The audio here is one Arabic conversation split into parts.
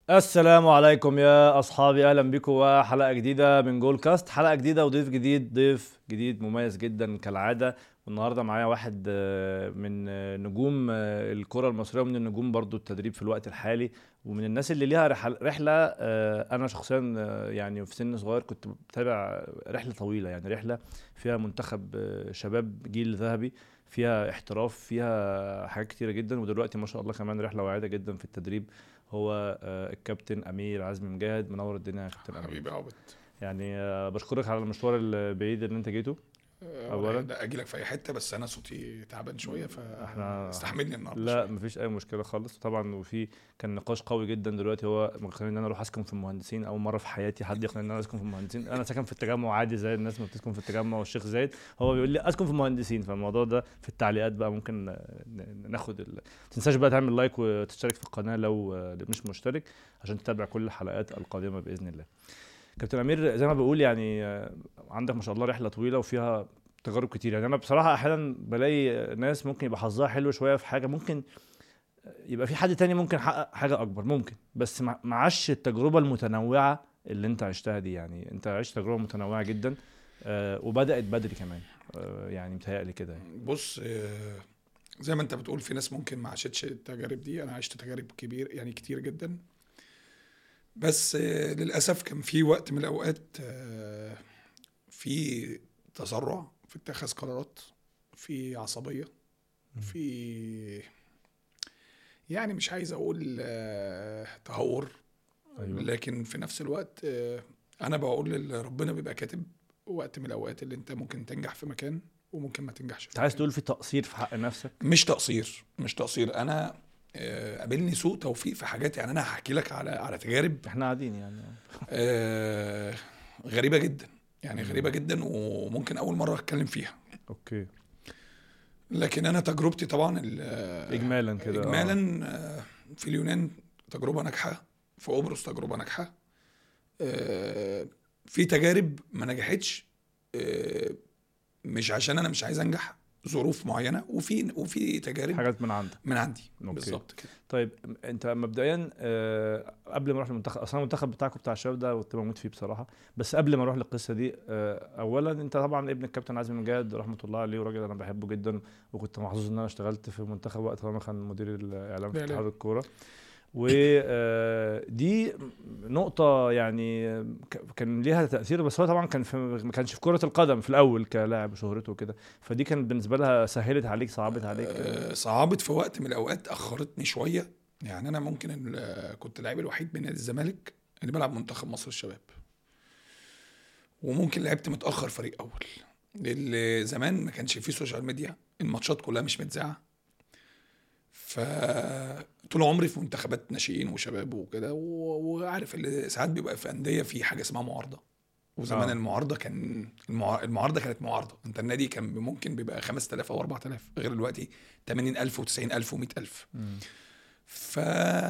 السلام عليكم يا اصحابي، اهلا بكم وحلقه جديده من جول كاست. حلقه جديده وضيف جديد، ضيف جديد مميز جدا كالعاده. والنهارده معايا واحد من نجوم الكره المصريه، ومن النجوم برضو التدريب في الوقت الحالي، ومن الناس اللي ليها رحله. انا شخصيا يعني في سن صغير كنت بتابع رحله طويله، يعني رحله فيها منتخب شباب جيل ذهبي، فيها احتراف، فيها حاجات كتيره جدا. ودلوقتي ما شاء الله كمان رحله واعده جدا في التدريب. هو الكابتن امير عزمي مجاهد. منور الدنيا يا كابتن امير. حبيبي عبد. يعني بشكرك على المشوار البعيد اللي انت جيته ولا اولا. ده اجي لك في اي حته، بس انا صوتي تعبان شويه احنا فاستحملني النهارده لا، شويه. مفيش اي مشكله خالص طبعا. وفي كان نقاش قوي جدا دلوقتي، هو مقنعني ان انا اروح اسكن في المهندسين. اول مره في حياتي حد يقنعني ان انا اسكن في المهندسين. انا ساكن في التجمع عادي زي الناس ما بتسكن في التجمع والشيخ زايد، هو بيقول لي اسكن في المهندسين. فالموضوع ده في التعليقات بقى ممكن ناخد تنساش بقى تعمل لايك وتشترك في القناه لو مش مشترك، عشان تتابع كل الحلقات القادمه باذن الله. كابتن امير، زي ما بقول يعني عندك ما شاء الله رحله طويله وفيها تجارب كتير. يعني انا بصراحه احيانا بلاقي ناس ممكن يبقى حظها حلو شويه في حاجه، ممكن يبقى في حد تاني ممكن يحقق حاجه اكبر ممكن، بس معاش التجربه المتنوعه اللي انت عشتها دي. يعني انت عشت تجربه متنوعه جدا، وبدات بدري كمان، يعني متهيألي كده يعني. بص، زي ما انت بتقول في ناس ممكن ما عاشتش التجارب دي. انا عشت تجارب كبير يعني كتير جدا، بس للاسف كان في وقت من الاوقات في تسرع في اتخاذ قرارات، في عصبيه، مم. في يعني مش عايز اقول تهور، ايوه. لكن في نفس الوقت انا بقول ربنا بيبقى كاتب وقت من الاوقات اللي انت ممكن تنجح في مكان وممكن ما تنجحش انت في عايز مكان. تقول في تقصير في حق نفسك؟ مش تقصير انا قابلني سوء توفيق في حاجات. يعني انا هحكي لك على تجارب احنا قاعدين يعني. آه، غريبة جدا، يعني غريبة مم. جدا وممكن اول مرة اتكلم فيها. اوكي. لكن انا تجربتي طبعا اجمالا كده اجمالا في اليونان تجربة ناجحة، في قبرص تجربة ناجحة، آه، في تجارب ما نجحتش، آه، مش عشان انا مش عايز انجح، ظروف معينه، وفي تجارب حاجات من عندك. من عندي اوكي. بالظبط كده. طيب، انت مبدئيا قبل ما اروح المنتخب، اصلا المنتخب بتاعكم بتاع الشباب ده كنت بموت فيه بصراحه. بس قبل ما اروح للقصه دي، اولا انت طبعا ابن الكابتن عزمي مجاهد رحمه الله عليه، وراجل انا بحبه جدا. وكنت محظوظ ان انا اشتغلت في المنتخب وقت ما كان مدير الاعلام في لا اتحاد الكوره. ودي نقطة يعني كان ليها تأثير. بس هو طبعا كان ما كانش في كرة القدم في الأول كلاعب وشهرته وكده. فدي كان بالنسبة لها سهلت عليك، صعبت عليك صعبت في وقت من الاوقات، اخرتني شويه. يعني انا ممكن كنت اللاعب الوحيد من نادي الزمالك اللي بلعب منتخب مصر الشباب، وممكن لعبت متاخر فريق اول، اللي زمان ما كانش فيه سوشيال ميديا، الماتشات كلها مش متذاعه. فطول عمري في منتخبات ناشئين وشباب وكده، وعارف اللي ساعات بيبقى في انديه في حاجه اسمها معارضه. وزمان اه. المعارضه المعارضه كانت معارضه، انت النادي كان ممكن بيبقى 5000 او 4000، غير دلوقتي 80000 و90000 و100000. مم. ف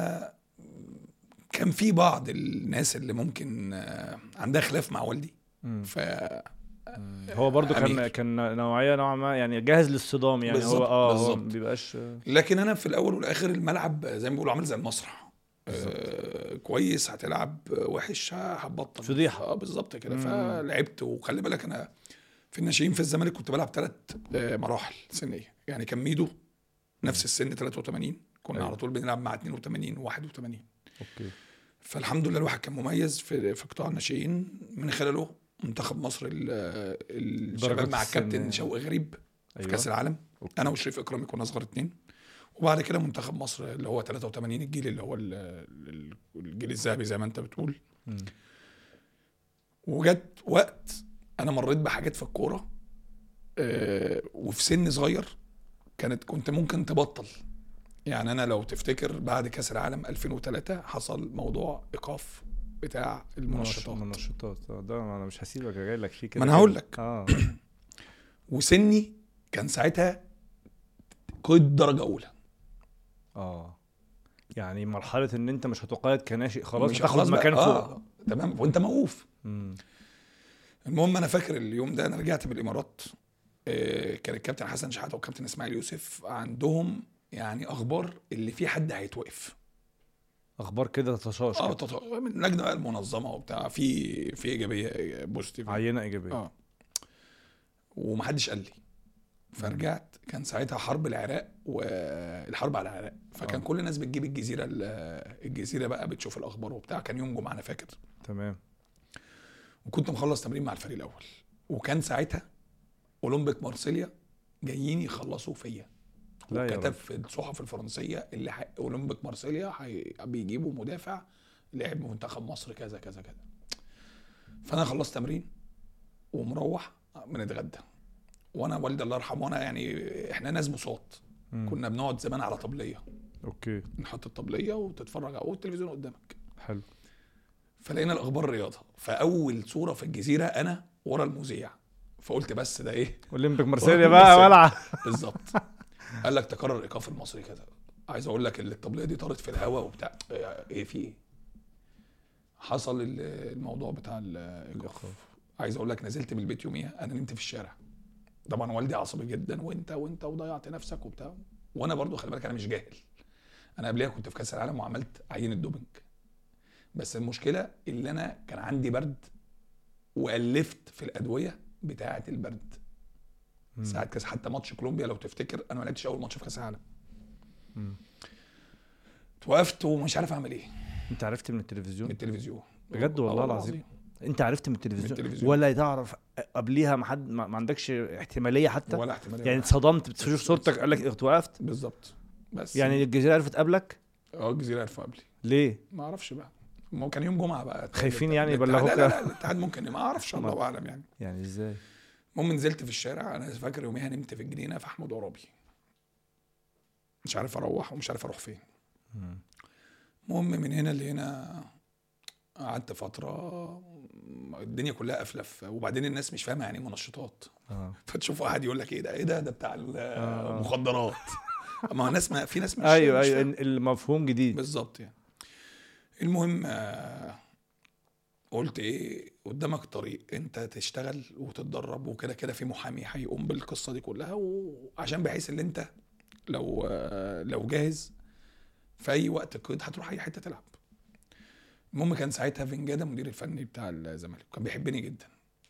كان في بعض الناس اللي ممكن عندها خلاف مع والدي. مم. ف هو برضو كان امير، كان نوعية نوعا ما، يعني جاهز للصدام. يعني هو بالظبط هو بالظبط. مبيبقاش لكن انا في الاول والاخر الملعب زي ما بيقولوا عامل زي المسرح، بالظبط كويس هتلعب، وحش هتبطل. فضيحة. بالظبط كده. مم. فلعبت، وخلي بالك انا في الناشئين في الزمالك كنت بلعب 3 مراحل سنيه. يعني كان ميدو مم. نفس السن 83، كنا على ايوه. طول بنلعب مع 82 و81. اوكي. فالحمد لله الواحد كان مميز في قطاع الناشئين، من خلاله منتخب مصر الشباب درجات مع السن الكابتن يعني. شوقي غريب في ايوه. كاس العالم. انا اوكي. وشريف اكرامي كنا اصغر اتنين. وبعد كده منتخب مصر اللي هو 83، الجيل اللي هو الجيل الذهبي زي ما انت بتقول. مم. وجت وقت انا مريت بحاجات في الكوره وفي سن صغير كنت ممكن تبطل. يعني انا لو تفتكر بعد كاس العالم 2003 حصل موضوع ايقاف بتاع المنشطات. منشطات. ده انا مش هسيبك، جاي لك فيه ما كده انا هقول كده لك. اه. وسني كان ساعتها قيد درجه اولى. اه. يعني مرحلة ان انت مش هتقيد كناشئ، خلاص مش هتاخد خلاص بقى، مكان فوق. تمام، وانت موقوف. مم. المهم انا فاكر اليوم ده، انا رجعت من الامارات، كان الكابتن حسن شحاته والكابتن اسماعيل يوسف عندهم يعني اخبار اللي في حد هيتوقف. اخبار كده تطشاش كده. من اللجنه بقى المنظمه وبتاع، في ايجابيه بوزيتيف، عينه ايجابيه. اه. ومحدش قال لي. فرجعت، كان ساعتها حرب العراق والحرب على العراق، فكان كل الناس بتجيب الجزيره بقى بتشوف الاخبار وبتاع. كان يوم جمعه انا فاكر. تمام. وكنت مخلص تمرين مع الفريق الاول، وكان ساعتها اولمبيك مارسيليا جايين يخلصوا فيا، وكتب في الصحف الفرنسيه اللي اولمبيك مارسيليا بيجيبوا مدافع لعب منتخب مصر كذا كذا كذا. فانا خلصت تمرين ومروح بنتغدى، وانا والدي الله يرحمه، وانا يعني احنا ناس بساط، كنا بنقعد زمان على طبليه. اوكي. نحط الطبليه وتتفرج على التلفزيون قدامك. حلو. فلقينا الاخبار الرياضه، فاول صوره في الجزيره انا ورا المذيع، فقلت بس ده ايه، اولمبيك مارسيليا بقى ولع. بالظبط. قال لك تكرر ايقاف المصري كذا. عايز اقول لك الطبليه دي طارت في الهواء وبتاع، ايه في ايه حصل الموضوع بتاع الايقاف. عايز اقول لك نزلت من البيت يوميها، انا نمت في الشارع. طبعا والدي عصبي جدا، وانت وضيعت نفسك وبتاع. وانا برضو خلي بالك انا مش جاهل، انا قبلها كنت في كاس العالم وعملت عينه دوبنج. بس المشكله اللي انا كان عندي برد، والفت في الادويه بتاعه البرد ساعه كاس. حتى ماتش كولومبيا لو تفتكر، انا ما لعبتش اول ماتش في كاس العالم. توقفت ومش عارف اعمل ايه. انت عرفت من التلفزيون؟ من التلفزيون بجد والله العظيم. انت عرفت من التلفزيون ولا تعرف قبليها ما عندكش احتماليه حتى؟ ولا احتماليه. يعني اتصدمت بتشوف صورتك قال لك اتوقفت بالظبط. بس يعني الجزيره عرفت قبلك؟ الجزيره عرفوا قبلي. ليه؟ ما اعرفش بقى، ما كان يوم جمعه بقى، خايفين يعني يبلغوك؟ لا الاتحاد ممكن، ما اعرفش، الله اعلم يعني ازاي. المهم نزلت في الشارع، انا فاكر يوميها نمت في الجنينه في احمد عرابي، مش عارف اروح ومش عارف اروح فين. المهم من هنا لهنا قعدت فتره، الدنيا كلها قافله، وبعدين الناس مش فاهمه يعني منشطات. فتشوف واحد يقول لك ايه ده بتاع المخدرات. ما ناس، ما في ناس مش ايوه المفهوم جديد بالظبط يعني. المهم قلت ايه، قدامك طريق، انت تشتغل وتتدرب وكده كده في محامي هيقوم بالقصه دي كلها، وعشان بحيث ان انت لو جاهز في اي وقت كنت هتروح اي حته تلعب. المهم كان ساعتها فينجادا مدير الفني بتاع الزمالك، كان بيحبني جدا.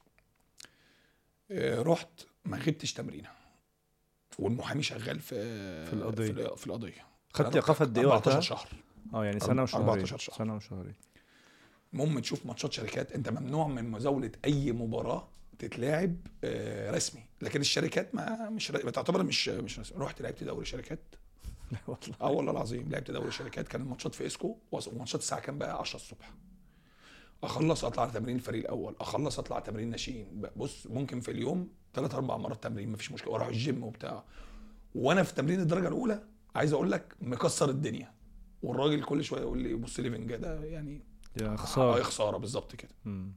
رحت ما غبتش تمرينه، والمحامي شغال في القضيه. خدت ايقاف قد ايه وقتها؟ 14 شهر. يعني سنه وشهرين. 14 شهر. سنه وشهرين. المهم تشوف ماتشات شركات، انت ممنوع من مزاوله اي مباراه تتلعب رسمي، لكن الشركات ما تعتبر مش رسمي. رحت لعبت دوري شركات. لا والله. والله العظيم لعبت دوري شركات. كان الماتشات في اسكو، وماتشات الساعه كام بقى؟ 10 الصبح. اخلص اطلع على تمرين الفريق الاول، اخلص اطلع تمرين ناشئين. بص ممكن في اليوم 3-4 مرات تمرين، مفيش مشكله، واروح الجيم وبتاع. وانا في تمرين الدرجه الاولى عايز اقول لك مكسر الدنيا، والراجل كل شويه يقول لي بص لي فينجادا يعني يا خساره. خساره بالظبط كده.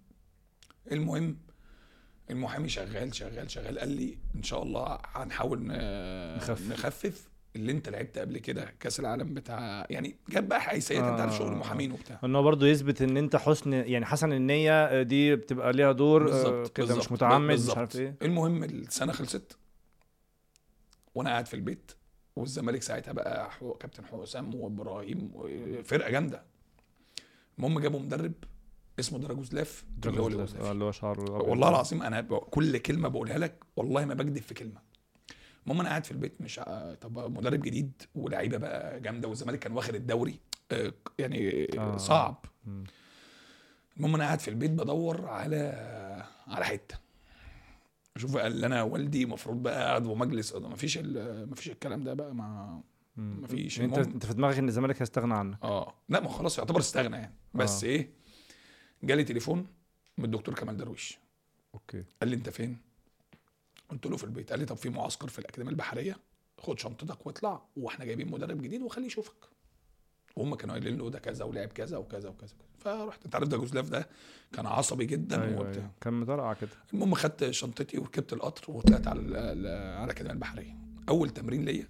المهم المحامي شغال قال لي ان شاء الله هنحاول نخفف اللي انت لعبت قبل كده كاس العالم بتاع، يعني جاب بقى حيثيات. انت عارف شغل المحامين وبتاع، انه برضه يثبت ان انت حسن النيه دي بتبقى ليها دور كده، مش متعمد مش عارف ايه. المهم السنه خلصت وانا قاعد في البيت، والزمالك ساعتها بقى كابتن حسام وابراهيم، فرقه جامده. المهم جابوا مدرب اسمه دراجوزلاف، اللي هو شعره والله العظيم انا كل كلمه بقولها لك والله ما بكذب في كلمه. المهم انا قاعد في البيت، مش طب مدرب جديد ولاعيبه بقى جامده، والزمالك كان واخد الدوري يعني صعب. المهم انا قاعد في البيت بدور على حته اشوف. قال انا والدي المفروض بقى قاعد ومجلس، ما فيش الكلام ده بقى، ما فيش. انت في دماغك ان الزمالك هيستغنى عنك؟ لا ما خلاص يعتبر استغنى يعني. بس ايه، جالي تليفون من الدكتور كمال درويش. اوكي. قال لي انت فين؟ قلت له في البيت. قال لي طب في معسكر في الاكاديميه البحريه، خد شنطتك واطلع، واحنا جايبين مدرب جديد وخليه يشوفك. وهم كانوا قايلين له ده كذا ولعب كذا وكذا وكذا. فرحت. انت عارف ده جوزلاف ده كان عصبي جدا. أيوة. كان مطرقع كده. المهم خدت شنطتي وركبت القطر وطلعت على الاكاديميه البحريه. اول تمرين ليا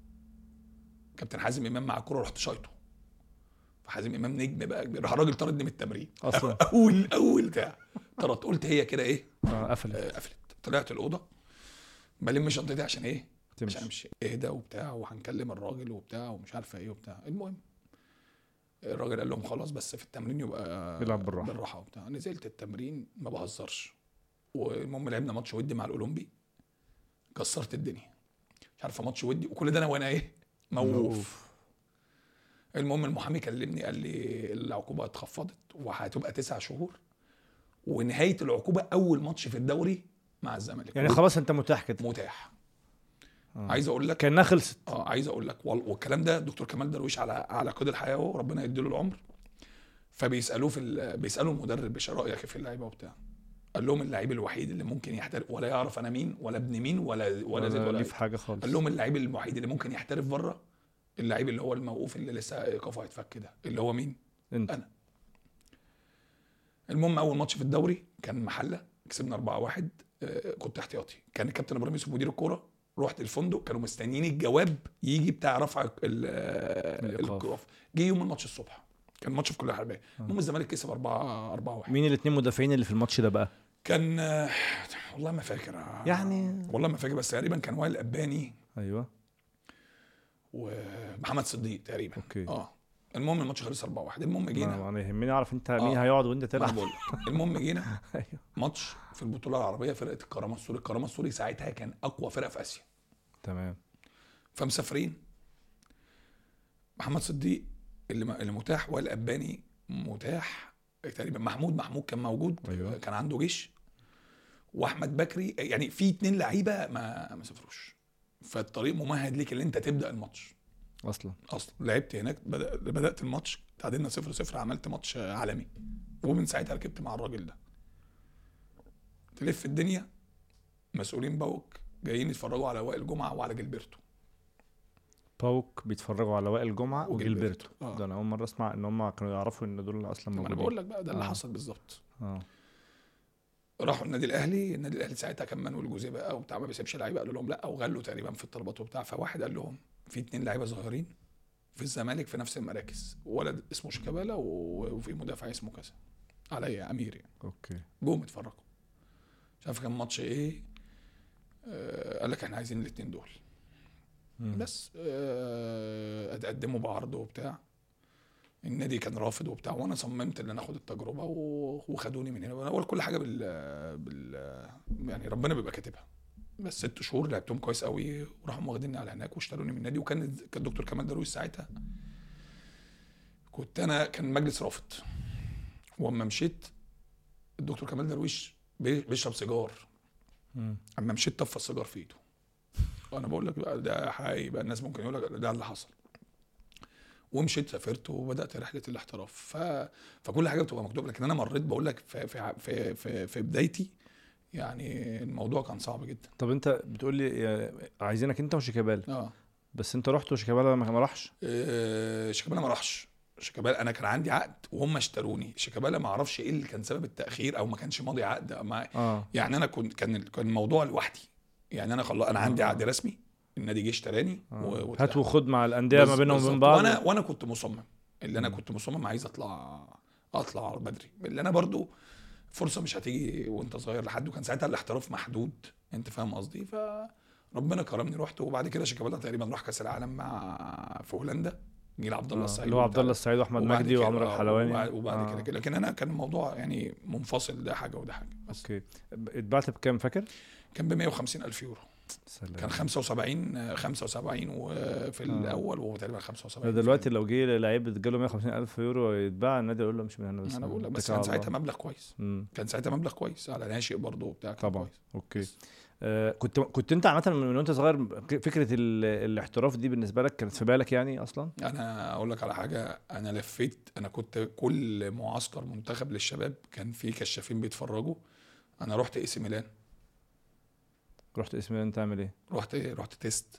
كابتن حازم امام مع الكوره، رحت شايطه. فحازم امام نجم بقى كبير، راح الراجل طردني من التمرين اصلا. اول بتاع طرد. قلت هي كده ايه، قفلت. طلعت الاوضه بلم شنطتي عشان ايه، عشان امشي. اهدى وبتاع، وهنكلم الراجل وبتاع ومش عارفه ايه وبتاع. المهم الراجل قال لهم خلاص بس في التمرين يبقى يلعب بالراحة. بالراحه وبتاع. نزلت التمرين ما بهزرش، والمهم لعبنا ماتش ودي مع الاولمبي، كسرت الدنيا، مش عارفه ماتش ودي، وكل ده انا وانا ايه موقوف. المهم المحامي كلمني قال لي العقوبه اتخفضت وهتبقى 9 شهور، ونهايه العقوبه اول ماتش في الدوري مع الزمالك. يعني خلاص انت متاح كده. متاح. عايز اقول لك كانها خلصت. عايز اقول لك والكلام ده دكتور كمال درويش على قيد الحياه وربنا يديله العمر. فبيسالوه بيسالوا المدرب ايش رايك في اللعيبه وبتاع، قال لهم اللعيب الوحيد اللي ممكن يحترف ولا يعرف انا مين ولا ابن مين ولا زيد ولا ليه في حاجه خالص. قال لهم اللعيب الوحيد اللي ممكن يحترف بره اللعيب اللي هو الموقوف اللي لسه ايقافه هيتفك ده، اللي هو مين؟ انت. انا. المهم اول ماتش في الدوري كان محله، كسبنا 4-1. كنت احتياطي، كان الكابتن ابراهيم يوسف مدير الكوره. رحت الفندق كانوا مستنيين الجواب يجي بتاع رفع الايقاف. جه يوم الماتش الصبح، كان ماتش في كل الحربيه. المهم الزمالك كسب 4-1. مين الاثنين مدافعين اللي في الماتش ده بقى؟ كان والله ما فاكر يعني والله ما فاكر، بس تقريبا كان وائل الاباني ايوه ومحمد صديق تقريبا. اوكي. المهم الماتش خلص 4-1. المهم جينا، انا يهمني اعرف انت مين هيقعد وانت تلعب. بقول لك المهم جينا ماتش في البطوله العربيه، فرقه الكرامه السوري ساعتها كان اقوى فرقه في اسيا. تمام. فمسافرين، محمد صديق اللي متاح، وائل الاباني متاح تقريبا، محمود كان موجود. أيوة. كان عنده جيش، واحمد بكري. يعني في 2 لعيبه ما سافروش، فالطريق ممهد ليك اللي انت تبدا الماتش اصلا. لعبت هناك، بدات الماتش، تعادلنا 0-0، عملت ماتش عالمي، ومن ساعتها ركبت مع الراجل ده. تلف الدنيا، مسؤولين باوك جايين يتفرجوا على وائل جمعه وعلى جilberto. باوك بيتفرجوا على وائل جمعه وجilberto. ده انا اول مره اسمع ان هم كانوا يعرفوا ان دول اصلا موجودين. انا بقول لك بقى ده اللي حصل بالظبط. راحوا النادي الاهلي ساعتها كان منوي الجوزيه بقى وبتاع، ما بيسيبش لعيبه، قالوا لهم لا، وغلوا تقريبا في الطلبات وبتاع. فواحد قال لهم في 2 لعيبه صغيرين في الزمالك في نفس المراكز، ولد اسمه شيكابالا وفي مدافع اسمه كذا، عليا امير يعني. اوكي. جم اتفرجوا، مش عارف كان ماتش ايه. قال لك احنا عايزين ال2 دول. بس اتقدموا بعرض وبتاع، النادي كان رافض وبتاع، وانا صممت ان انا اخد التجربه وخدوني من هنا. اول كل حاجه يعني ربنا بيبقى كاتبها. بس 6 شهور لعبتهم كويس قوي، وراحوا واخديني على هناك واشتروني من النادي. وكان الدكتور كمال درويش ساعتها، كان مجلس رافض. واما مشيت الدكتور كمال درويش بيشرب سيجار، اما مشيت طفى السيجار في ايده. وانا بقول لك بقى ده حقيقي بقى، الناس ممكن يقول لك ده اللي حصل. ومشيت سافرت وبدات رحله الاحتراف. فكل حاجه بتبقى مكتوبه، لكن انا مريت بقول لك في بدايتي يعني الموضوع كان صعب جدا. طب انت بتقول لي عايزينك انت وشيكابالا. بس انت رحت وشيكابالا ما راحش. شيكابالا ما راحش. شيكابالا انا كان عندي عقد وهم اشتروني. شيكابالا ما اعرفش ايه اللي كان سبب التاخير، او ما كانش ماضي عقد يعني انا كان الموضوع لوحدي. يعني انا عندي عقد رسمي، النادي جه اشتراني هات وخد مع الانديه ما بينهم وبين بعض. وانا كنت مصمم، اللي انا كنت مصمم عايز اطلع بدري، اللي انا برضو فرصه مش هتيجي وانت صغير لحد. وكان ساعتها الاحتراف محدود، انت فاهم قصدي. فربنا كرمني رحت. وبعد كده شيكابالا تقريبا راح كاس العالم في هولندا، جيل عبد الله السعيد، اللي هو عبد الله السعيد واحمد مجدي وعمر الحلواني. وبعد كده لكن انا كان الموضوع يعني منفصل، ده حاجه وده حاجه بس. اوكي. اتبعت بكام فاكر؟ كان ب 150,000 يورو. سلام. كان 75 وفي الاول، وهو تقريبا 75. دلوقتي لو جه لعيب اداله 150,000 يورو يتباع، النادي يقول له مش من هنا. بس انا بقول لك بس كان ساعتها مبلغ كويس. كان ساعتها مبلغ كويس على ناشئ برضه وبتاع طبعا كويس. اوكي. كنت انت عامه من وانت صغير فكره الاحتراف دي بالنسبه لك كانت في بالك يعني اصلا؟ انا اقول لك على حاجه، انا لفيت، انا كنت كل معسكر منتخب للشباب كان في كشافين بيتفرجوا. انا رحت اي سي ميلان. رحت اسم ميلان تعمل ايه؟ رحت تيست.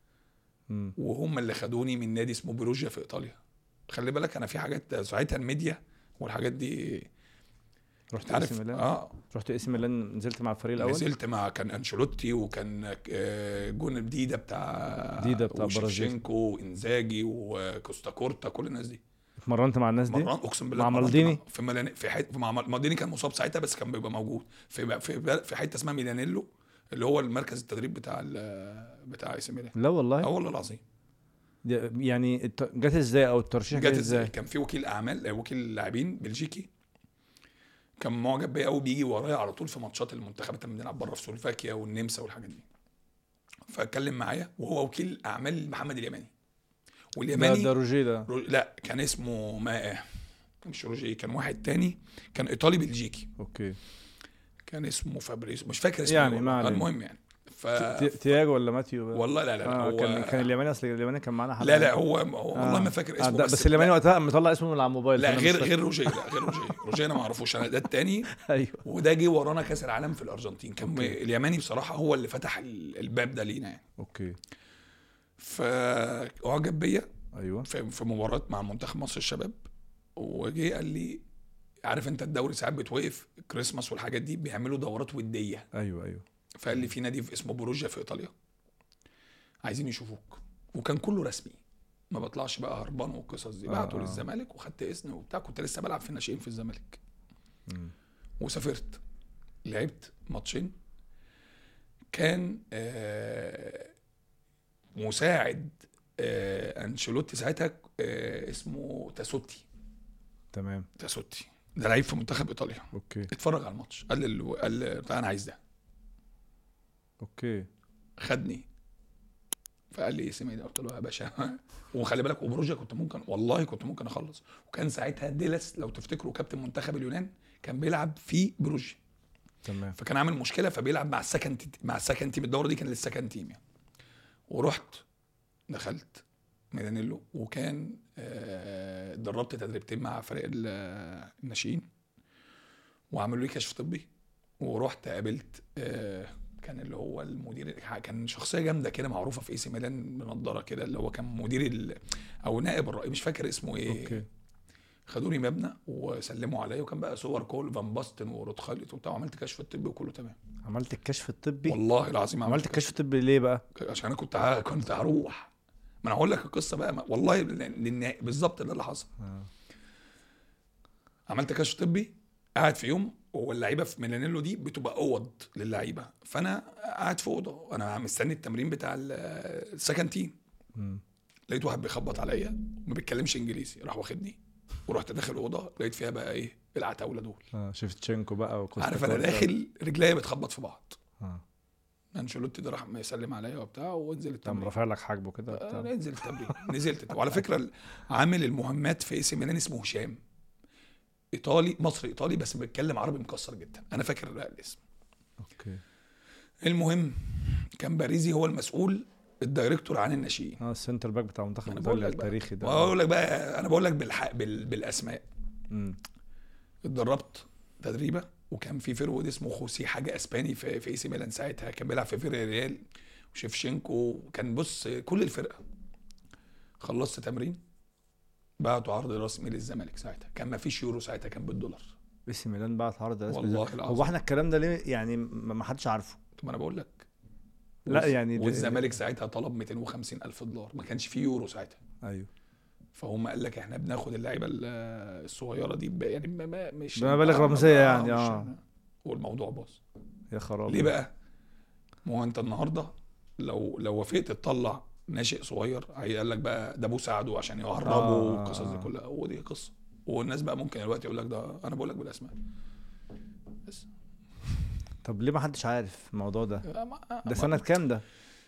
وهم اللي خدوني من نادي اسمه بروجيا في ايطاليا. خلي بالك انا في حاجات ساعتها الميديا والحاجات دي. رحت اسم ميلان. رحت اسم ميلان، نزلت مع الفريق الاول. نزلت مع كان انشيلوتي، وكان جون ديدا بتاع برازيل، وانزاجي وكوستا كورتا، كل الناس دي. اتمرنت مع الناس دي؟ اقسم بالله. مع مالديني في حته مع مالديني، كان مصاب ساعتها بس كان بيبقى موجود في حته اسمها ميلانيلو، اللي هو المركز التدريب بتاع اي سي ميلان. لا والله. والله العظيم. يعني جت ازاي او الترشيح جت ازاي؟ كان في وكيل اعمال، وكيل لاعبين بلجيكي كان معجب بيا قوي، بيجي ورايا على طول في ماتشات المنتخبات اللي بنلعب بره في سلوفاكيا والنمسا والحاجات دي. فاتكلم معايا، وهو وكيل اعمال محمد اليماني. واليماني ده روجيه ده. لا كان اسمه ما مش روجيه، كان واحد تاني، كان ايطالي بلجيكي، اوكي. كان اسمه فابريسو، مش فاكر اسمه يعني إيه ما والله. علينا. المهم يعني تياجو ولا ماتيو بقى؟ والله لا هو كان اليماني، اصل اليماني كان معانا حد. لا هو والله ما فاكر اسمه. بس اليماني وقتها مطلع اسمه من على الموبايل. لا غير روجيه، لا غير روجيه انا ما اعرفوش، انا ده التاني. ايوه. وده جه ورانا كاس العالم في الارجنتين، كان أوكي. اليماني بصراحه هو اللي فتح الباب ده لينا يعني. اوكي. فاعجب بيا ايوه في مباراه مع منتخب مصر الشباب، وجه قال لي عارف انت الدوري ساعات بتوقف كريسماس والحاجات دي، بيعملوا دورات وديه. ايوه. فقال لي في نادي اسمه بروجيا في ايطاليا عايزين يشوفوك، وكان كله رسمي، ما بطلعش بقى هربان والقصص دي. بعتوا للزمالك وخدت اذن وبتاع، كنت لسه بلعب في الناشئين في الزمالك. وسافرت لعبت ماتشين. كان مساعد انشيلوتي ساعتها اسمه تاسوتي. تمام. تاسوتي ده لعيب في منتخب ايطاليا. اوكي. اتفرج على الماتش، قال لي انا عايز ده. اوكي. خدني فقال لي اسمي ده، قلت له يا باشا. وخلي بالك وبروجيا كنت ممكن اخلص. وكان ساعتها ديلاس لو تفتكروا كابتن منتخب اليونان كان بيلعب في بروجيا. تمام. فكان عامل مشكله، فبيلعب مع السكن تيم. الدوره دي كان للسكن تيم يعني. ورحت دخلت ميلانيلو، وكان اتدربت تدريبتين مع فريق الناشئين، وعملوا لي كشف طبي. ورحت قابلت كان اللي هو المدير، كان شخصيه جامده كده معروفه في اي سي ميلان بنضاره كده، اللي هو كان مدير او نائب الرئيس، مش فاكر اسمه ايه. اوكي. خدوني مبنى وسلموا عليا، وكان بقى صور كول فان باستن ورود خالد وبتاع، وعملت كشف الطبي وكله تمام. عملت الكشف الطبي؟ والله العظيم عملت الكشف الطبي ليه بقى؟ عشان انا كنت هروح. ما انا هقول لك القصه بقى، والله بالظبط ده اللي حصل. عملت كشف طبي، قاعد في يوم، واللعيبه في ميلانيلو دي بتبقى اوض للعيبه، فانا قاعد في اوضه انا مستني التمرين بتاع السكن تيم. لقيت واحد بيخبط عليا ما بيتكلمش انجليزي، راح واخدني ورحت داخل اوضه، لقيت فيها بقى ايه العتاوله دول. شفتشينكو بقى عارف انا داخل رجليا بتخبط في بعض. انشيلوتي ده راح يسلم عليا وبتاع، وانزل التمرين. طب رافع لك حاجبه كده انزل التمرين. نزلت. وعلى فكره عامل المهمات في اي سي ميلان اسمه هشام، ايطالي مصري ايطالي بس بيتكلم عربي مكسر جدا، انا فاكر الاسم. اوكي. المهم كان باريزي هو المسؤول، الدايركتور عن الناشئين. السنتر باك بتاع منتخب ايطاليا التاريخي ده. بقول لك بقى، انا بقول لك بالاسماء. اتدربت تدريبه، وكان في فيرود اسمه خوسي حاجه اسباني في اي سي ميلان ساعتها، كان بيلعب في ريال، وشيفشينكو، كان بص كل الفرقه. خلصت تمرين، بعتوا عرض رسمي للزمالك ساعتها، كان ما فيش يورو ساعتها، كان بالدولار. اي سي ميلان بعت عرض رسمي والله العظيم. هو احنا الكلام ده ليه يعني ما حدش عارفه؟ طب انا بقول لك. لا يعني والزمالك ساعتها طلب 250,000 دولار، ما كانش فيه يورو ساعتها. ايوه. فهم قال لك احنا بناخد اللعيبه الصغيره دي يعني مش مبالغ رمزيه يعني. والموضوع باظ. يا خراب. ليه بقى؟ ما هو انت النهارده لو وافقت تطلع ناشئ صغير، قال لك بقى ده ابوه ساعده عشان يهربه والقصص دي كلها، ودي قصه. والناس بقى ممكن دلوقتي يقول لك ده، انا بقول لك بالاسماء بس. طب ليه ما حدش عارف الموضوع ده؟ ده سنه كام ده؟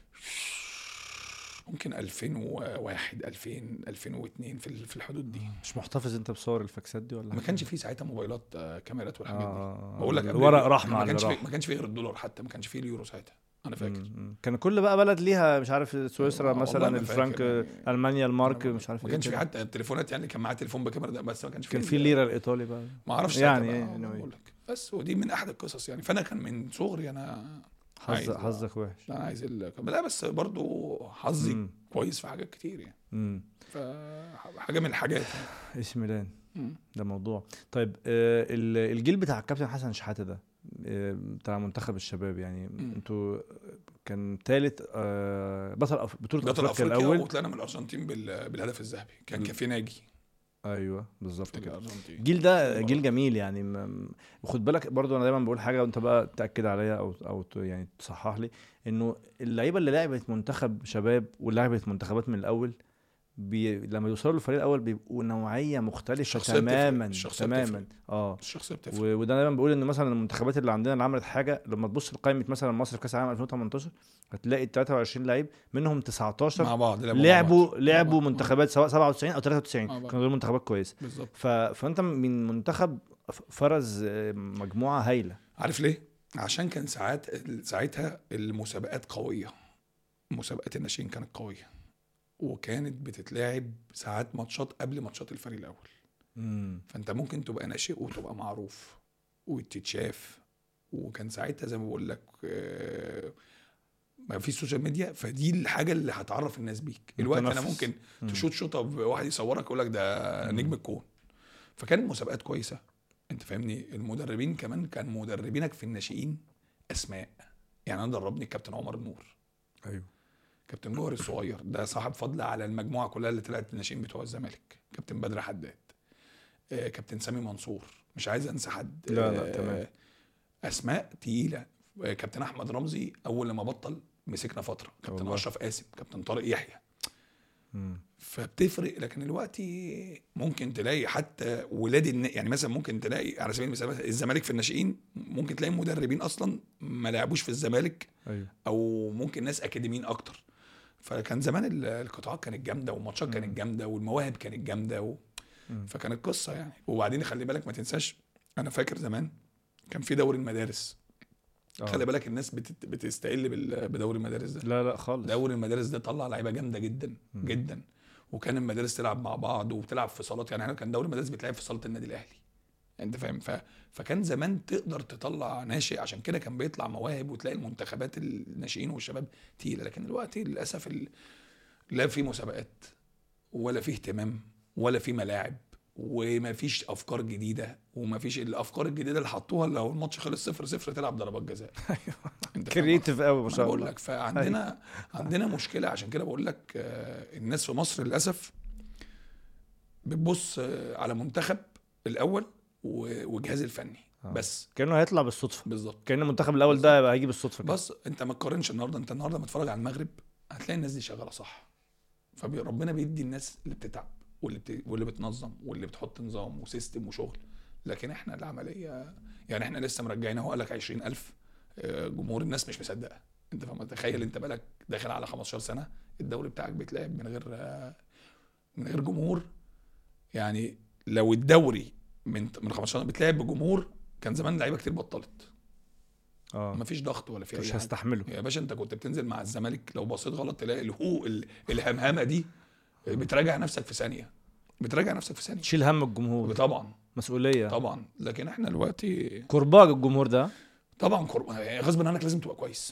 ممكن 2001 2000 2002 في الحدود دي. مش محتفظ انت بصور الفاكسات دي ولا؟ ما كانش فيه ساعتها موبايلات كاميرات والحاجات دي. بقول لك ورق رحمه. ما كانش فيه غير الدولار، حتى ما كانش فيه اليورو ساعتها انا فاكر. كان كل بقى بلد ليها مش عارف، سويسرا مثلا الفرنك يعني. المانيا المارك مش عارف. ما كانش في حتى التليفونات يعني، كان معاه تليفون بكاميرا ده بس، ما كانش كان في الليره الايطالي بقى ما اعرفش يعني بقول لك بس. ودي من احد القصص يعني. فانا كان من صغري انا حظك وحش. انا عايز لا بس برضو حظي كويس في حاجات كتير يعني. فحاجه من الحاجات اي سي ميلان ده موضوع. طيب الجيل بتاع الكابتن حسن شحاته ده بتاع منتخب الشباب يعني، انتوا كان ثالث بطولة افريقيا الاول، وطلعنا من الارجنتين بالهدف الذهبي، كان كافي ناجي. ايوه بالظبط كده. الجيل ده جيل جميل يعني. خد بالك برضو، انا دايما بقول حاجه وانت بقى تاكد عليها او يعني تصحح لي، انه اللعيبه اللي لعبت منتخب شباب ولعبت منتخبات من الاول لما يوصلوا للفريق الاول بيبقوا نوعيه مختلفه الشخصية تماما بتفرق، الشخصية تماما. الشخصية بتفرق. وده دايما بقول ان مثلا المنتخبات اللي عندنا اللي عملت حاجه، لما تبص لقائمه مثلا مصر في كاس العالم 2018 هتلاقي 23 لعيب منهم 19 مع بعض لعبوا منتخبات سواء 97 او 93 مع بعض. كانوا دول منتخبات كويسه. بالظبط. فانت من منتخب فرز مجموعه هايله. عارف ليه؟ عشان كان ساعتها المسابقات قوية، مسابقات الناشئين كانت قوية، وكانت بتتلعب ساعات ماتشات قبل ماتشات الفريق الأول. فأنت ممكن تبقى ناشئ وتبقى معروف وتتشاف. وكان ساعتها زي ما بقول لك ما فيش سوشيال ميديا، فدي الحاجة اللي هتعرف الناس بيك. الوقت أنا ممكن تشوت شوطة واحد يصورك يقول لك ده نجم الكون. فكانت مسابقات كويسة، انت فاهمني. المدربين كمان كان مدربينك في الناشئين اسماء. يعني انا دربني الكابتن عمر النور. ايوه. كابتن جوهر الصغير ده صاحب فضل على المجموعه كلها اللي طلعت الناشئين بتوع الزمالك. كابتن بدر حداد، كابتن سامي منصور، مش عايز انسى حد. لا تمام. اسماء تقيله. كابتن احمد رمزي اول لما بطل مسكنا فتره. كابتن والله. اشرف قاسم، كابتن طارق يحيى. فبتفرق. لكن الوقت ممكن تلاقي حتى ولاد يعني مثلا ممكن تلاقي على سبيل المثال الزمالك في الناشئين ممكن تلاقي مدربين اصلا ما لعبوش في الزمالك. أيوه. او ممكن ناس اكاديميين اكتر. فكان زمان القطاعات كانت جامده والماتشات كانت جامده والمواهب كانت جامده فكانت قصه يعني. وبعدين خلي بالك ما تنساش، انا فاكر زمان كان في دوري المدارس. خلي بالك الناس بتستقل بدوري المدارس ده. لا خالص. دوري المدارس ده طلع لعيبه جامده جدا جدا. وكان المدارس تلعب مع بعض وبتلعب في صالات. يعني احنا كان دوري المدارس بتلعب في صاله النادي الاهلي، انت فاهم. فكان زمان تقدر تطلع ناشئ. عشان كده كان بيطلع مواهب وتلاقي المنتخبات الناشئين والشباب تقيله. لكن دلوقتي للاسف لا في مسابقات ولا في اهتمام ولا في ملاعب وما فيش افكار جديده. وما فيش الافكار الجديده اللي حطوها لو الماتش خلص 0-0 تلعب ضربات جزاء. كرييتيف قوي ما شاء الله. بقول لك عندنا مشكله. عشان كده بقول لك الناس في مصر للاسف بتبص على منتخب الاول والجهاز الفني بس كانه هيطلع بالصدفه. بالظبط. كان المنتخب الاول ده هيجي بالصدفه كده. بس انت ما تقارنش النهارده. انت النهارده لما تتفرج على المغرب هتلاقي الناس دي شغاله صح. فربنا بيدي الناس اللي بتتعب واللي بتنظم واللي بتحط نظام وسيستم وشغل. لكن احنا العمليه يعني احنا لسه مرجعين اهو. قال لك 20,000 جمهور. الناس مش مصدقه. انت فاهم. تخيل انت بالك داخل على 15 سنه الدوري بتاعك بيتلعب من غير جمهور. يعني لو الدوري من 15 سنه بيتلعب بجمهور كان زمان لعيبه كتير بطلت. مفيش ضغط ولا في اي مش حاجه. هستحمله يا باشا. انت كنت بتنزل مع الزمالك لو بصيت غلط تلاقي الهمهمه دي بتراجع نفسك في ثانيه. تشيل هم الجمهور. طبعا مسؤوليه طبعا. لكن احنا دلوقتي كرباج الجمهور ده طبعا غصب عنك لازم تبقى كويس.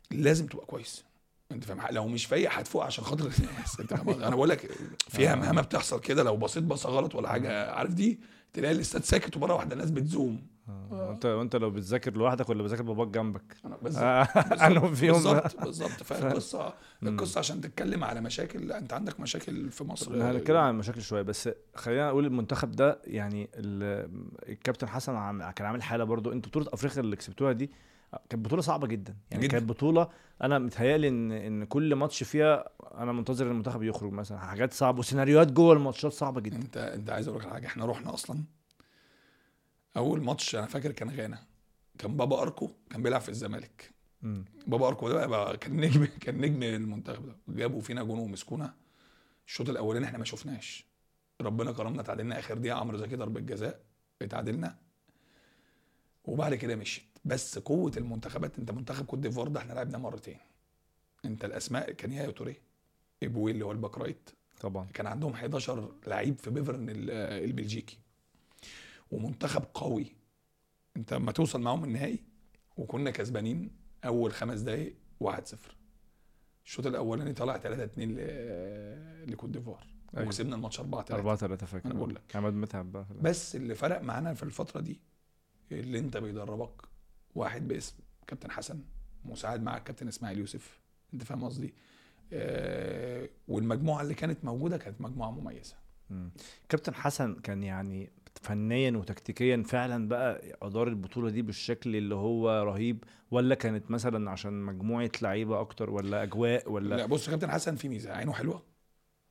انت فاهم. لو مش فايق هتفوق عشان خاطر الناس. انت فاهم. انا بقول لك في همهمه بتحصل كده. لو بصيت بصه غلط ولا حاجه عارف دي تلاقي الاستاد ساكت ومره واحده الناس بتزوم. وانت لو بتذاكر لوحدك ولا بتذاكر باباك جنبك. انا فيهم بالظبط. فالقصه عشان تتكلم على مشاكل. انت عندك مشاكل في مصر. هنتكلم عن المشاكل شويه بس خلينا نقول المنتخب ده يعني الكابتن حسن كان عامل حاله برضو. انتوا بطوله افريقيا اللي كسبتوها دي كانت بطوله صعبه جدا يعني جداً. كانت بطوله انا متهيالي ان كل ماتش فيها انا منتظر المنتخب يخرج مثلا حاجات صعبه وسيناريوهات جوه الماتشات صعبه جدا. انت عايز اقول لك حاجه. احنا رحنا اصلا اول ماتش انا فاكر كان غانا. كان بابا اركو كان بيلعب في الزمالك. بابا اركو ده بقى كان نجم المنتخب ده. جابوا فينا جون ومسكونا. الشوط الاولاني احنا ما شفناش. ربنا كرمنا تعادلنا اخر دقيقه. عمرو زكي ضربه جزاء اتعادلنا. وبعد كده مشيت. بس قوه المنتخبات. انت منتخب كوت ديفوار ده احنا لعبنا مرتين. انت الاسماء كان يا توري ابوي اللي هو الباك رايت طبعا. كان عندهم 11 لعيب في بيفرن البلجيكي. ومنتخب قوي. انت لما توصل معاهم النهائي وكنا كسبانين اول 5 دقايق 1-0. الشوط الاولاني طلع 3-2 لكوت ديفوار. أيوة. وكسبنا الماتش 4-3 فاكر. انا بقول لك عماد متعب بقى. بس اللي فرق معانا في الفتره دي اللي انت بيدربك واحد باسم كابتن حسن مساعد مع الكابتن اسماعيل يوسف. انت فاهم قصدي. والمجموعه اللي كانت موجوده كانت مجموعه مميزه. كابتن حسن كان يعني فنيا وتكتيكيا فعلا بقى ادار البطوله دي بالشكل اللي هو رهيب ولا كانت مثلا عشان مجموعه لعيبه اكتر ولا اجواء ولا؟ لا بص كابتن حسن في ميزه عينه حلوه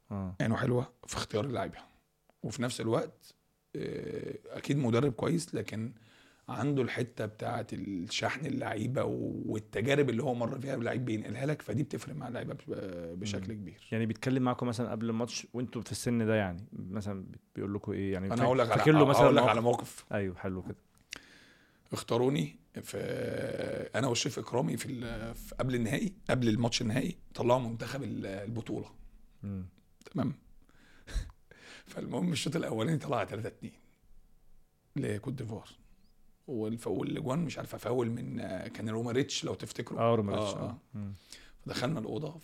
عينه حلوه في اختيار اللعيبه، وفي نفس الوقت اكيد مدرب كويس، لكن عنده الحته بتاعه الشحن اللعيبه والتجارب اللي هو مر فيها اللعيب بينقلها لك، فدي بتفرق مع اللعيبه بشكل كبير. يعني بيتكلم معاكم مثلا قبل الماتش وانتوا في السن ده، يعني مثلا بيقول لكم ايه يعني؟ انا هقول لك فاكر له مثلا على موقف. ايوه حلو كده. اختاروني في انا والشريف اكرامي في قبل النهائي، قبل الماتش النهائي، طلعوا منتخب البطوله. تمام. فالمهم الشوط الاولاني طلع 3-2 لكوت ديفوار، والاجوان مش عارف فاول من كان روماريتش لو تفتكروا. روماريتش. فدخلنا الاوضه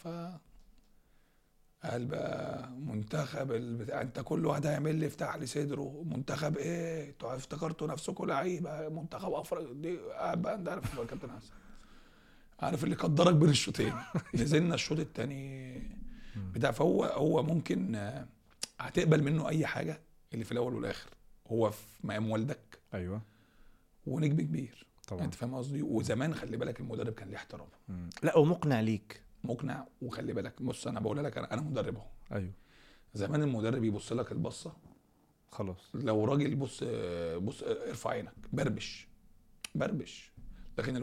قال بقى منتخب البتاع، انت كل واحد هيعمل لي يفتح لي صدره، منتخب ايه انتوا افتكرتوا نفسكم لعيبه، منتخب افريقيا دي. قاعد بقى انت عارف يا كابتن حسن، عارف اللي قدرك بين الشوطين. نزلنا الشوط الثاني بتاع، فهو ممكن هتقبل منه اي حاجه اللي في الاول والاخر، هو في مقام والدك. ايوه. ونجم كبير طبعا. انت فاهم قصدي. وزمان خلي بالك المدرب كان ليه احترامه. لا ومقنع ليك. مقنع. وخلي بالك بص انا بقول لك انا مدرب اهو. ايوه. زمان المدرب يبص لك البصه خلاص، لو راجل بص ارفع عينك، بربش. لكن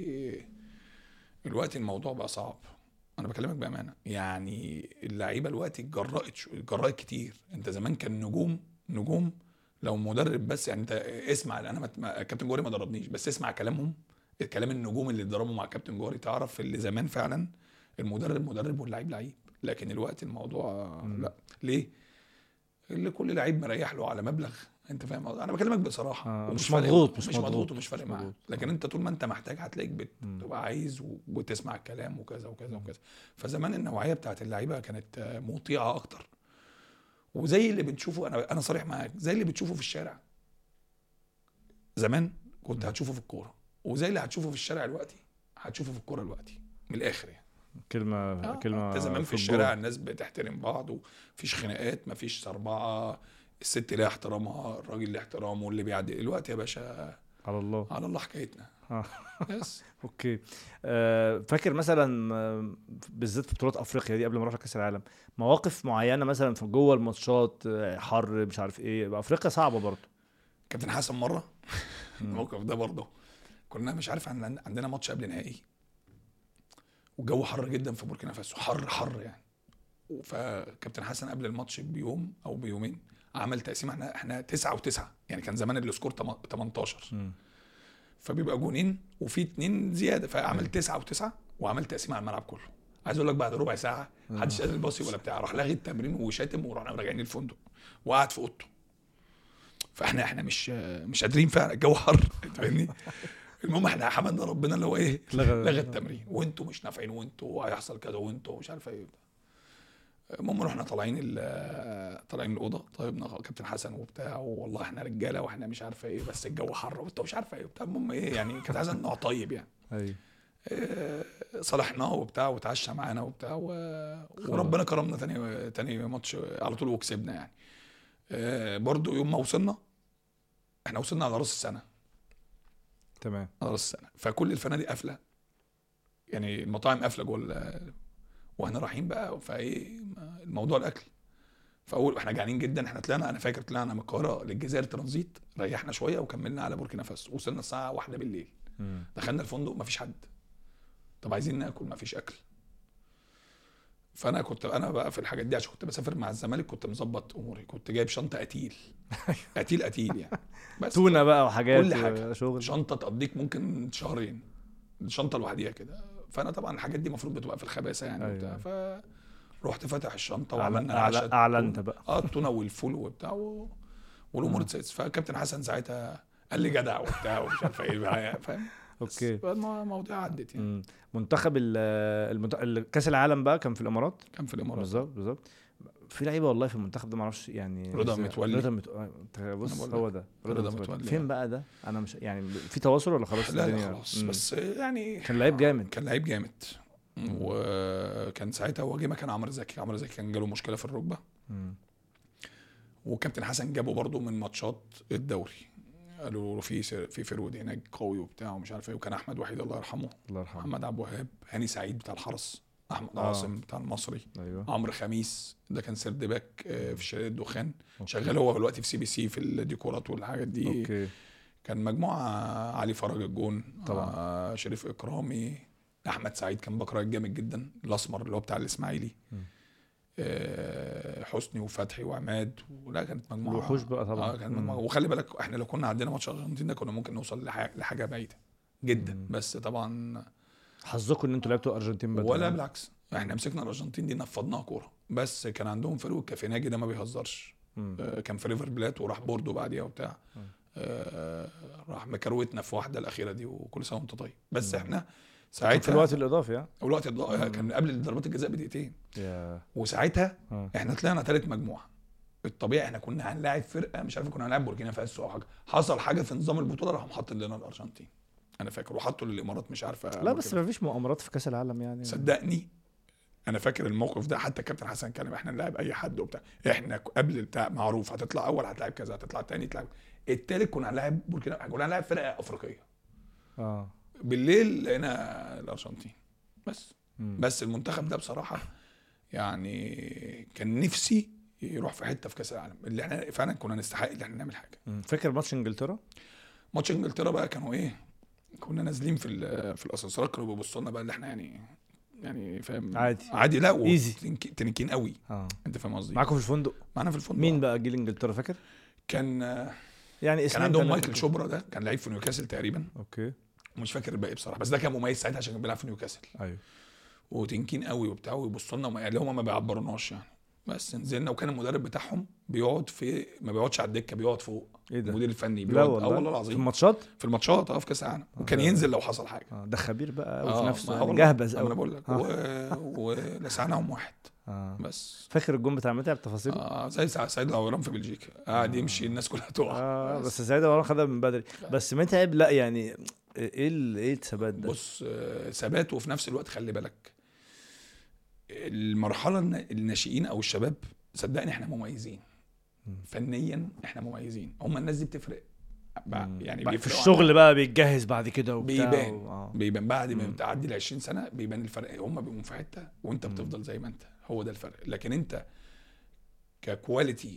الوقت الموضوع بقى صعب. انا بكلمك بامانه، يعني اللعيبه الوقت اتجرأت كتير. انت زمان كان نجوم لو مدرب بس، يعني انت اسمع، انا كابتن جوري ما ضربنيش، بس اسمع كلامهم، كلام النجوم اللي اتضربوا مع كابتن جوري، تعرف اللي زمان فعلا المدرب مدرب واللعيب لعيب. لكن الوقت الموضوع لا. ليه؟ اللي كل لعيب مريح له على مبلغ، انت فاهم. انا بكلمك بصراحه. مش مضغوط ومش فارق معاك. لكن انت طول ما انت محتاج هتلاقيك بتبقى عايز وتسمع الكلام وكذا وكذا وكذا. فزمان النوعيه بتاعت اللعيبه كانت مطيعه اكتر، وزي اللي بتشوفه، انا صريح معاك، زي اللي بتشوفه في الشارع زمان كنت هتشوفه في الكوره، وزي اللي هتشوفه في الشارع دلوقتي هتشوفه في الكوره دلوقتي، من الاخر يعني. كلمه انت زمان في الشارع الناس بتحترم بعض، ومفيش خناقات، مفيش صربعه، الست ليها احترامها، الراجل ليه احترامه، اللي بيعدي الوقت يا باشا على الله حكايتنا. بس اوكي. فاكر مثلا بالذات في بطولات افريقيا دي قبل ما اروح كاس العالم، مواقف معينه مثلا في جوه الماتشات، حر مش عارف ايه، افريقيا صعبه برضه. كابتن حسن مره الموقف ده برضه، كنا مش عارف عندنا ماتش قبل نهائي، والجو حر جدا في بوركينا فاسو، حر يعني. فكابتن حسن قبل الماتش بيوم او بيومين عمل تقسيم، احنا 9-9 يعني، كان زمان السكور 18. فبيبقى جونين وفي 2 زياده، فعمل 9-9 وعمل تقسيم على الملعب كله. عايز اقول لك بعد ربع ساعه محدش قادر يباصي ولا بتاع، راح لاغي التمرين وشاتم، ورحنا راجعين الفندق وقعد في اوضته. فاحنا مش قادرين فعلا، الجو حر فاهمني. المهم احنا حمدنا ربنا اللي هو ايه، لغى التمرين، وانتوا مش نافعين، وانتوا هيحصل كذا، وانتوا مش عارف ايه. المهم رحنا طالعين الاوضه، طيبنا كابتن حسن وبتاع، والله احنا رجاله واحنا مش عارفه ايه، بس الجو حر وانتوا مش عارفه ايه وبتاع. المهم ايه يعني، كابتن حسن نوع طيب يعني. ايوه. صالحناه وبتاع، وتعشى معانا وبتاع وربنا كرمنا تاني ماتش على طول وكسبنا يعني. برضو يوم ما وصلنا، احنا وصلنا على راس السنه. تمام. على راس السنه، فكل الفنادق قافله، يعني المطاعم قافله جوه، واحنا رايحين بقى فايه الموضوع الاكل. فاول احنا جعانين جدا، احنا انا فاكر طلعنا من القاهره للجزائر ترانزيت، ريحنا شويه وكملنا على بوركينا فاسو، وصلنا الساعه 1 بالليل. دخلنا الفندق مفيش حد، طب عايزين ناكل، مفيش اكل. انا بقى في الحاجات دي عشان كنت بسافر مع الزمالك، كنت مظبط اموري، كنت جايب شنطه قتيل يعني، بس تونه بقى وحاجات، كل حاجه شغل، شنطه تقضيك ممكن شهرين، الشنطه لوحديها كده. فانا طبعا الحاجات دي المفروض بتبقى في الخباثه يعني. أيوة. وبتاع، فرحت فاتح الشنطه وعملنا عشاء اعلنت بقى التونه والفول وبتاع والامور اتسيس. فكابتن حسن ساعتها قال لي جدع وبتاع ومش عارف ايه، فاهم. اوكي. المواضيع عدت يعني. منتخب كاس العالم بقى كان في الامارات. بالظبط. في لعيبه والله في المنتخب ده ما اعرفش يعني، رضا متولي. بص هو ده رضا متولي. فين بقى ده؟ انا مش يعني في تواصل ولا خلاص؟ لا خلاص. بس يعني كان لعيب جامد. وكان ساعتها هو جه مكان عمرو زكي كان جاله مشكله في الركبه. وكابتن حسن جابه برضو من ماتشات الدوري، قالوا في فرود هناك قوي وبتاع ومش عارف ايه. وكان احمد وحيد الله يرحمه، محمد عبد الوهاب، هاني سعيد بتاع الحرس، احمد آه. عاصم بتاع المصري، ايوه عمرو خميس ده كان سيرد باك في شركه الدخان، أوكي. شغال هو دلوقتي في CBC في الديكورات والحاجات دي. اوكي كان مجموعه، علي فرج الجون طبعا. شريف اكرامي، احمد سعيد كان باك رايت جامد جدا، الاسمر اللي هو بتاع الاسماعيلي، حسني وفتحي وعماد، ولا كانت مجموعه الوحوش بقى طبعا. كان مجموعة. وخلي بالك احنا لو كنا عندنا ماتش الارجنتين ده كنا ممكن نوصل لحاجه بعيده جدا، بس طبعا حظكم ان انتوا لعبتوا الارجنتين بدري. ولا بالعكس، احنا مسكنا الارجنتين دي نفضناها كوره، بس كان عندهم فريق كافيناجي ده ما بيهزرش. كان في ريفر بلات وراح بوردو بعديها وبتاع، راح مكروتنا في واحده الاخيره دي، وكل سنه وانت طيب. بس احنا ساعتها في الوقت الاضافي الوقت كان قبل ضربات الجزاء بدقيقتين، وساعتها احنا طلعنا ثالث مجموعه. الطبيعي احنا كنا هنلاعب فرقه مش عارف، كنا هنلاعب بوركينا فاسو او حاجه، حصل حاجه في نظام البطوله راح محطين لنا الارجنتين، انا فاكر، وحطوا للامارات مش عارفه. لا بس ما فيش مؤامرات في كاس العالم يعني. صدقني انا فاكر الموقف ده، حتى كابتن حسن كلم احنا نلعب اي حد وبتاع، احنا قبل بتاع معروف هتطلع اول هتلاعب كذا، هتطلع تاني تلعب التالت، كنا هنلاعب بوركينا، كنا هنلاعب فرقه افريقيه. بالليل لقينا الارجنتين بس المنتخب ده بصراحه يعني كان نفسي يروح في حته في كاس العالم، اللي احنا فعلا كنا نستحق ان احنا نعمل حاجه. فاكر ماتش انجلترا؟ ماتش انجلترا بقى كانوا ايه، كنا نازلين في الاسانسير، كانوا بيبصوا لنا بقى اللي احنا يعني فاهم عادي لا تنكين قوي. انت فاهم قصدي؟ معاكم في الفندق؟ معانا في الفندق. مين بقى جيل انجلترا فاكر؟ كان يعني كان عندهم مايكل شوبرا، ده كان لعيب في نيوكاسل تقريبا. اوكي. ومش فاكر الباقي بصراحه، بس ده كان مميز ساعتها عشان كان بيلعب في نيوكاسل. ايوه. وتنكين قوي وبتاع، ويبصوا لنا يعني هم ما بيعبروناش يعني. بس نزلنا، وكان المدرب بتاعهم بيقعد ما بيقعدش على الدكه، بيقعد فوق. ايه ده؟ المدير الفني بيقعد. والله العظيم. في الماتشات في الماتشات في كاس العالم، وكان ينزل لو حصل حاجه. ده خبير بقى وفي نفسه يعني جهبذ قوي. انا بقول لك ولسعناهم واحد. بس فاكر الجون بتاع متى بتفاصيل؟ زي سيد العوران في بلجيكا، قاعد يمشي الناس كلها تقع. بس سيد العوران خدها من بدري. بس متعب لا يعني ايه الثبات ده؟ بص ثبات، وفي نفس الوقت خلي بالك المرحله الناشئين او الشباب، صدقني احنا مميزين فنيا، احنا مميزين. هم الناس دي بتفرق يعني في الشغل بقى بيتجهز بعد كده وبتاع بيبان بعد ما بتعدي ال 20 سنه بيبان الفرق. هم بيبقوا في حته وانت بتفضل زي ما انت، هو ده الفرق. لكن انت ككواليتي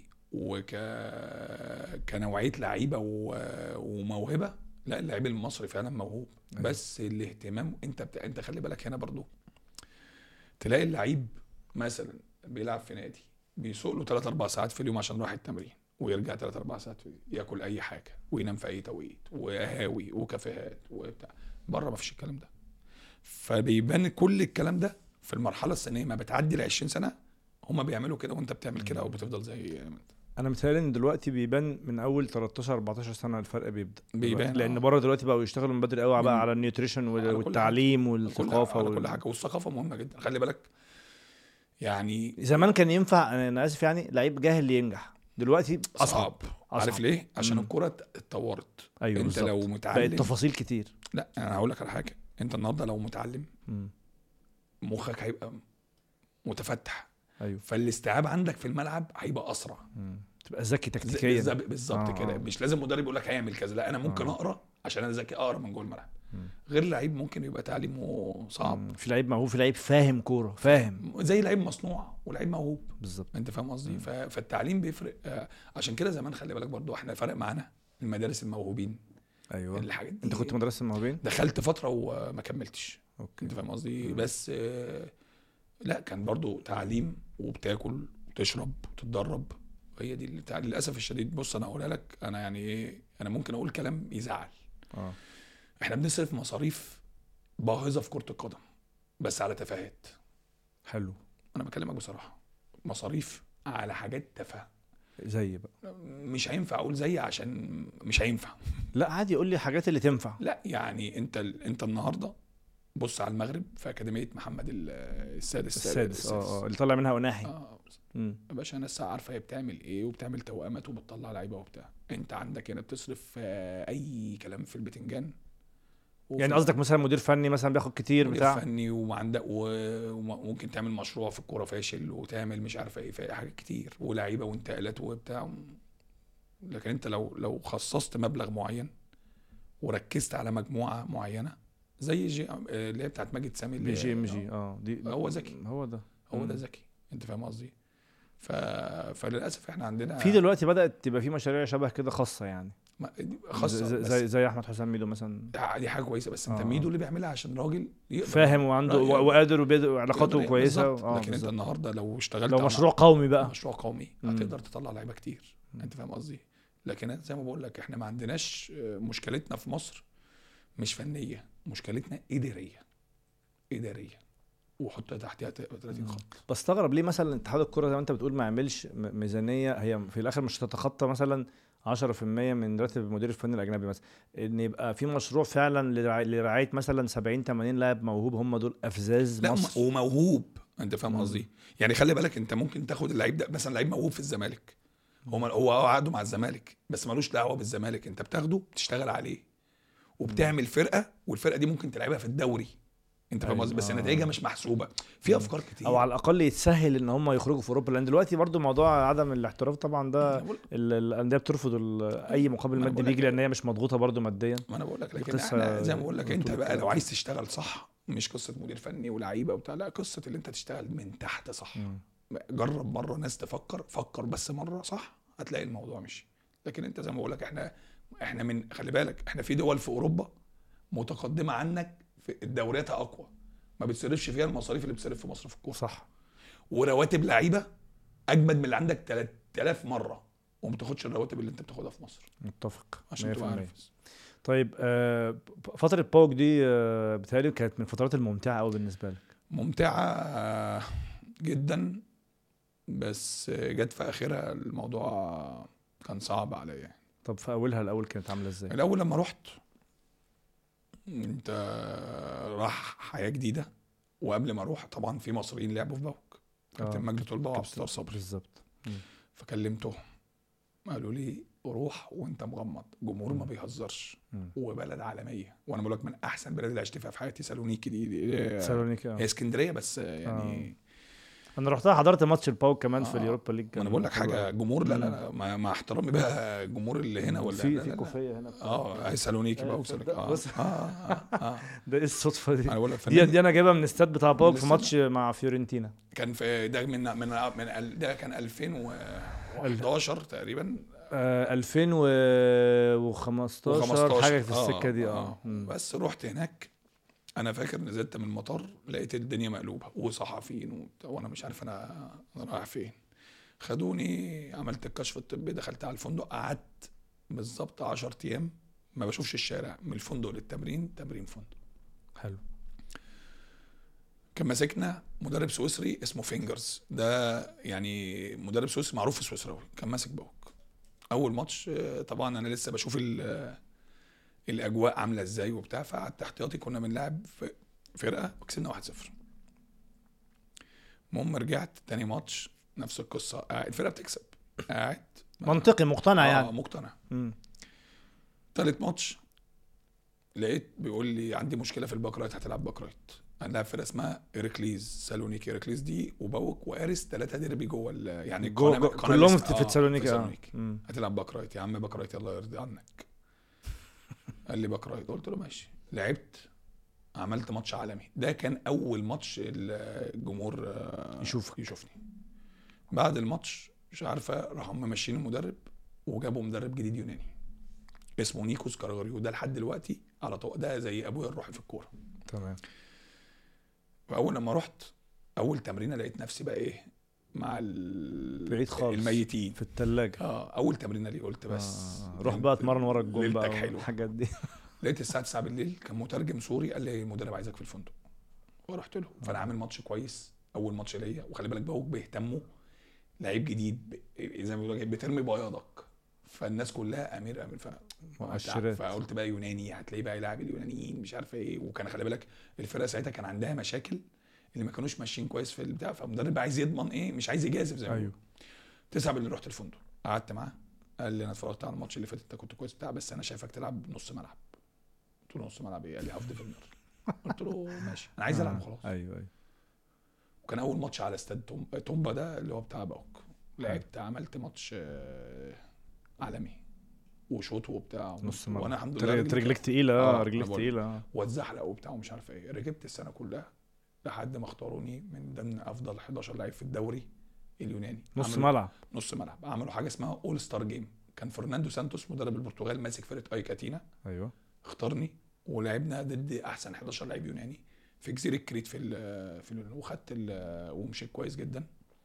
كنوعيه لعيبه وموهبه، لا اللاعب المصري فعلا موهوب. بس الاهتمام انت خلي بالك هنا برضو، تلاقي اللعيب مثلا بيلعب في نادي بيسوق له 3-4 ساعات في اليوم عشان راح التمرين، ويرجع 3-4 ساعات ياكل اي حاجه وينام في اي توقيت، وقهاوي وكافيهات وبتاع. بره ما فيش الكلام ده. فبيبان كل الكلام ده في المرحله السنيه، ما بتعدي ال 20 سنه هم بيعملوا كده، وانت بتعمل كده وبتفضل زي ما انت. انا متهيألي ان دلوقتي بيبان من اول 13-14 سنه الفرق بيبان لان بره دلوقتي بقوا يشتغلوا من بدري قوي بقى على النيوتريشن والتعليم والثقافه كل حاجه. والثقافه مهمه جدا، خلي بالك. يعني زمان كان ينفع، انا اسف يعني، لعيب جاهل ينجح، دلوقتي اصعب. عارف ليه؟ عشان الكرة اتطورت. أيوة انت بالزبط. لو متعلم بقت تفاصيل كتير. لا انا هقول لك على حاجه، انت النهارده لو متعلم مخك هيبقى متفتح. ايوه. فالاستيعاب عندك في الملعب هيبقى اسرع. تبقى ذكي تكتيكيا. بالظبط كده. مش لازم مدرب يقول لك هيعمل كذا، لا انا ممكن اقرا عشان انا ذكي، اقرا من جوه الملعب. غير لعيب ممكن يبقى تعليمه صعب. في لعيب موهوب، في لعيب فاهم كوره، فاهم زي لعيب مصنوع ولعيب موهوب. بالظبط. انت فاهم قصدي؟ فالتعليم بيفرق. عشان كده زمان خلي بالك برضو احنا فرق معانا المدارس الموهوبين. ايوه. الحاجات دي. انت كنت مدرسه الموهوبين؟ دخلت فتره وما كملتش. اوكي. انت فاهم قصدي؟ بس لا كان برضو تعليم، وبتاكل وتشرب وتتدرب. هي دي للاسف الشديد. بص انا اقولها لك، انا يعني ايه، انا ممكن اقول كلام يزعل. احنا بنصرف مصاريف باهظه في كرة القدم بس على تفاهات. حلو. انا بكلمك بصراحه، مصاريف على حاجات تافهه. زي بقى مش هينفع اقول زي عشان مش هينفع. لا عادي، قول لي حاجات اللي تنفع. لا يعني انت النهارده بص على المغرب في اكاديميه محمد السادس اللي طلع منها وناحي. يا باشا ناس عارفه هي بتعمل ايه، وبتعمل توأمات وبتطلع لعيبه وبتاع. انت عندك هنا بتصرف اي كلام في البتنجان. يعني قصدك مثلا مدير فني مثلا بياخد كتير مدير بتاع فني، وعندك وممكن تعمل مشروع في الكوره فاشل، وتعمل مش عارفه ايه، في حاجات كتير، ولاعيبه وانتقالات وبتاع. لكن انت لو خصصت مبلغ معين وركزت على مجموعه معينه، زي جي اللي هي بتاعت ماجد سامي اللي بي جي دي هو ذكي، هو ده ذكي، انت فاهم قصدي. فللاسف احنا عندنا في دلوقتي بدات تبقى في مشاريع شبه كده خاصه يعني خاصه زي احمد حسام ميدو مثلا. دي حاجه كويسه، بس انت ميدو اللي بيعملها عشان راجل فاهم وعنده وقادر وعلاقاته كويسه. لكن انت النهارده لو اشتغلت لو مشروع قومي بقى، مشروع قومي هتقدر تطلع لعيبه كتير. انت فاهم قصدي. لكن زي ما بقول لك احنا ما عندناش مشكلتنا في مصر مش فنيه، مشكلتنا اداريه وحط تحتها 30 خط. بستغرب ليه مثلا اتحاد الكره زي ما انت بتقول ما يعملش ميزانيه هي في الاخر مش تتخطى مثلا 10% من راتب المدير الفني الاجنبي مثلا، ان يبقى في مشروع فعلا لرعايه مثلا 70 80 لاعب موهوب، هم دول افزاز مصر وموهوب. انت فاهم قصدي. يعني خلي بالك انت ممكن تاخد اللعيب ده مثلا لعيب موهوب في الزمالك، هو عقده مع الزمالك بس ملوش دعوه بالزمالك، انت بتاخده بتشتغل عليه وبتعمل فرقه، والفرقه دي ممكن تلعبها في الدوري. انت فاهم قصدي. بس النتائج مش محسوبه، في افكار كتير، او على الاقل يتسهل ان هم يخرجوا في اوروبا، لان دلوقتي برضو موضوع عدم الاحتراف طبعا ده الانديه بترفض اي مقابل مادي بيجي لان هي مش مضغوطه برضو ماديا. ما انا بقول لك، لكن احنا زي ما بقول لك انت بقى لو عايز تشتغل صح، مش قصه مدير فني ولاعيبه وبتاع، لا قصه اللي انت تشتغل من تحت صح. جرب مره ناس فكر بس مره صح هتلاقي الموضوع مشي. لكن انت زي ما بقول لك احنا من خلي بالك احنا في دول في اوروبا متقدمه عنك في الدوريات اقوى، ما بتصرفش فيها المصاريف اللي بتصرف في مصر في الكوره صح، ورواتب لعيبه اجمد من اللي عندك 3000 مره، وما بتاخدش الرواتب اللي انت بتاخدها في مصر. متفق عشان تبقى عارف. طيب فتره باوك دي بتهيألي كانت من الفترات الممتعه قوي بالنسبه لك. ممتعه جدا، بس جت في اخرها الموضوع كان صعب عليا. طب في اولها الاول كانت عامله ازاي؟ الاول لما رحت انت راح حياه جديده، وقبل ما اروح طبعا في مصريين لعبوا في باوك، كابتن مجدي طلبه وعبد الستار صبري بالظبط. فكلمته قالوا لي روح وانت مغمض، جمهور ما بيهزرش وبلد عالميه، وانا بقول لك من احسن بلاد اللي عشت فيها في حياتي سالونيكي دي سالونيكي هي اسكندريه بس يعني انا رحتها حضرت ماتش الباوك كمان في اليوروبا ليج. انا بقول لك حاجه جمهور لا مع احترامي بقى الجمهور اللي هنا ولا في كوفيه هنا هي سالونيكي باوك ده ايه الصدفه دي؟ انا بقول لك دي انا جايبها من الاستاد بتاع باوك في ماتش مع فيورنتينا، كان في ده من ده كان 2011 تقريبا 2015 حاجه في السكه دي. بس رحت هناك انا فاكر نزلت من المطار لقيت الدنيا مقلوبه وصحفيين وانا مش عارف انا رايح فين. خدوني عملت الكشف الطبي، دخلت على الفندق، قعدت بالظبط 10 ايام ما بشوفش الشارع، من الفندق للتمرين، تمرين فندق. حلو. كان ماسكنا مدرب سويسري اسمه فينجرز، ده يعني مدرب سويسري معروف في سويسرا، كان ماسك باوك. اول ماتش طبعا انا لسه بشوف الاجواء عامله ازاي وبتاع، فقعدت احتياطي، كنا بنلعب في فرقه وكسبنا 1-0. المهم رجعت تاني ماتش نفس القصه، الفرقه بتكسب، قاعد منطقي مقتنع يعني مقتنع. تالت ماتش لقيت بيقول لي عندي مشكله في الباك رايت، هتلعب باك رايت. هنلعب فرقه اسمها إيركليز سالونيكي. إيركليز دي وباوك وارس 3 ديربي جوه يعني كلهم في سالونيكي. هتلعب باك رايت يا عم، باك رايت يلا يرضي عنك. قال لي باك رايت، قلت له ماشي. لعبت، عملت ماتش عالمي. ده كان اول ماتش الجمهور يشوفني. بعد الماتش مش عارفه راحوا ممشيين المدرب وجابوا مدرب جديد يوناني اسمه نيكوس كاراغوريو، ده لحد دلوقتي على طول ده زي ابويا الروحي في الكوره. تمام. واول لما رحت اول تمرينه لقيت نفسي بقى ايه مع بعيد خالص الميتين في الثلاجه. اول تمرينه لي قلت بس روح بقى اتمرن ورا الجون بقى الحاجات دي. لقيت الساعه 9 بالليل كان مترجم سوري قال لي المدرب عايزك في الفندق، ورحت له. فانا عامل ماتش كويس، اول ماتش ليا. وخلي بالك باوك بيهتموا لعيب جديد زي ما بيقولوا بترمي بياضك، فالناس كلها امير فقلت بقى يوناني هتلاقيه بقى يلعب اليونانيين مش عارف ايه. وكان خلي بالك الفرقه ساعتها كان عندها مشاكل اللي ما كانوش ماشيين كويس في البتاع، فالمدرب عايز يضمن ايه، مش عايز يجازف زي ما بيقولوا. 9 بالليل رحت الفندق، قعدت معاه، قال لي انا اتفرجت على الماتش اللي فات، انت كنت كويس بتاع، بس انا شايفك تلعب نص ملعب. قلت له نص ملعب ايه؟ قال لي هاف ديفندر. قلت له ماشي انا عايز العب خلاص. ايوه. وكان اول ماتش على استاد تومبا ده اللي هو بتاع باوك. لعبت، عملت ماتش عالمي وشوط وبتاع نص ملعب. وانا الحمد لله رجلك تقيله أنا رجلك بقول. تقيله واتزحلق وبتاع ومش عارف ايه. ركبت السنه كلها لحد ما اختاروني من ضمن افضل 11 لعيب في الدوري اليوناني. نص ملعب. نص ملعب. عملوا حاجه اسمها اول ستار جيم. كان فرناندو سانتوس مدرب البرتغال ماسك فرقه اي كاتينا، ايوه اختارني ولعبنا ضد احسن 11 لعيب يوناني في جزيره كريت في اليونان، وخدت ومشيت كويس جدا.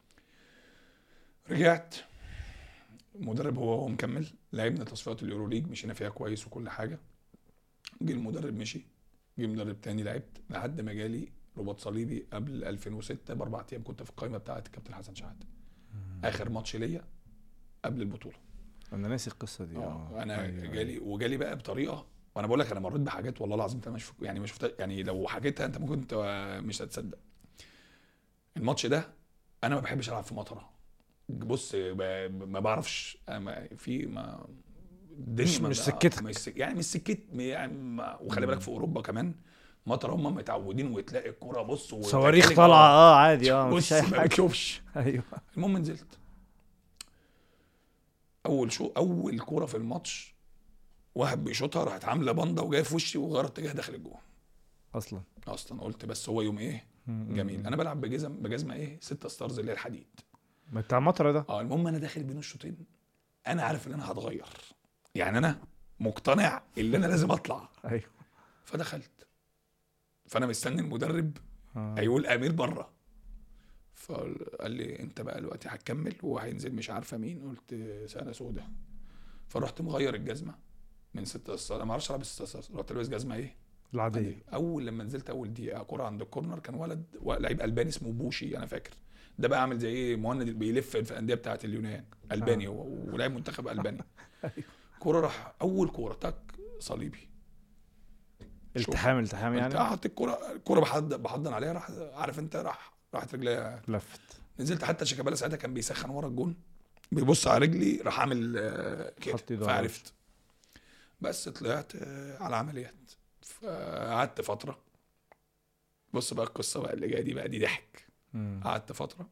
رجعت المدرب هو مكمل، لعبنا تصفيات اليوروليج مشينا فيها كويس وكل حاجه. جه المدرب مشي، جه مدرب تاني، لعبت لحد ما جالي رباط صليبي قبل 2006 ب4 ايام. كنت في القائمه بتاعه الكابتن حسن شحاته، اخر ماتش ليا قبل البطوله. انا ناسي القصه دي. انا أيوة. وجالي بقى بطريقه، وانا بقول لك انا مريت بحاجات والله العظيم انت مش يعني مش يعني لو حكيتها انت ممكن انت مش هتصدق. الماتش ده انا ما بحبش العب في مطره. بص ما بعرفش في ما الدنيا مش سكتك. يعني مش سكت يعني. وخلي بالك في اوروبا كمان مطر هم متعودين، وتلاقي الكوره بص صواريخ طالعه عادي مفيش اي ما حاجه. بتشوفش. ايوه. المهم نزلت اول كوره في الماتش، واحد بيشوطها راحت عامله بنده وجايه في وشي وغيرت اتجاه داخل الجون اصلا. قلت بس هو يوم ايه جميل. انا بلعب بجزمه ايه 6 ستارز اللي هي الحديد بتاع مطره ده. المهم انا داخل بين الشوطين، انا عارف ان انا هتغير، يعني انا مقتنع ان انا لازم اطلع. ايوه. فدخلت، فانا مستني المدرب هيقول امير بره، فقال لي انت بقى دلوقتي هتكمل وهينزل مش عارفه مين. قلت سنه سودة. فرحت مغير الجزمه من 6 ستارز، انا ما اعرفش العب 6 ستارز، رحت لابس جزمه ايه العاديه. اول لما نزلت اول دقيقه كوره عند الكورنر، كان ولد لعيب الباني اسمه بوشي انا فاكر، ده بقى عامل زي ايه مهند بيلف في الانديه بتاعه اليونان، الباني هو ولاعب منتخب الباني. كوره راح اول كوره تك صليبي، التحام يعني. قعدت الكوره بحضن عليها، راح عارف انت راحت رجليها لفت. نزلت. حتى شيكابالا ساعتها كان بيسخن ورا الجون، بيبص على رجلي راح عامل كده، فعرفت. بس طلعت على عمليات، فقعدت فتره. بص بقى القصه بقى اللي جايه دي بقى دي ضحك. قعدت فتره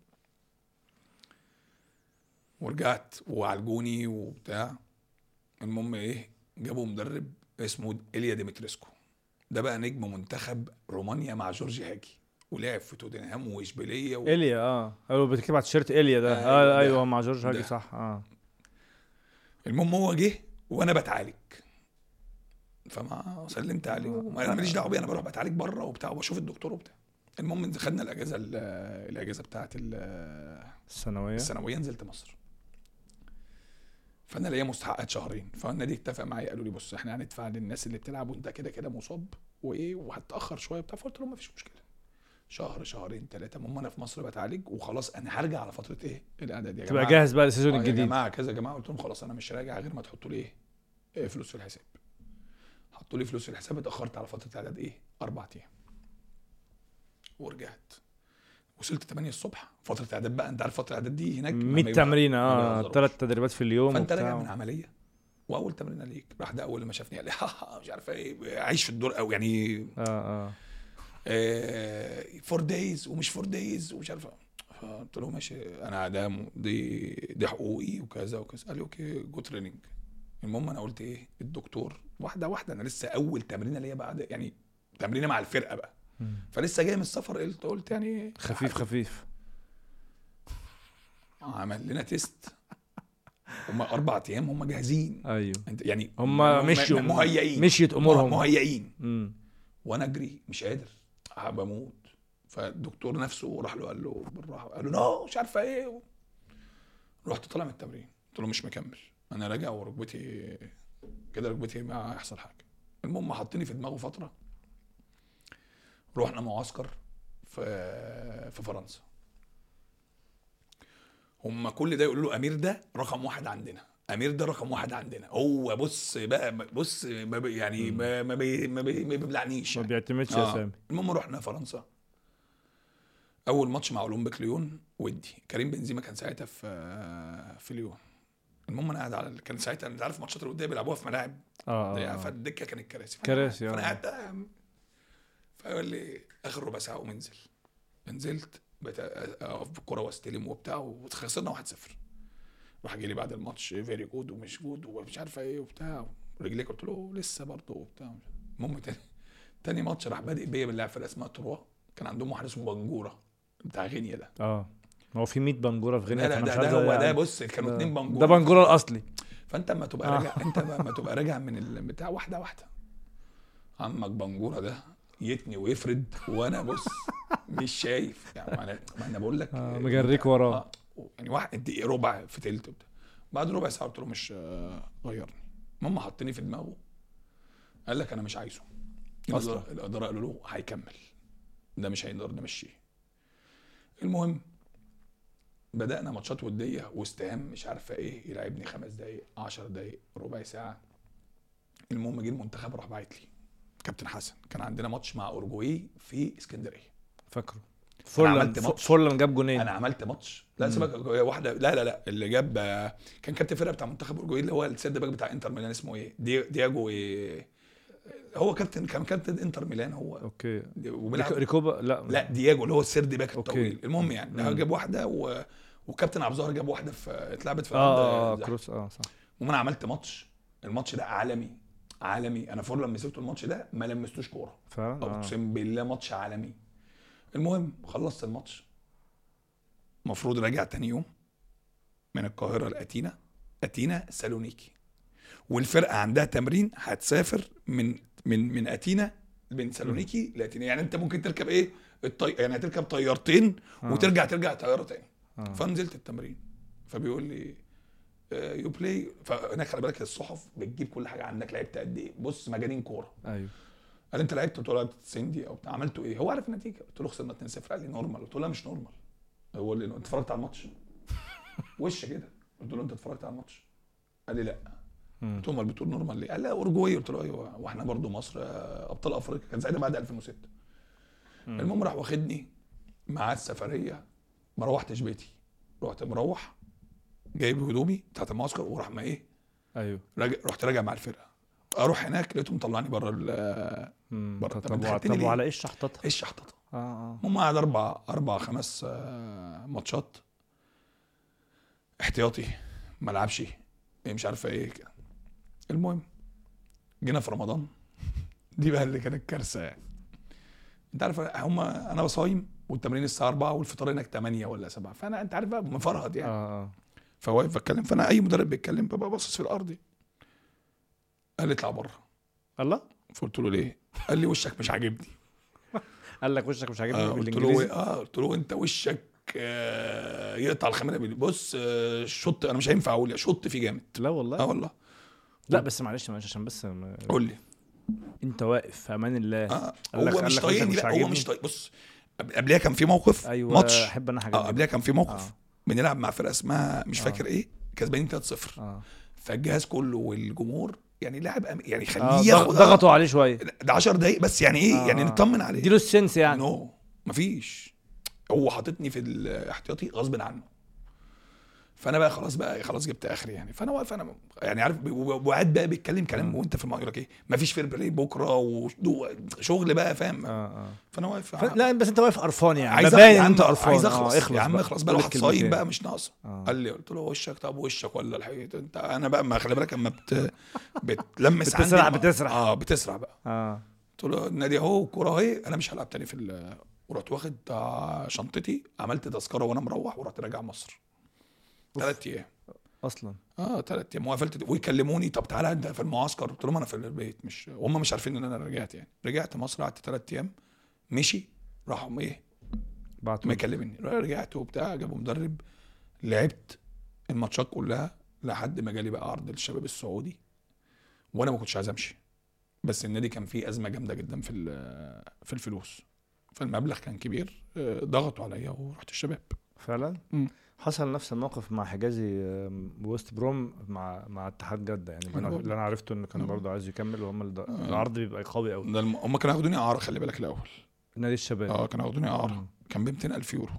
ورجعت وعالجوني وبتاع. المهم ايه جابوا مدرب اسمه إيليا ديمتريسكو، ده بقى نجم منتخب رومانيا مع جورج هاجي، ولعب في توتنهام واشبيليه إيليا هو بتكتب على التيشيرت إيليا ده. ايوه مع جورج هاجي صح. المهم هو جه وانا بتعالج، فما سلمت عليه انا ماليش دعوه بيه، انا بروح بتعالج بره وبتاع وبشوف الدكتور وبتاع. المهم خدنا الاجازه بتاعه السنويه، نزلت مصر. فانا ليا مستحقات شهرين، فالنادي اتفق معايا قالوا لي بص احنا هندفع للناس اللي بتلعب وانت كده كده مصاب وايه وهتاخر شويه بتاع. فقلت لهم مفيش مشكله، شهر شهرين 3. المهم انا في مصر بتعالج وخلاص، انا هرجع على فتره ايه الاعداد يا جماعه، تبقى جاهز بقى للسيزون الجديد يا جماعه كذا. يا جماعه قلت لهم خلاص انا مش راجع غير ما تحطوا لي ايه فلوس في الحساب. حطوا لي فلوس في الحساب، اتاخرت على فتره اعداد ايه 4 ايام ورجعت. وصلت 8 الصبح فتره اعداد بقى، انت عارف فتره اعداد دي هناك 100 تمرين 3 تدريبات في اليوم. فانت راجع من عمليه واول تمرين ليك راح ده اول ما شافني قال لي مش عارف ايه عايش في الدور او يعني 4 دايز ومش 4 دايز ومش عارف. فقلت له ماشي انا دي حقوقي وكذا وكذا. قال لي اوكي جو تريننج. المهم انا قلت ايه الدكتور واحده انا لسه اول تمرينه ليا بعد يعني تمرينه مع الفرقه بقى، فلسه جاي من السفر. قلت يعني خفيف عمل لنا تيست. هم 4 ايام هم جاهزين. ايوه يعني هم مشيوا مهيئين، مشيت امورهم مهيئين. وانا اجري مش قادر بموت. فالدكتور نفسه راح له قال له بالراحه، قال له نو مش عارفه ايه. رحت طالع من التمرين قلت له مش مكمل، انا راجع وركبتي كده، ركبتي ما هيحصل حاجه. المهم حطني في دماغه فتره. رحنا معسكر في فرنسا. هم كل ده يقولوا له امير ده رقم 1 عندنا، امير ده رقم 1 عندنا. هو بص بقى بص يعني ما بيبلعنيش ما يعني. بيعتمدش اسامي. المهم رحنا فرنسا. اول ماتش مع اولمبيك ليون ودي كريم بنزيما كان ساعتها في ليون. المهم انا قاعد على كان ساعتها انت عارف ماتشات الوديه بيلعبوها في ملاعب فالدكه كانت كراسي فانا قاعد. فقال لي اخر ربع ساعه ومنزل. نزلت اقف بالكره واستلم وبتاع وخسرنا 1-0. راح جه لي بعد الماتش فيري جود ومش جود ومش عارف ايه وبتاع. رجليك قلت له لسه برضه وبتاع. المهم تاني ماتش راح بادئ بيا باللعب فرقه اسمها تروا، كان عندهم واحد اسمه بنجوره بتاع غينيا ده. هو في 100 بنجوره في غينيا. لا ده هو ده. بص كانوا 2 بنجوره، ده بنجوره الاصلي. فانت اما تبقى راجع انت لما تبقى راجع من البتاع واحده عمك بنجوره ده يتني ويفرد، وانا بص مش شايف يعني. ما انا بقول لك مجريك وراه يعني واحد دقيقه ربع في تلت وبتاع. بعد ربع ساعه قلت له مش غيرني. ماما حطني في دماغه، قال لك انا مش عايزه اصلا. الاداره قالوا له هيكمل، ده مش هيقدر نمشيه. المهم بدأنا ماتشات ودية واستهام مش عارفة ايه، يلعبني 5 دقايق 10 دقايق ربع ساعة. المهم جه المنتخب راح باعت لي كابتن حسن، كان عندنا ماتش مع اورجواي في اسكندرية فاكره. فورلان جاب جونين. انا عملت ماتش لا سيبك واحدة لا اللي جاب كان كابتن فرقة بتاع منتخب اورجواي اللي هو السيد باك بتاع انتر ميلان اسمه ايه دياجو ايه، هو كان كابتن انتر ميلان هو. اوكي. وبيلعب ريكوبا لا دياجو اللي هو السيرد باك الطويل. المهم يعني ده جاب واحده وكابتن عبد الظاهر جاب واحده في اتلعبت في كروس صح. وانا عملت الماتش ده عالمي. انا فورلان مسكت الماتش ده ما لمستوش كوره فعلا. اقسم بالله ماتش عالمي. المهم خلصت الماتش، المفروض راجع تاني يوم من القاهره لاتينا سالونيكي، والفرقه عندها تمرين هتسافر من اتينا من سالونيكي لاتينا. يعني انت ممكن تركب ايه يعني هتركب طيارتين وترجع طياره تاني. فنزلت التمرين، فبيقول لي يو بلاي. فهناك خلي بالك الصحف بتجيب كل حاجه عنك، لعبت قد ايه، بص مجانين كوره. ايوه. قال انت لعبت؟ قلت له لعبت 90 دقيقه وبتاع. عملته ايه؟ هو عارف النتيجه. قلت له خسرنا 2-0. قال لي نورمال. قلت له لا مش نورمال. هو اللي انت اتفرجت على الماتش وش كده؟ قلت له انت اتفرجت على الماتش؟ قال لي لا. قلت له امال بتقول نورمال ليه؟ قال لا اورجواي. قلت له ايوه واحنا برضو مصر ابطال افريقيا، كان ساعتها بعد 2006. المهم راح واخدني معاه السفريه، ما روحتش بيتي، رحت مروح جايب هدومي بتاعت المعسكر وراح ما ايه. ايوه. رحت راجع مع الفرقه. اروح هناك لقيتهم مطلعني بره طب وعلى ايه الشحططه؟ هم قعد 4-5 ماتشات احتياطي ما لعبش مش عارفه ايه كده. المهم جينا في رمضان دي بقى اللي كانت كارثه يعني. انت عارف انا بصايم والتمرين الساعه 4 والفطار هناك 8 ولا 7، فانا انت عارف بقى مفرهد يعني. فواقف بتكلم، فانا اي مدرب بيتكلم ببقى باصص في الارض. قال لي اطلع بره. الله. قلت له ليه؟ قال لي وشك مش عاجبني. قال لك وشك مش عاجبني بالانجليزي؟ قلت له انت وشك يقطع الخميره. بص شط، انا مش هينفع اقول شط فيه جامد. لا والله. والله. لا بس معلش عشان بس قول لي. انت واقف في امان الله. هو مش طايقني. لا هو مش طايق. بص قبلها كان في موقف. أيوة ماتش احب انا حاجه. قبلها كان في موقف بنلعب مع فرقه اسمها مش فاكر ايه، كسبانين 3-0. فالجهاز كله والجمهور يعني لاعب يعني خليه ياخد ضغطوا عليه شويه. ده 10 دقايق بس يعني ايه يعني نطمن عليه، اديله السنس يعني. نو مفيش. هو حاططني في الاحتياطي غصب عنه. فانا بقى خلاص جبت اخري يعني. فانا واقف انا يعني عارف وقاعد بقى بيتكلم كلام وانت في المقرك ايه مفيش فير بلاي بكره وشغل بقى فاهم. فانا واقف لا بس انت واقف قرفان يعني. عايز باين انت قرفان. عايز اخلص يا عم اخلص بقى الواحد صايم بقى مش ناقص. قال لي قلت له وشك. طب وشك ولا الحقيقه انت انا بقى ما خلي بالك اما بتلمس بتسرع بتسرع بقى. قلت له النادي اهو الكوره اهي انا مش هلعب تاني في ورحت واخد شنطتي عملت تذكره وانا مروح ورحت راجع مصر 3 ايام اصلا. 3 ايام وقفلت ويكلموني طب تعالى انت في المعسكر. قلت لهم انا في البيت مش هم مش عارفين ان انا رجعت يعني. رجعت مصر قعدت 3 ايام مشي راحوا ايه بعتوا مكلمني رجعت وبتاع. جابوا مدرب لعبت الماتشات كلها لحد ما جالي بقى عرض الشباب السعودي وانا ما كنتش عايز امشي. بس النادي كان فيه ازمه جامده جدا في الفلوس فالمبلغ كان كبير. ضغطوا عليا ورحت الشباب فعلا. حصل نفس الموقف مع حجازي بوست بروم مع اتحاد جده يعني. اللي انا عرفته انه كان برضه عايز يكمل وهم العرض بيبقى قوي قوي. هم كانوا ياخدوني اعاره خلي بالك الاول نادي الشباب. كانوا ياخدوني اعاره كان ب 200,000 يورو.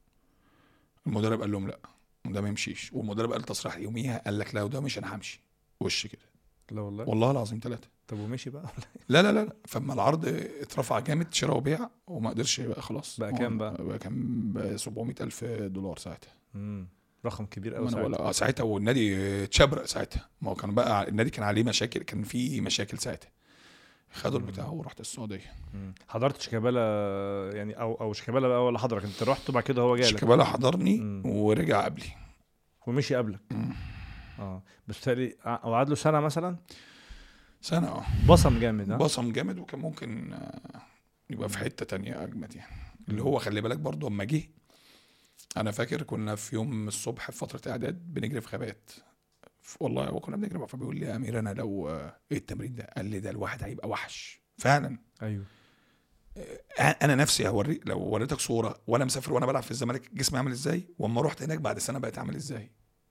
المدرب قال لهم لا ده ما يمشيش. والمدرب قال تصريح يوميها قال لك لا وده مش انا همشي وش كده. لا والله العظيم 3. طب ومشي بقى؟ لا فما العرض اترفع جامد شراء وبيع وما قدرش بقى خلاص. بقى كام بقى؟ كان ب $700,000 ساعتها. رقم كبير ما قوي انا ساعتها. ولا ساعتها، والنادي اتشبرق ساعتها، ما هو كان بقى النادي كان عليه مشاكل، كان في مشاكل ساعتها، خدوا البتاع ورحت السعوديه. حضرت شيكابالا يعني او شيكابالا بقى ولا حضرتك انت رحت وبعد كده هو جالك؟ شيكابالا حضرني ورجع قبلي. ومشي قبلك؟ بس تقريبا قعد له سنه مثلا. سنه بصم جامد. بصم جامد، وكان ممكن يبقى في حته تانية اجمد يعني. اللي هو خلي بالك برضو اما جه، انا فاكر كنا في يوم الصبح في فتره اعداد بنجري في غابات، والله وكنا بنجري، فبيقول لي يا امير انا لو ايه التمرين ده؟ قال لي ده الواحد هيبقى وحش فعلا. ايوه. انا نفسي هوري، لو وريتك صوره وانا مسافر وانا بلعب في الزمالك جسمي عامل ازاي، واما رحت هناك بعد سنه بقيت عامل ازاي.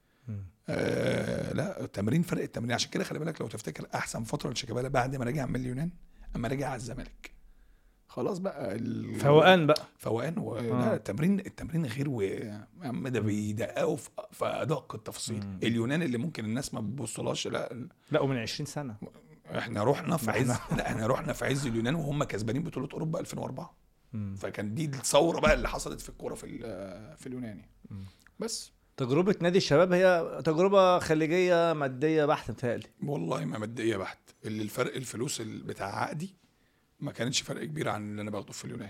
لا التمرين فرق التمرين. عشان كده خلي بالك لو تفتكر احسن فتره لشيكابالا بعد ما رجع من اليونان، اما رجع على الزمالك خلاص بقى فوقان بقى لا التمرين غير ده بيدققوا في ادق التفاصيل. اليونان اللي ممكن الناس ما بتبصلهاش، لا ومن 20 سنه احنا رحنا في عز لا احنا رحنا في عز اليونان وهم كسبانين بطوله اوروبا 2004. فكان دي الثوره بقى اللي حصلت في الكوره في اليوناني. بس تجربه نادي الشباب هي تجربه خليجيه ماديه بحت متهيألي. والله ما ماديه بحت، اللي الفرق الفلوس بتاع عقدي ما كانتش فرق كبير عن اللي انا باخده في اليونان.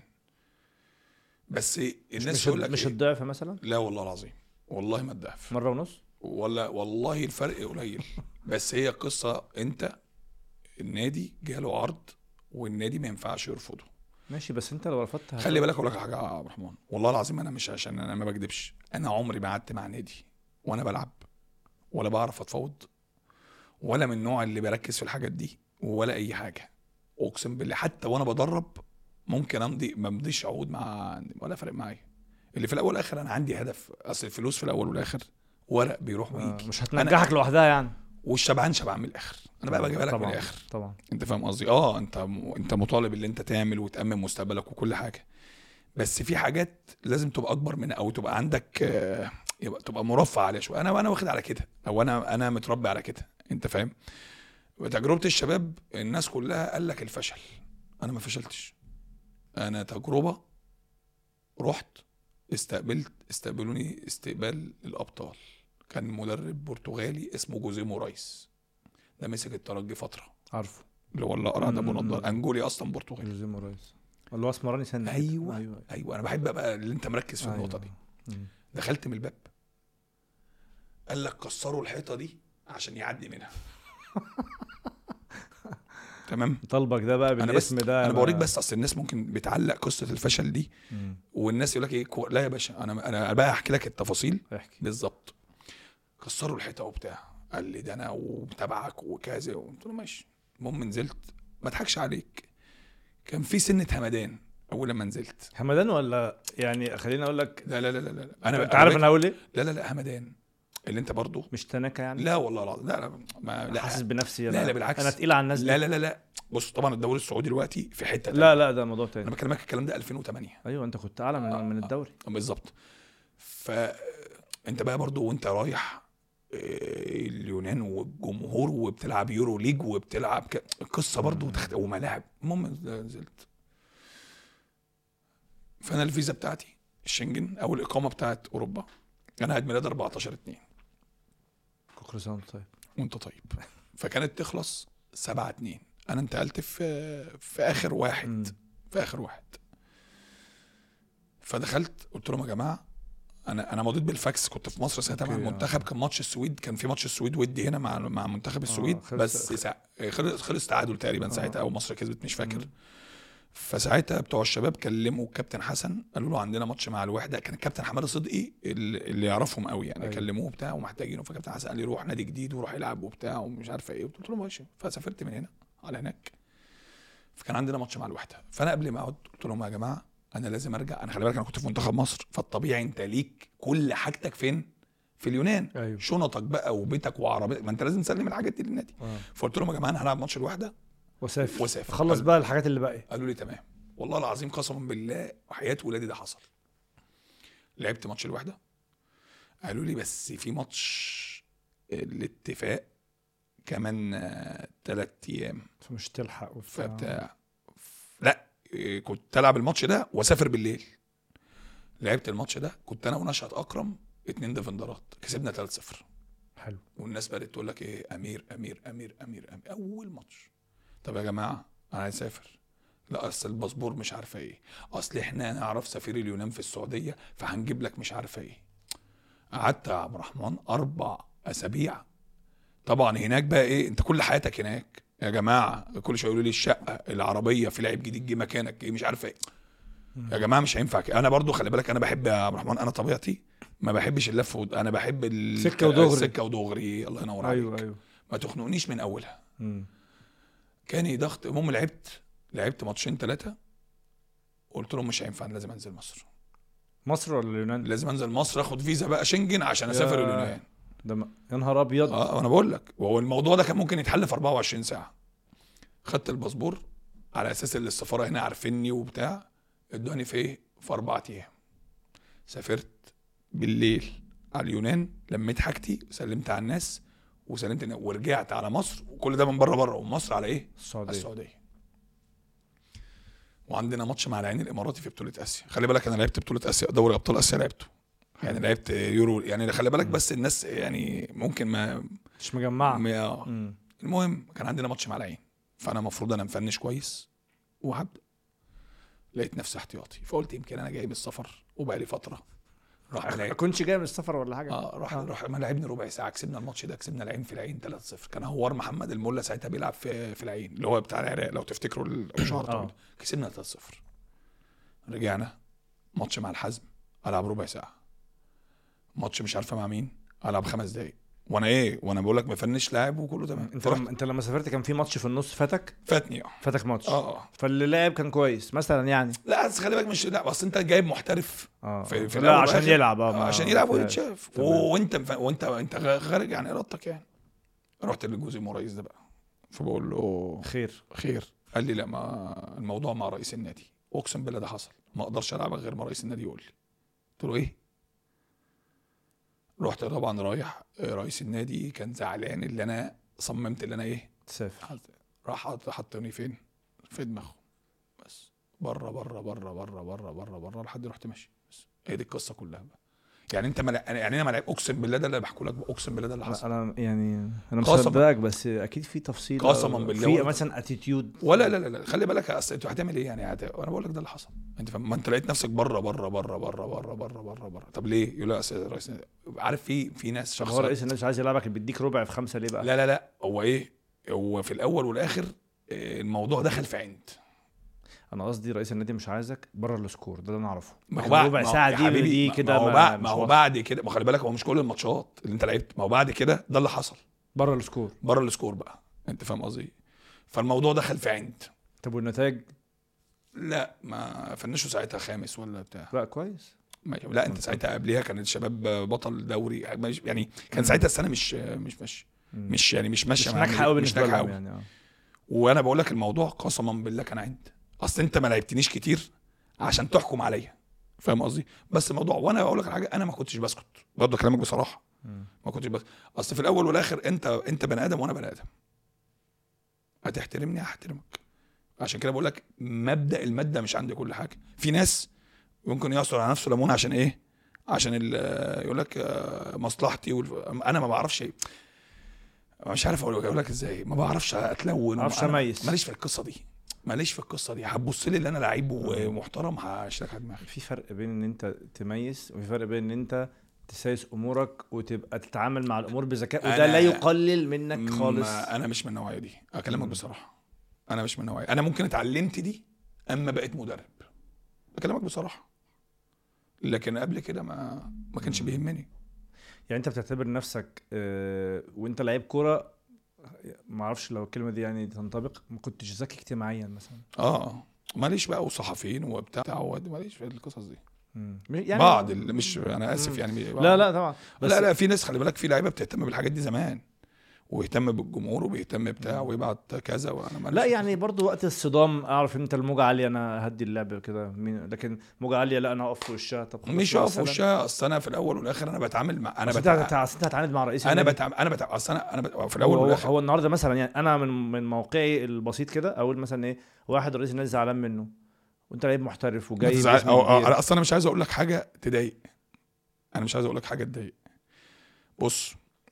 بس الناس يقول لك مش الضعف مثلا. لا والله العظيم، والله ما الضعف، مره ونص ولا والله الفرق قليل. بس هي قصه، انت النادي جاله عرض والنادي ما ينفعش يرفضه. ماشي، بس انت لو رفضت خلي بالك اقول لك حاجه يا عبد الرحمن، والله العظيم انا مش عشان انا ما بكدبش، انا عمري ما قعدت مع نادي وانا بلعب ولا بعرف اتفاوض ولا من النوع اللي بركز في الحاجات دي ولا اي حاجه. اقسم بالله حتى وانا بدرب ممكن ما امضيش عقود مع، ولا فرق معايا. اللي في الاول والاخر انا عندي هدف، اصل الفلوس في الاول والاخر ورق بيروح ويجي. مش هتنجحك لوحدها يعني. والشبعان شبعان من الاخر، انا بقى بجيبها لك من الاخر طبعا. انت فاهم قصدي؟ انت مطالب اللي انت تعمل وتامن مستقبلك وكل حاجه، بس في حاجات لازم تبقى اكبر من، او تبقى عندك يبقى تبقى مرفع عليها شويه. انا واخد على كده، او انا متربي على كده، انت فاهم. وتجربه الشباب الناس كلها قال لك الفشل، انا ما فشلتش. انا تجربه رحت استقبلوني استقبال الابطال. كان مدرب برتغالي اسمه جوزيه مورايس، ده مسك الترجي فتره، عارفه اللي هو الاقرع ده ابو نضاره، انجولي اصلا برتغالي. جوزيه مورايس اللي هو اسمراني سنه. أيوة. انا بحب بقى اللي انت مركز في النقطه دي. دخلت من الباب قال لك كسروا الحيطه دي عشان يعدي منها. تمام. طلبك ده بقى بالاسم ده، انا بوريك بس، اصل الناس ممكن بتعلق قصه الفشل دي والناس يقول لك ايه لا يا باشا، انا بقى احكي لك التفاصيل بالظبط. كسروا الحيطه وبتاع، قال لي ده انا ومتابعك وكذا، قلت له ماشي. المهم نزلت، ما اضحكش عليك، كان في سنه همدان اول لما نزلت. همدان ولا يعني خليني اقول لك، لا لا لا لا, لا. انت عارف انا هقول ايه؟ لا لا لا همدان اللي انت برضو مش تناكه يعني. لا والله العظيم لا حاسس بنفسي. لا بالعكس، انا تقيل على الناس لا لا لا لا. بص طبعا الدوري السعودي دلوقتي في حته تانية. لا ده موضوع تاني. انا بكلمك الكلام ده 2008. ايوه انت كنت اعلى من الدوري بالظبط. فانت بقى برضو وانت رايح اليونان والجمهور وبتلعب يورو ليج وبتلعب قصه برضو وملاعب. المهم نزلت، فانا الفيزا بتاعتي الشنجن او الاقامه بتاعت اوروبا، انا عيد ميلاد 14/2. كل سنه طيب وانت طيب. فكانت تخلص 7/2. انا انتقلت في اخر واحد في اخر واحد. فدخلت قلت لهم يا جماعه انا مضيت بالفاكس، كنت في مصر ساعتها مع المنتخب، كان ماتش السويد، كان في ماتش السويد ودي هنا مع منتخب السويد، بس خلص تعادل تقريبا ساعتها، او مصر كسبت مش فاكر. فساعتها بتوع الشباب كلموا الكابتن حسن، قالوا له عندنا ماتش مع الوحده، كان الكابتن حماده صدقي اللي يعرفهم قوي يعني. كلموه بتاع ومحتاجينه، فالكابتن حسن قال لي روح نادي جديد وروح يلعب وبتاع ومش عارفه ايه. قلت له ماشي. فسافرت من هنا على هناك، فكان عندنا ماتش مع الوحده. فانا قبل ما اقعد قلت لهم يا جماعه انا لازم ارجع. انا خلي بالك انا كنت في منتخب مصر، فالطبيعي انت ليك كل حاجتك فين؟ في اليونان. أيوه. شنطك بقى وبيتك وعربيتك، ما انت لازم تسلم الحاجات دي للنادي. فقلت لهم يا جماعه انا هلعب ماتش الوحده وسافر خلص بقى الحاجات اللي باقيه. قالوا لي تمام. والله العظيم قسما بالله وحياة ولادي ده حصل. لعبت ماتش الوحده، قالوا لي بس في ماتش الاتفاق كمان 3 ايام فمش تلحق وبتاع. لا كنت العب الماتش ده واسافر بالليل. لعبت الماتش ده، كنت انا ونشأت اكرم 2 ديفندرات، كسبنا 3-0. حلو. والناس بدات تقول لك ايه، امير امير امير امير, أمير. اول ماتش، طب يا جماعه انا عايز اسافر، لا اصل الباسبور مش عارفه ايه، اصل احنا نعرف سفير اليونان في السعوديه فهنجيب لك مش عارفه ايه. قعدت يا عبد الرحمن 4 أسابيع. طبعا هناك بقى ايه، انت كل حياتك هناك يا جماعه، كل شويه يقولوا لي الشقه، العربيه، في لعيب جديد جه مكانك، ايه مش عارف ايه. يا جماعه مش هينفع كده. انا برضو خلي بالك، انا بحب يا عبد الرحمن، انا طبيعتي ما بحبش اللف انا بحب سكة ودغري. السكه ودغري. الله ينور عليك. ايوه. ما تخنقنيش من اولها. مم. كان ضغط. المهم لعبت ماتشين 3، قلت لهم مش هينفع، لازم انزل مصر. مصر ولا اليونان؟ لازم انزل مصر، اخد فيزا بقى شنجن عشان اسافر اليونان. يا نهار ابيض. انا بقول لك، وهو الموضوع ده كان ممكن يتحل في 24 ساعه. خدت الباسبور على اساس ان السفاره هنا عارفيني وبتاع، ادوني في ايه، في 4 ايام. سافرت بالليل على اليونان، لميت حاجتي، سلمت على الناس وسلمت، ورجعت على مصر. وكل ده من بره ومصر على ايه، السعوديه. وعندنا ماتش مع العين الاماراتي في بطوله اسيا. خلي بالك انا لعبت بطوله اسيا، دوري ابطال اسيا لعبته، يعني لعبت يورو. يعني خلي بالك بس الناس يعني ممكن ما مش مجمعه. المهم كان عندنا ماتش مع العين، فانا المفروض انا مفنش كويس وهبدا. لقيت نفسي احتياطي، فقلت يمكن انا جاي من السفر وبقى لي فتره. ما كنتش جاي من السفر ولا حاجه. راح ما لعبني ربع ساعه، كسبنا الماتش ده، كسبنا العين في العين 3-0. كان هوار محمد الملا ساعتها بيلعب في العين، اللي هو بتاع العراق لو تفتكروا الشهر طويل. كسبنا 3-0. رجعنا ماتش مع الحزم، العب ربع ساعه. ماتش مش عارفه مع مين، العب 5 دقايق. وانا بقول لك مفنش لاعب وكله تمام. انت لما سافرت كان في ماتش في النص فاتني ماتش. فاللي لعب كان كويس مثلا يعني. لا بس خلي بالك مش لا، اصل انت جايب محترف في لا عشان يلعب عشان يلعب ويتشاف، وانت خارج عن ارادتك يعني. رحت للجوزي رئيس ده بقى، فبقول له خير. قال لي لا، ما الموضوع مع رئيس النادي. اقسم بالله ده حصل، ما اقدرش العبك غير ما رئيس النادي يقول لي. قلت له ايه؟ رحت طبعا رايح، رئيس النادي كان زعلان اللي انا صممت اللي انا ايه تسافر. راح حطني فين، في دماغه بس، بره لحد رحت ماشي. بس هي دي القصه كلها بقى. يعني انت يعني انا ما اقسم بالله ده اللي بحكوا لك، اقسم بالله ده اللي حصل. انا مش مصدقك، بس اكيد في تفصيل قسما بالله، في مثلا اتيتيود ولا لا خلي بالك، اصل انت هتعمل ايه يعني؟ انا بقول لك ده اللي حصل. انت فاهم؟ ما انت لقيت نفسك بره. طب ليه؟ يقول لك رئيس، عارف في ناس هو رئيس النادي مش عايز يلعبك، بيديك ربع في 5 ليه بقى؟ لا هو ايه، هو في الاول والاخر الموضوع دخل في عند. انا قصدي رئيس النادي مش عايزك بره السكور، ده اللي انا اعرفه. ما هو ربع ساعه دي كده، ما هو بعد كده، ما خلي بالك هو مش كل الماتشات اللي انت لعبت، ما هو بعد كده ده اللي حصل بره السكور بقى. انت فاهم قصدي؟ فالموضوع دخل في عند. طب والنتائج؟ لا ما فنشوا ساعتها 5 ولا بتاع. لا كويس. لا انت ساعتها قبليها كان الشباب بطل دوري يعني، كان ساعتها السنه مش يعني مش ماشيه، مش ناجحه قوي بالنسبه لهم يعني. وانا بقول لك الموضوع قسما بالله كان عند. اصل انت ما لعبتنيش كتير عشان تحكم عليا، فاهم قصدي؟ بس الموضوع، وانا بقول لك حاجه، انا ما كنتش بسكت برضه، كلامك بصراحه ما كنتش بس. اصل في الاول والاخر انت بني ادم وانا بني ادم، هتحترمني هحترمك. عشان كده بقول لك مبدا الماده مش عندي كل حاجه. في ناس ممكن يعصر على نفسه ليمون عشان ايه، عشان يقول لك مصلحتي انا ما بعرفش ايه، مش عارف اقول لك ازاي، ما بعرفش اتلون، ما بعرفش اميز، ماليش في القصه دي. هتبص لي اللي انا لعيب ومحترم هشترك على دماغي. في فرق بين ان انت تميز، وفي فرق بين ان انت تسايس امورك وتبقى تتعامل مع الامور بذكاء، وده لا يقلل منك خالص. انا مش من النوعيه دي، اكلمك بصراحه. انا مش من النوعيه، انا ممكن اتعلمت دي اما بقيت مدرب، اكلمك بصراحه. لكن قبل كده ما كانش بيهمني. يعني انت بتعتبر نفسك وانت لعيب كوره، ما اعرفش لو الكلمه دي يعني تنطبق، ما كنتش ذكي اجتماعيا مثلا؟ ماليش بقى وصحفيين وبتاع، ماليش في القصص دي. يعني بعض مش انا اسف يعني لا طبعا، بس لا في ناس خلي بالك، في لعيبه بتهتم بالحاجات دي زمان، ويهتم بالجمهور وبيهتم بتاع ويبعت كذا، وانا لا يعني برضو وقت الصدام اعرف انت الموجه عاليه انا هدي اللعب كده، لكن موجه عاليه لا انا اقف في وشها. طب مش اقف في وشها، اصل انا في الاول والاخر انا بتعامل مع انت هتتعامل مع رئيس انا بتعامل اصل انا في الاول والاخر هو النهارده مثلا يعني انا من موقعي البسيط كده اقول مثلا ايه، واحد رئيس النادي زعلان منه وانت لعيب محترف وجاي اصل انا مش عايز اقول لك حاجه تضايق، انا مش عايز اقول لك حاجه تضايق. بص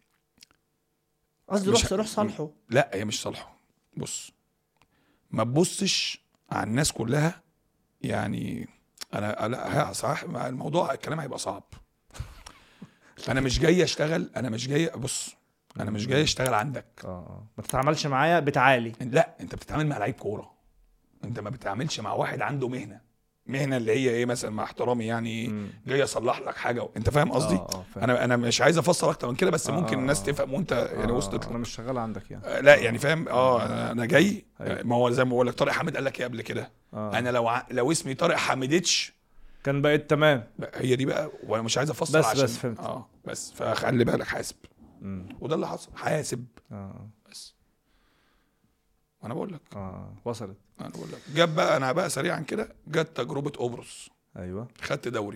قصدي روح صالحه. لا هي مش صالحه. بص ما تبصش على الناس كلها. يعني انا صح الموضوع الكلام هيبقى صعب. انا مش جاي اشتغل، انا مش جاي اشتغل عندك. ما تتعاملش معايا بتعالي. لا انت بتتعامل مع لعيب كوره، انت ما بتتعاملش مع واحد عنده مهنه اللي هي ايه مثلا، مع احترامي يعني جاي اصلح لك حاجه. انت فاهم قصدي؟ انا مش عايز افسر اكتر من كده، بس ممكن الناس تفهم وانت يعني وصلت. انا مش شغال عندك يعني. لا يعني فاهم. انا جاي. ما هو زي ما بقول لك طارق حامد قال لك ايه قبل كده. انا لو اسمي طارق حامدتش كان بقيت تمام. هي دي بقى، وانا مش عايز افسر عشان بس فهمت. بس فخلي بالك حاسب. وده اللي حصل، حاسب. بس انا بقول لك وصلت. انا بقول لك جاب بقى، انا بقى سريعا كده، جت تجربه قبرص. ايوه خدت دوري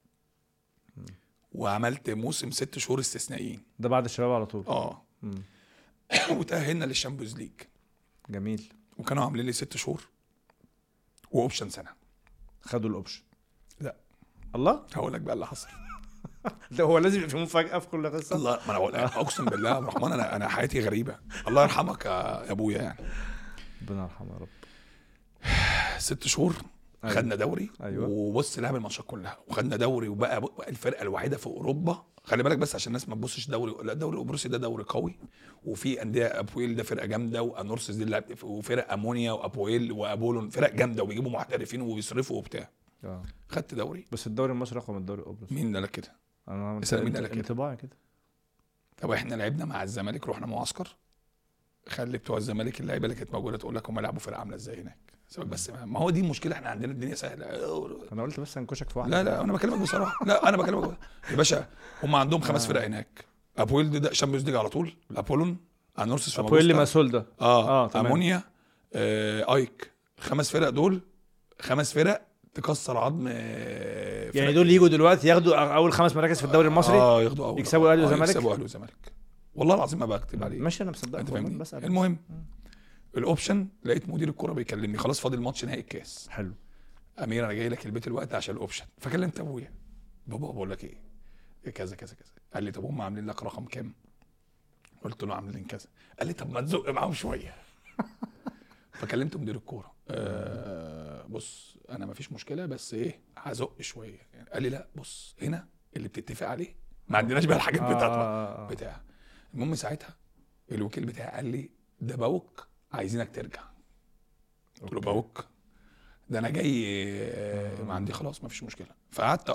وعملت موسم 6 شهور استثنائيين. ده بعد الشباب على طول. وتأهلنا للشامبيونز ليج. جميل. وكانوا عاملين لي 6 شهور واوبشن سنه. خدوا الاوبشن؟ لا. الله. هقول لك بقى اللي حصل. ده هو لازم يبقى في مفاجاه في كل قصه. الله، ما انا بقول اقسم بالله يا عبد الرحمن انا حياتي غريبه. الله يرحمك يا ابويا يعني. ربنا يرحمه يا رب. 6 شهور. أيوة. خدنا دوري. أيوة. وبص لعب الماتشات كلها وخدنا دوري، وبقى الفرقه الوحيده في اوروبا. خلي بالك بس عشان الناس ما تبصش دوري، لا دوري القبرصي ده دوري قوي، وفي انديه ابويل ده فرقه جامده، وانورسس دي اللي وفرق امونيا وابويل وابولون فرق جامده، وبيجيبوا محترفين وبيصرفوا وبتاع. خدت دوري. بس الدوري المصري اقوى من الدوري القبرصي. مين قال كده؟ انا مين قال كده؟ انطباعي كده. طب احنا لعبنا مع الزمالك، رحنا معسكر، خلي بتوع الزمالك اللعيبه اللي كانت موجوده تقول لك هم لعبوا فرقه عامله ازاي هناك. سيبك بس، ما هو دي المشكله، احنا عندنا الدنيا سهله. انا قلت بس انكشك في واحد. لا انا بكلمك بصراحه. لا انا بكلمك يا باشا، هم عندهم 5 فرق هناك. ابويل ده شامبيونز ليج على طول، ابولون، انورسس في ابويل اللي مسؤول ده. امونيا، ايك. 5 فرق دول 5 فرق تكسر عظم. يعني دول يجوا دلوقتي ياخدوا اول 5 مراكز في الدوري المصري. ياخدوا اول، يكسبوا الاهلي والزمالك. يكسبوا الاهلي والزمالك. والله العظيم ما بكتب عليك. ماشي انا مصدقك. بس المهم الاوبشن، لقيت مدير الكوره بيكلمني، خلاص فاضل ماتش نهائي الكاس. حلو. امير انا جاي لك البيت الوقت عشان الاوبشن. فكلمت ابويا، بابا بقول لك ايه كذا كذا كذا. قال لي طب هم عاملين لك رقم كام؟ قلت له عاملين كذا. قال لي طب ما تزق معاهم شويه. فكلمت مدير الكوره، بص انا ما فيش مشكله، بس ايه هزق شويه يعني. قال لي لا بص، هنا اللي بتتفق عليه ما عندناش بقى الحاجات بتاع. المهم ساعتها الوكيل بتاعي قال لي ده باوك عايزينك ترجع. قلت له باوك ده انا جاي ما عندي، خلاص ما فيش مشكله. فقعدت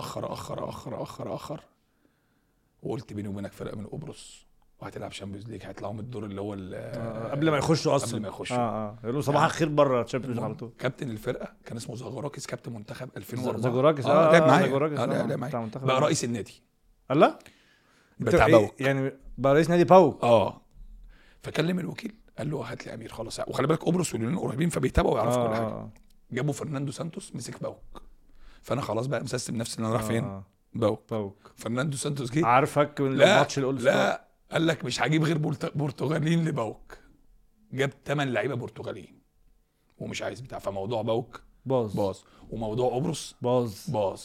اخر وقلت بيني وبينك فرقه من قبرص وهتلعب شامبيونز ليج، هيطلعوا من الدور اللي هو قبل ما يخشوا اصلا. قبل ما يخشوا يقولوا صباح الخير بره الشامبيونز على طول. كابتن الفرقه كان اسمه زاغوراكس، كابتن منتخب 2004. زاغوراكس لعب معايا. بقى رئيس النادي. الله بتاع باوك يعني، بقى رئيس نادي باوك. فكلم الوكيل قال له هات لي امير خلاص. وخلي بالك قبرص واليونان قريبين فبيتابعوا ويعرفوا كل حاجه. جابوا فرناندو سانتوس مسك باوك. فانا خلاص بقى مسستم نفسي ان انا رايح فين. باوك. فرناندو سانتوس جه عارفك من الماتش الاول. لا قال لك مش هجيب غير برتغاليين لباوك. جاب 8 لعيبه برتغاليين ومش عايز بتاع. فموضوع باوك باظ وموضوع قبرص باظ.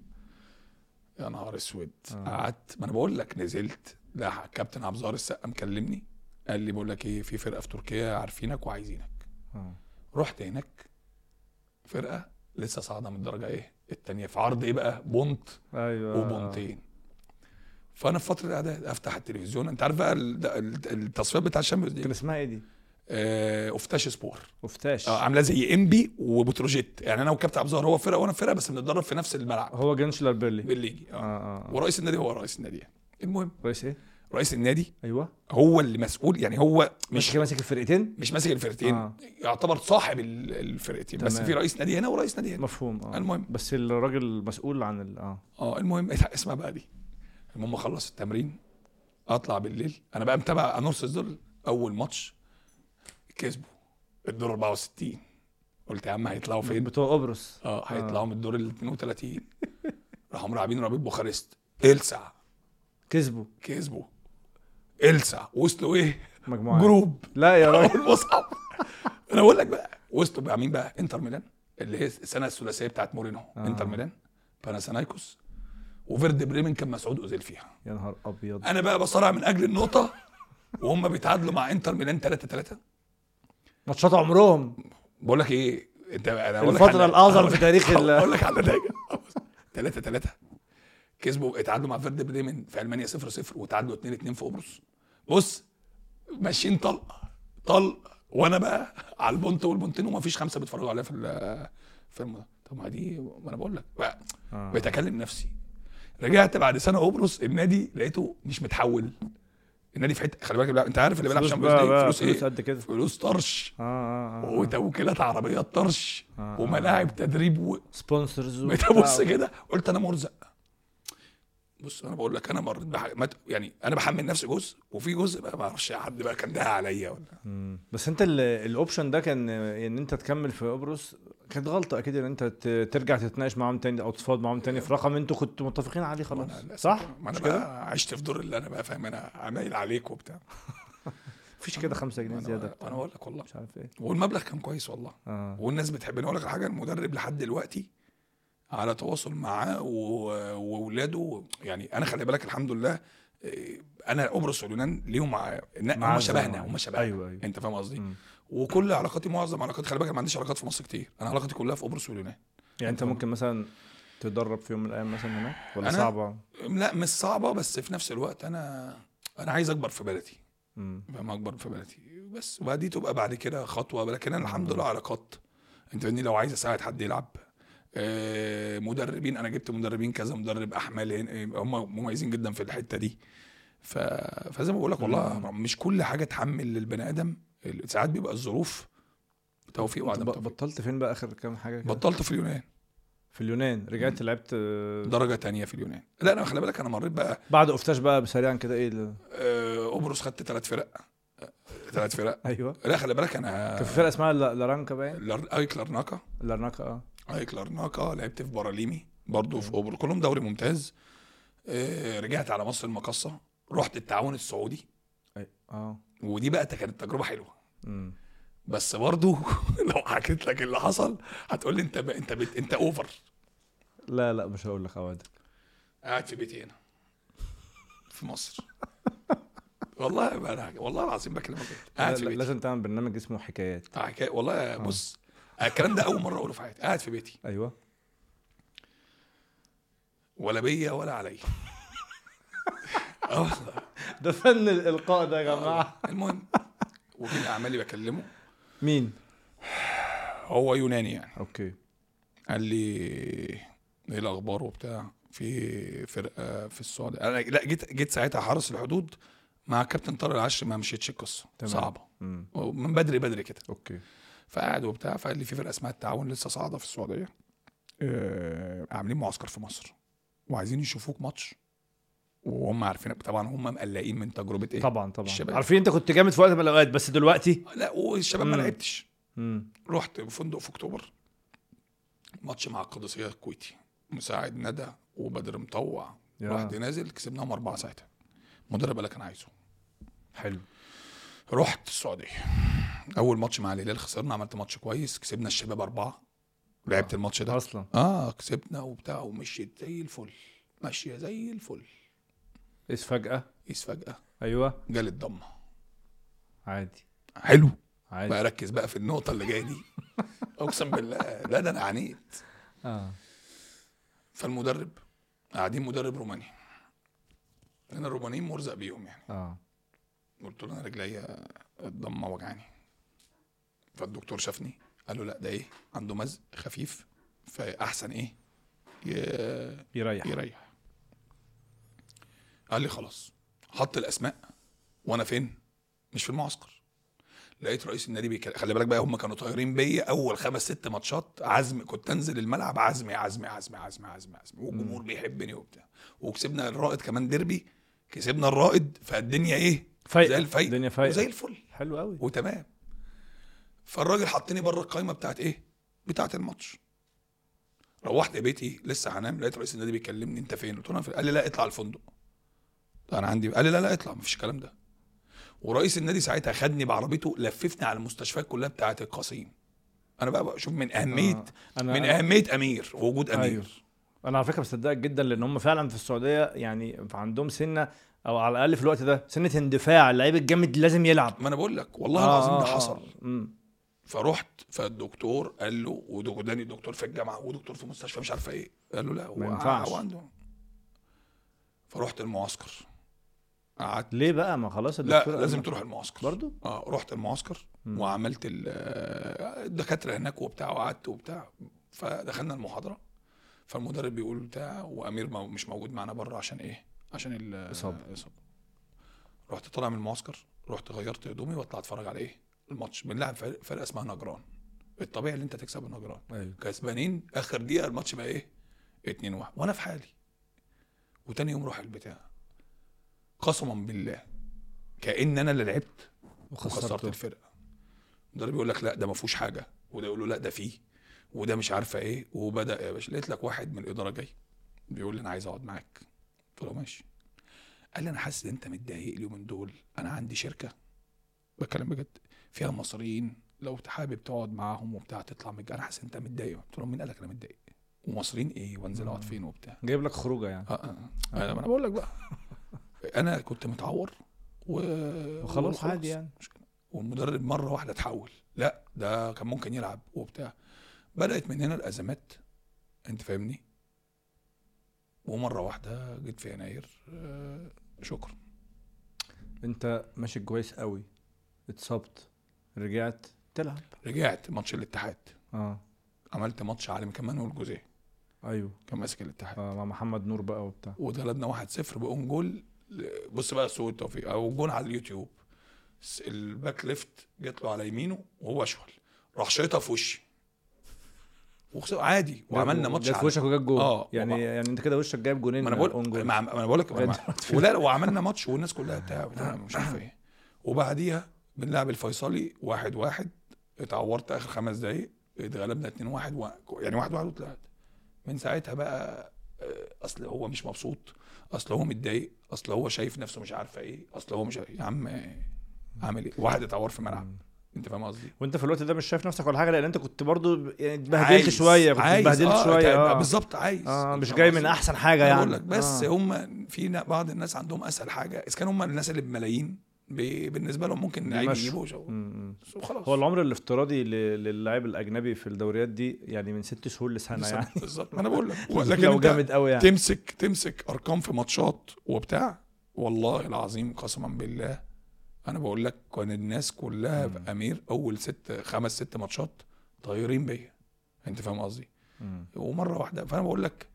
يا نهار اسود. قعدت، ما انا بقول لك نزلت. ده كابتن عبد الظاهر السقا مكلمني قال لي بقول لك ايه، في فرقه في تركيا عارفينك وعايزينك. رحت هناك، فرقه لسه صاعده من الدرجه الثانيه، في عرض بقى بونت. ايوه وبونتين. فانا في فتره الاعداد افتح التلفزيون، انت عارف بقى التصفيات بتاع الشامبيونز كان اسمها ايه دي؟ اوفتاش سبور. اوفتاش عامله زي انبي وبتروجيت يعني. انا وكابتن عبد الظاهر هو فرقه وانا فرقه، بس بنتدرب في نفس الملعب. هو جنشلر بالليجي. ورئيس النادي هو رئيس النادي يعني. المهم رئيس ايه؟ رئيس النادي. ايوه هو اللي مسؤول يعني. هو مش ماسك الفرقتين. مش ماسك الفرقتين. يعتبر صاحب الفرقتين. بس في رئيس نادي هنا ورئيس نادي هنا. مفهوم. المهم بس الراجل مسؤول عن المهم اسمع بقى دي. المهم خلص التمرين، اطلع بالليل. انا بقى متابع انورسس دول. اول ماتش كسبوا الدور 64. قلت يا عم هيطلعوا فين؟ بتوع قبرص. هيطلعوا من الدور ال 32. راحوا ملاعبين رابيب بوخارست. إلسع كسبوا إلسع. وصلوا مجموعة جروب. لا يا راجل المصعب. انا بقول لك بقى وصلوا بقى مين بقى؟ انتر ميلان اللي هي السنه الثلاثيه بتاعت مورينو. انتر ميلان، باناثينايكوس، وفيرد بريمن كان مسعود اوزيل فيها. يا نهار ابيض. انا بقى بصارع من اجل النقطه وهم بيتعادلوا مع انتر ميلان 3-3. ماتشات عمرهم. بقول لك ايه، انت انا الفتره الاعظم في تاريخ اقول لك على نتائج 3-3 كسبوا، اتعادلوا مع فيرد بريمن في المانيا 0-0 وتعادلوا 2-2 في قبرص. بص ماشيين طلق وانا بقى على البونت والبونتين ومفيش 5 بيتفرجوا عليها في طب ما دي، ما انا بقول لك بقى بتكلم نفسي. رجعت بعد سنه قبرص، النادي لقيته مش متحول. النادي في حته، خلي بالك انت عارف اللي بيلعب شامبيونز ليج فلوس ايه؟ قد كده، فلوس طرش. وتوكيلات عربيات طرش. وملاعب تدريب سبونسرز بص كده قلت انا مرزق. بص انا بقول لك انا مريت يعني انا بحمل نفسي جزء، وفي جزء بقى ما اعرفش حد بقى كان ده عليا ولا. بس انت الاوبشن ده كان ان انت تكمل في قبرص، كانت غلطه اكيد ان انت ترجع تتناقش معاهم تاني او تفاوض معاهم تاني في رقم انتوا كنتوا متفقين عليه خلاص، صح؟ ما انا بقى عشت في دور اللي انا بقى فاهم انا عمايل عليك وبتاع. مفيش كده 5 جنيه زياده. انا اقول لك والله مش عارف ايه، والمبلغ كان كويس والله. والناس بتحبني. اقول لك حاجه، المدرب لحد دلوقتي على تواصل معاه واولاده. يعني انا خلي بالك الحمد لله، انا قبرص واليونان ليهم هم شبهنا. أيوة. انت فاهم قصدي؟ وكل علاقاتي، معظم علاقاتي، خلي بالك ما عنديش علاقات في مصر كتير، انا علاقاتي كلها في قبرص واليونان. يعني انت ممكن مثلا تدرب في يوم من الايام مثلا هناك ولا صعبه؟ لا مش صعبه، بس في نفس الوقت انا عايز اكبر في بلدي. فاهم، اكبر في بلدي بس، وبعدين تبقى بعد كده خطوه. لكن انا الحمد لله علاقات. انت فاهمني، لو عايز اساعد حد يلعب، مدربين، انا جبت مدربين كذا مدرب احمال هم مميزين جدا في الحته دي. فزي ما بقول لك والله مش كل حاجه تحمل للبني ادم، ساعات بيبقى الظروف توفيق وعدم توفيق. بطلت فين بقى اخر كام حاجه كده؟ بطلت في اليونان. في اليونان رجعت لعبت درجه تانية في اليونان. لا انا خلي بالك انا مريت بقى بعد قفتاش بقى بسريعا كده ايه قبرص خدت 3 فرق. ايوه. لا خلي بالك انا كان في فرقه اسمها لارانكا باين، لارناكا لارناكا لعبت في براليمي برضو في قبرص، كلهم دوري ممتاز. رجعت على مصر المقصه، رحت التعاون السعودي. ودي بقى كانت تجربه حلوه. بس برضو لو حكيت لك اللي حصل هتقول لي انت اوفر. لا مش هقول لك اوعدك. قاعد في بيتي هنا في مصر والله العظيم بكلمك قاعد في بيتي. لازم تعمل برنامج اسمه حكايات. والله بص الكلام ده اول مره اقوله في حياتي. قاعد في بيتي، ايوه، ولا بيا ولا عليا. ده فن الالقاء ده يا جماعه. المهم وكيل اعمالي بكلمه. مين هو؟ يوناني يعني. اوكي. قال لي ايه الاخبار وبتاع، في فرقه في السعوديه. انا لا جيت ساعتها حرس الحدود مع كابتن طارق العشري، ما مشيتش القصه صعبه من بدري كده. اوكي. فقعد وبتاع، فقال لي في فرقه اسمها التعاون لسه صاعده في السعوديه، عاملين معسكر في مصر وعايزين يشوفوك ماتش، وهم عارفين طبعا، هم مقلقين من تجربه ايه. طبعا الشباب عارفين انت كنت جامد في وقت من الاوقات، بس دلوقتي لا، والشباب ما لعبتش. رحت فندق في اكتوبر، ماتش مع القادسيه الكويتي، مساعد ندى وبدر مطوع. رحت نازل كسبناهم 4 ساعتها. المدرب قال لك انا عايزه. حلو. رحت السعوديه، اول ماتش مع الهلال خسرنا، عملت ماتش كويس، كسبنا الشباب 4. لعبت الماتش ده اصلا كسبنا وبتاع، ومشيت زي الفل، ماشيه زي الفل. إيش فجأة ايوه جالي الضمه. عادي بقى اركز بقى في النقطه اللي جايه دي. اقسم بالله لا ده انا عانيت. فالمدرب قاعدين، مدرب روماني، انا الرومانيين مرزق بيهم يعني. قلت له انا رجليا الضمه وجعاني. فالدكتور شافني قال له لا ده ايه، عنده مزق خفيف، فاحسن ايه يريح. قال لي خلاص. حط الاسماء وانا فين؟ مش في المعسكر. لقيت رئيس النادي خلي بالك بقى، هم كانوا طايرين بيا اول 5-6 ماتشات عزم، كنت انزل الملعب عزمي، والجمهور بيحبني وبتاع، وكسبنا الرائد كمان ديربي، كسبنا الرائد، فالدنيا ايه زي الفايق زي الفل، حلو قوي وتمام. فالراجل حطني بره القايمه بتاعت ايه، بتاعت الماتش. روحت بيتي لسه هنام، لقيت رئيس النادي بيكلمني انت فين؟ قلت له قال لي لا اطلع الفندق. انا عندي، قال لي لا اطلع، مفيش الكلام ده. ورئيس النادي ساعتها خدني بعربيته لففني على المستشفيات كلها بتاعه القصيم. انا بقى بشوف من اهميه من اهميه امير ووجود امير. انا على فكره بصدقك جدا، لان هم فعلا في السعوديه يعني عندهم سنه، او على الاقل في الوقت ده سنه اندفاع، اللعيب الجامد لازم يلعب. ما انا بقول لك والله العظيم ده حصل. مم. فرحت فالدكتور قال له، وداني دكتور في الجامعه ودكتور في مستشفى مش عارفه ايه، قال له لا ما ينفعش. هو عنده. فرحت المعسكر قعدت. ليه بقى؟ ما خلاص الدكتور لا قال لازم لك. تروح المعسكر برضو. رحت المعسكر مم. وعملت الدكاتره هناك وبتاع، وقعدت وبتاع. فدخلنا المحاضره، فالمدرب بيقول بتاع، وامير مش موجود معانا بره عشان ايه؟ عشان إصابة. الاصابه. رحت طالع من المعسكر، رحت غيرت هدومي واطلع اتفرج على ايه؟ الماتش. بنلعب فرقه اسمها نجران. الطبيعي اللي انت تكسب النجران. ايوه. كسبانين اخر دقيقه، الماتش بقى ايه؟ 2-1 وانا في حالي. وتاني يوم روح البتاع، قسما بالله كأن انا اللي لعبت وخسرت الفرقه. المدرب يقول لك لا ده ما فيهوش حاجه، وده يقول له لا ده فيه، وده مش عارفه ايه. وبدا يا باشا، لقيت لك واحد من الاداره جاي بيقول لي انا عايز اقعد معاك. قلت له ماشي. قال لي انا حاسس ان انت متضايق اليومين دول، انا عندي شركه، بتكلم بجد، فيها مصريين، لو حابب تقعد معاهم وبتاع تطلع من انا حاسس انت متضايق. قلت له مين قال لك انا متضايق؟ ومصريين ايه؟ وانزل اقعد فين وبتاع؟ جايب لك خروجه يعني. انا بقول لك بقى انا كنت متعور وخلاص عادي يعني. والمدرب مره واحده اتحول، لا ده كان ممكن يلعب وبتاع. بدات من هنا الازمات، انت فاهمني. ومره واحده جيت في يناير شكرا. انت ماشي كويس قوي، اتصبت، رجعت تلعب. رجعت ماتش الاتحاد، اه عملت ماتش عالمي كمان والجوزيه. ايوه. كان ماسك الاتحاد مع محمد نور بقى وبتاع، واتغلبنا 1-0 بأون جول. بص بقى سوء التوفيق، او جول على اليوتيوب. الباك ليفت جت له على يمينه وهو اشول، راح شايطها في وشي عادي. وعملنا ماتش جت في وشك وجت جول. يعني يعني يعني انت كده وشك جايب جولين. ما انا بقول لك ولا وعملنا ماتش والناس كلها بتاع مش عارف ايه. وبعديها بنلعب الفيصلي 1-1، اتعورت اخر 5 دقايق، اتغلبنا 2-1 يعني 1-1 وطلعت. من ساعتها بقى اصل هو مش مبسوط، اصل هو متضايق، اصل هو شايف نفسه مش عارفه ايه، اصل هو مش يا عم عامل ايه؟ واحد اتعور في ملعب، انت فاهم قصدي. وانت في الوقت ده مش شايف نفسك ولا حاجه، لان انت كنت برضو يعني اتبهدلت شويه، كنت اتبهدلت شويه. بالظبط عايز مش جاي من احسن حاجه يعني. بقول لك بس هم في بعض الناس عندهم اسهل حاجه، اذا كان هم الناس اللي بملايين بالنسبه لهم ممكن لعيب يجيبوه وخلاص. هو العمر الافتراضي للاعب الاجنبي في الدوريات دي يعني من 6 شهور لسنه يعني. بالظبط. ما انا بقول لك لكن لو جامد قوي يعني تمسك ارقام في ماتشات وبتاع، والله العظيم قسما بالله انا بقول لك كان الناس كلها بامير اول 5-6 ماتشات طايرين بيا، انت فاهم قصدي. ومره واحده فانا بقول لك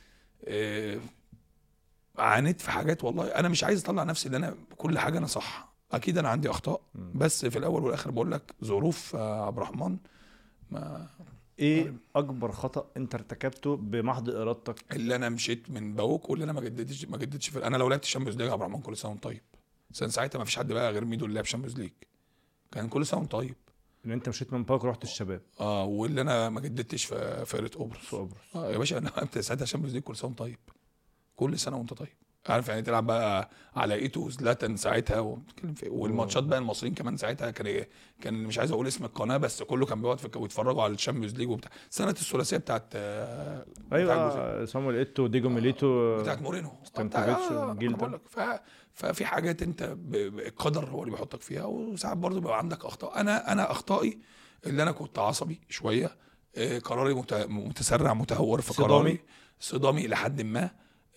عانيت في حاجات. والله انا مش عايز اطلع نفسي ان انا كل حاجه انا صح، اكيد انا عندي اخطاء. بس في الاول والاخر بقول لك ظروف عبد الرحمن. ما ايه اكبر خطأ انت ارتكبته بمحض ارادتك؟ اللي انا مشيت من باوك، واللي انا ما جددتش في انا لو لعبت الشامبيونز ليج عبد الرحمن كل سنه وانت طيب. ساعتها ما فيش حد بقى غير ميدو اللي لعب الشامبيونز ليج، كان كل سنه وانت طيب. ان انت مشيت من باوك ورحت الشباب. واللي انا ما جددتش في فرقه قبرص. يا باشا انا لعبت ساعتها الشامبيونز ليج كل سنه وانت طيب، كل سنه وانت طيب. عارف يعني تلعب بقى على ايتو زلاتان ساعتها وبتكلم في والماتشات بقى المصريين كمان ساعتها كان مش عايز اقول اسم القناه، بس كله كان بيقعد ويتفرجوا على الشامبيونز ليج وبتاع. سنه الثلاثيه بتاعت ايوه سامويل ايتو ديجو ميليتو بتاعت مورينو ستانكوفيتش الجيل ده. ففي حاجات انت القدر هو اللي بيحطك فيها، وساعات برضه بيبقى عندك اخطاء. انا اخطائي اللي انا كنت عصبي شويه، قراري متسرع متهور في قراري، صدامي الى حد ما.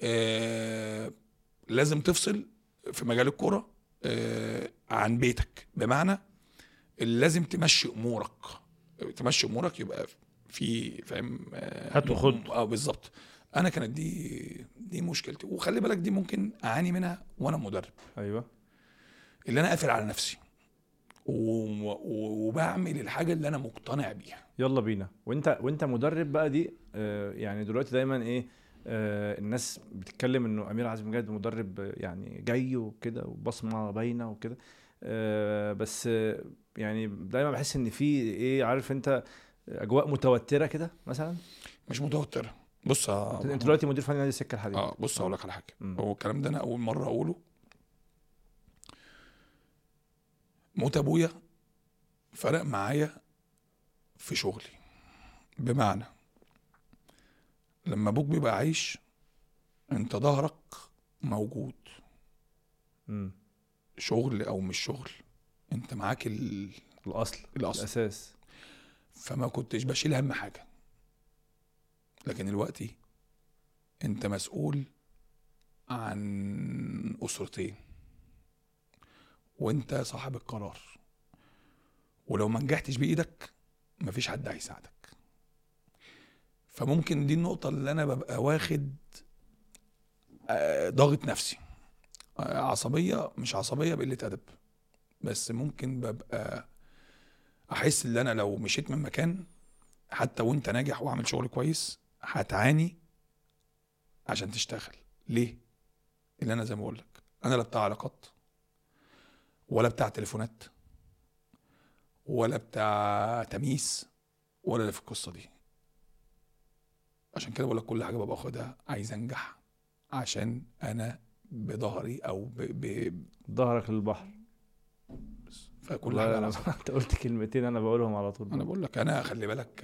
لازم تفصل في مجال الكرة عن بيتك، بمعنى لازم تمشي امورك يبقى في فاهم هات وخد. بالظبط. انا كانت دي مشكلتي، وخلي بالك دي ممكن اعاني منها وانا مدرب. ايوه. اللي انا قافل على نفسي وبعمل الحاجه اللي انا مقتنع بيها. يلا بينا. وانت مدرب بقى دي يعني دلوقتي دايما ايه الناس بتتكلم انه امير عزمي مجاهد مدرب يعني جاي وكده وبصمه باينه وكده، بس يعني دايما بحس ان في ايه، عارف انت، اجواء متوتره كده مثلا. مش متوتره. بص انت دلوقتي مدير فني نادي السكه الحديد. بص هقول لك على حاجه. هو الكلام ده انا اول مره اقوله. موت ابويا فرق معايا في شغلي، بمعنى لما ابوك بيبقى عايش انت ظهرك موجود، مم. شغل او مش شغل انت معاك الاصل الاصل. الاساس. فما كنتش بشيل هم حاجه. لكن دلوقتي انت مسؤول عن اسرتين وانت صاحب القرار، ولو ما نجحتش بايدك مفيش حد هيساعدك. فممكن دي النقطه اللي انا ببقى واخد ضاغط نفسي، عصبيه، مش عصبيه بقله ادب، بس ممكن ببقى احس ان انا لو مشيت من مكان حتى وانت ناجح وعامل شغل كويس هتعاني عشان تشتغل. ليه؟ اللي انا زي ما بقول لك انا لا بتاع علاقات ولا بتاع تليفونات ولا بتاع تمييز ولا اللي في القصه دي. عشان كده بقول لك كل حاجه ببقى باخدها عايز انجح، عشان انا بظهري او ظهرك للبحر. فكل حاجه على انت قلت كلمتين انا بقولهم على طول. انا بقول لك انا خلي بالك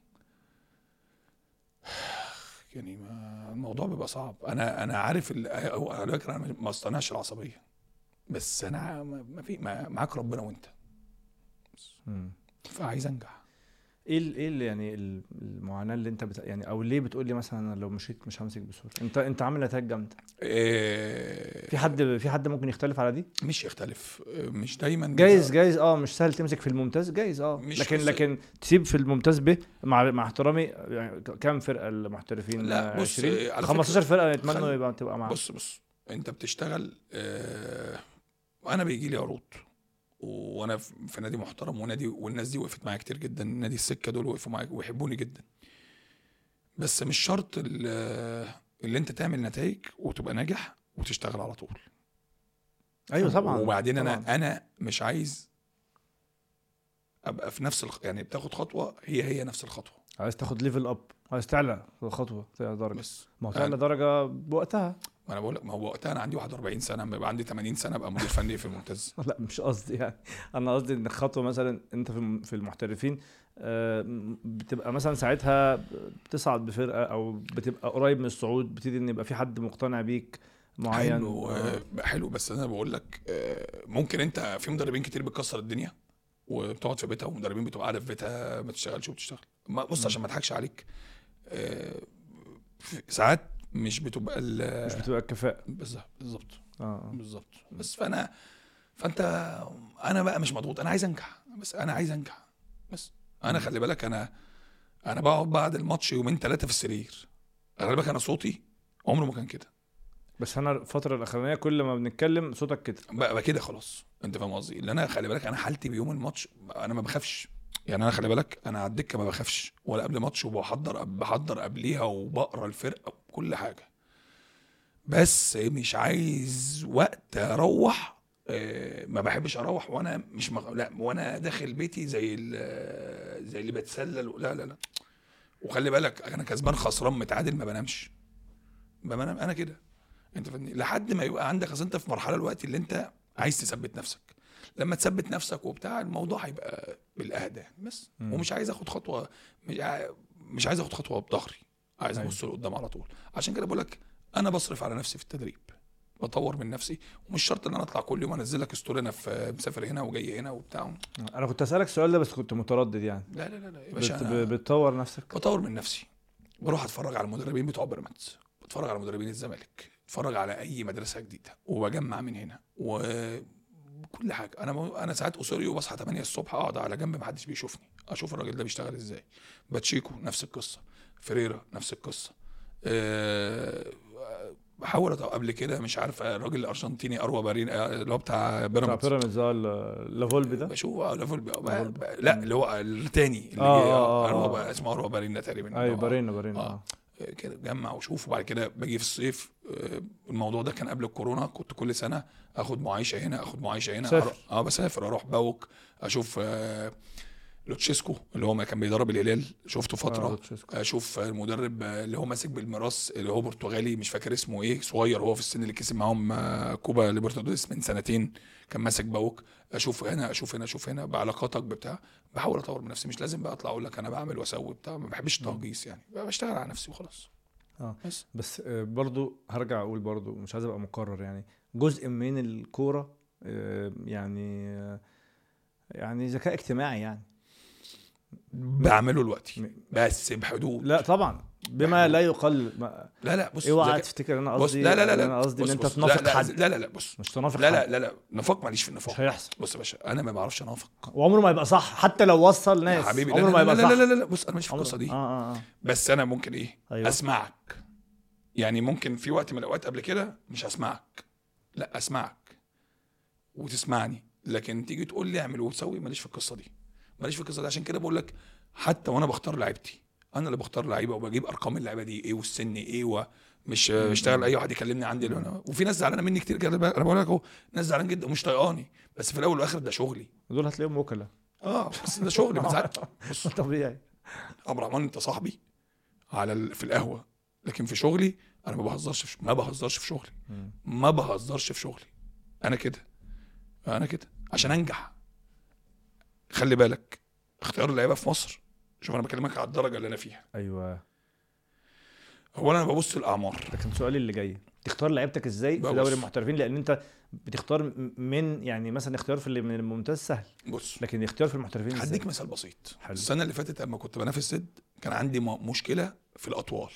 يعني الموضوع بيبقى صعب. انا عارف على فكره انا ما اصطنعش العصبيه، بس انا ما في معاك ربنا وانت فعايز انجح. ايه اللي يعني المعاناه اللي انت يعني او ليه بتقول لي مثلا انا لو مشيت مش همسك بسهوله؟ انت عامل نتائج جامده. في حد ممكن يختلف على دي؟ مش يختلف، مش دايما جايز مش سهل تمسك في الممتاز، جايز لكن تسيب في الممتاز به مع احترامي يعني كم فرقه المحترفين؟ لا بص 20 15 فرقه يتمنوا تبقى معاهم. بص انت بتشتغل وانا بيجي لي عروض وانا في نادي محترم ونادي، والناس دي وقفت معايا كتير جدا، نادي السكه دول وقفوا معايا ويحبوني جدا، بس مش شرط اللي انت تعمل نتائج وتبقى ناجح وتشتغل على طول. ايوه طبعا. وبعدين طبعاً. انا مش عايز ابقى في نفس يعني بتاخد خطوه هي نفس الخطوه، عايز تاخد ليفل اب، عايز تعلى خطوه درجه، بس ما هو تعلى درجه بوقتها. انا بقول لك ما هو وقتها انا عندي 41 سنه، لما يبقى عندي 80 سنه ابقى مدير فني في الممتاز. لا مش قصدي يعني، انا قصدي ان خطوه مثلا انت في المحترفين بتبقى مثلا ساعتها بتصعد بفرقه او بتبقى قريب من الصعود، بتبتدي ان يبقى في حد مقتنع بيك معين. حلو بس انا بقول لك ممكن انت في مدربين كتير بتكسر الدنيا وبتقعد في بيتها، ومدربين بتبقى قاعده في بيتها ما تشتغلش وبتشتغل. بص عشان ما اضحكش عليك ساعات مش بتبقى الكفاءه. بالظبط بالظبط. بس فانت انا بقى مش مضغوط، انا عايز انجح، بس انا عايز انجح. بس انا خلي بالك انا بقعد بعد الماتش يومين 3 في السرير. خلي بالك انا صوتي عمره ما كان كده، بس انا الفتره الاخرانيه كل ما بنتكلم صوتك كده بقى كده خلاص. انت فاهم قصدي؟ اللي انا خلي بالك انا حالتي بيوم الماتش انا ما بخافش يعني. انا خلي بالك انا على الدكه ما بخافش ولا قبل ماتش، وبحضر قبليها وبقرا الفرقه كل حاجه، بس مش عايز وقت اروح ما بحبش اروح وانا مش لا وانا داخل بيتي زي اللي بتسلل. لا وخلي بالك انا كسبان خسران متعادل ما بنامش، بنام انا كده. انت فاهمني؟ لحد ما يبقى عندك، اصل انت في مرحله الوقت اللي انت عايز تثبت نفسك. لما تثبت نفسك وبتاع الموضوع هيبقى بالاهدى بس. ومش عايز اخد خطوه، مش عايز اخد خطوه بظهري، عايز ابص لقدام على طول. عشان كده بقول لك انا بصرف على نفسي في التدريب، بطور من نفسي، ومش شرط ان انا اطلع كل يوم انزل لك ستوري انا في مسافر هنا وجاي هنا وبتاع. انا كنت اسالك السؤال ده بس كنت متردد يعني. لا يا باشا بتطور نفسك. بطور من نفسي، بروح اتفرج على المدربين بتوع بيراميدز، بتفرج على مدربين الزمالك، بتفرج على اي مدرسه جديده، وبجمع من هنا وكل حاجه. انا ساعات اسوريو بصحى 8 الصبح اقعد على جنب محدش بيشوفني، اشوف الراجل ده بيشتغل ازاي. باتشيكو نفس القصه، فريرا نفس القصه. بحاول قبل كده مش عارف الراجل الارجنتيني اروى بارين اللي هو بتاع بيراميدز لافولبي ده، بشوف لافولبي لا اللي هو الثاني اللي اسمه اروى بارين تقريبا. ايوه بارين كده جمع وشوف. وبعد كده باجي في الصيف الموضوع ده كان قبل الكورونا، كنت كل سنه اخد معايشه هنا بسافر اروح باوك اشوف لوتشيسكو اللي هو ما كان بيدرب الهلال، شفته فتره. اشوف المدرب اللي هو ماسك بالميراس اللي هو برتغالي مش فاكر اسمه ايه، صغير هو في السن اللي كسب معاهم كوبا ليبرتادوريس من سنتين، كان ماسك باوك. اشوف هنا بعلاقاتك بتاع. بحاول اطور من نفسي، مش لازم بقى اطلع اقول لك انا بعمل واسوي بتاع، ما بحبش التهجيص يعني، بشتغل على نفسي وخلاص. بس برضو هرجع اقول برضو مش عايز ابقى مكرر يعني جزء من الكوره يعني ذكاء اجتماعي يعني بعمله دلوقتي بس بحدود. لا طبعا بما لا يقل لا بص اوعى تفتكر انا قصدي لا انا قصدي ان انت تنافق حد. لا بص مش تنافق حد. لا نفاق ماليش في النفاق. مش هيحصل. بص يا باشا انا ما بعرفش انافق وعمره ما يبقى صح حتى لو وصل ناس حبيبي. عمره ما يبقى صح. لا بص انا مش في القصه دي. بس انا ممكن أيوة. اسمعك يعني ممكن في وقت من الاوقات قبل كده مش هسمعك لا اسمعك وتسمعني لكن تيجي تقول لي اعمل وتسوي ماليش في القصه دي عشان كده بقول لك حتى وانا بختار لعيبتي انا اللي بختار لعيبه وبجيب ارقام اللعيبه دي ايه والسن ايه ومش اشتغل اي واحد يكلمني عندي وفي ناس زعلانه مني كتير كده انا بقول لك اهو ناس زعلانه جدا ومش طايقاني بس في الاول والاخر ده شغلي دول هتلاقيهم وكلاء بس ده شغلي بص طبيعي عبد الرحمن انت صاحبي في القهوه لكن في شغلي انا ما بهزرش في شغلي انا كده عشان انجح. خلي بالك اختيار اللعيبه في مصر شوف انا بكلمك على الدرجه اللي انا فيها. ايوه هو انا ببص الاعمار ده كان سؤالي اللي جاي تختار لعيبتك ازاي في دوري المحترفين لان انت بتختار من يعني مثلا اختيار في اللي من الممتاز سهل بص لكن اختيار في المحترفين هديك مثال بسيط. حلو. السنه اللي فاتت لما كنت بنافس سد كان عندي مشكله في الاطوال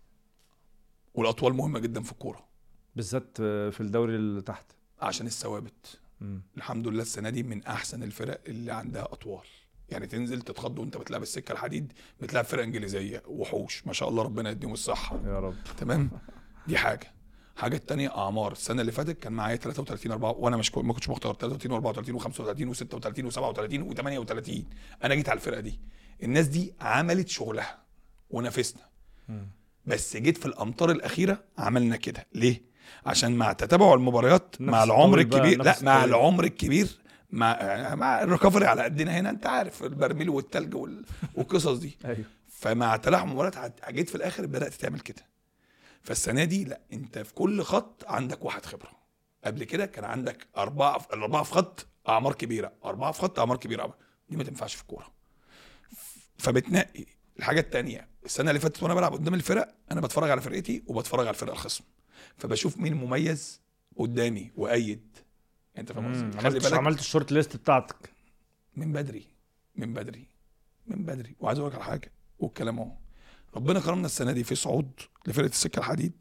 والاطوال مهمه جدا في الكوره بالذات في الدوري اللي تحت عشان الثوابت. الحمد لله السنه دي من احسن الفرق اللي عندها اطوال يعني تنزل تتخض وانت بتلعب السكه الحديد بتلعب فرقه انجليزيه وحوش ما شاء الله ربنا يديهم الصحه يا رب. تمام دي حاجه التانية اعمار السنه اللي فاتت كان معايا 33 4 وانا ما كنتش مختار 33 و34 و35 و36 و37 و38 انا جيت على الفرقه دي الناس دي عملت شغلها ونافسنا بس جيت في الامطار الاخيره عملنا كده ليه عشان مع تتابع المباريات مع العمر الكبير لا مع العمر الكبير مع الريكفري على قدنا هنا انت عارف البرميل والتلج والقصص دي. ايوه فمع تلاحم المباريات جيت في الاخر بدات تعمل كده. فالسنه دي لا انت في كل خط عندك واحد خبره قبل كده كان عندك اربعه في خط اعمار كبيره دي ما تنفعش في الكوره. فبتنقي الحاجه التانية السنه اللي فاتت وانا بلعب قدام الفرق انا بتفرج على فرقتي وبتفرج على الفرقه الخصم فبشوف مين مميز قدامي وايد انت فاهم قصدي. خلي بالك عملت الشورت ليست بتاعتك من بدري وعايز اقول لك على حاجه والكلام اهو ربنا كرمنا السنه دي في صعود لفرقه السكه الحديد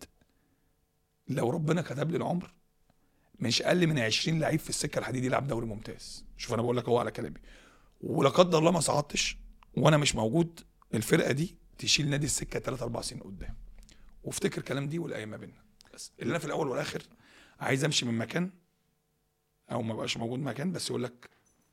لو ربنا كتب لي العمر مش اقل من 20 لعيب في السكه الحديد يلعب دوري ممتاز. شوف انا بقول لك اهو على كلامي ولا قدر الله ما صعدتش وانا مش موجود الفرقه دي تشيل نادي السكه 3-4 سنين قدام. وافتكر كلام دي والايام ما بيننا بس اللي انا في الاول والاخر عايز امشي من مكان او ما بقاش موجود مكان بس يقول لك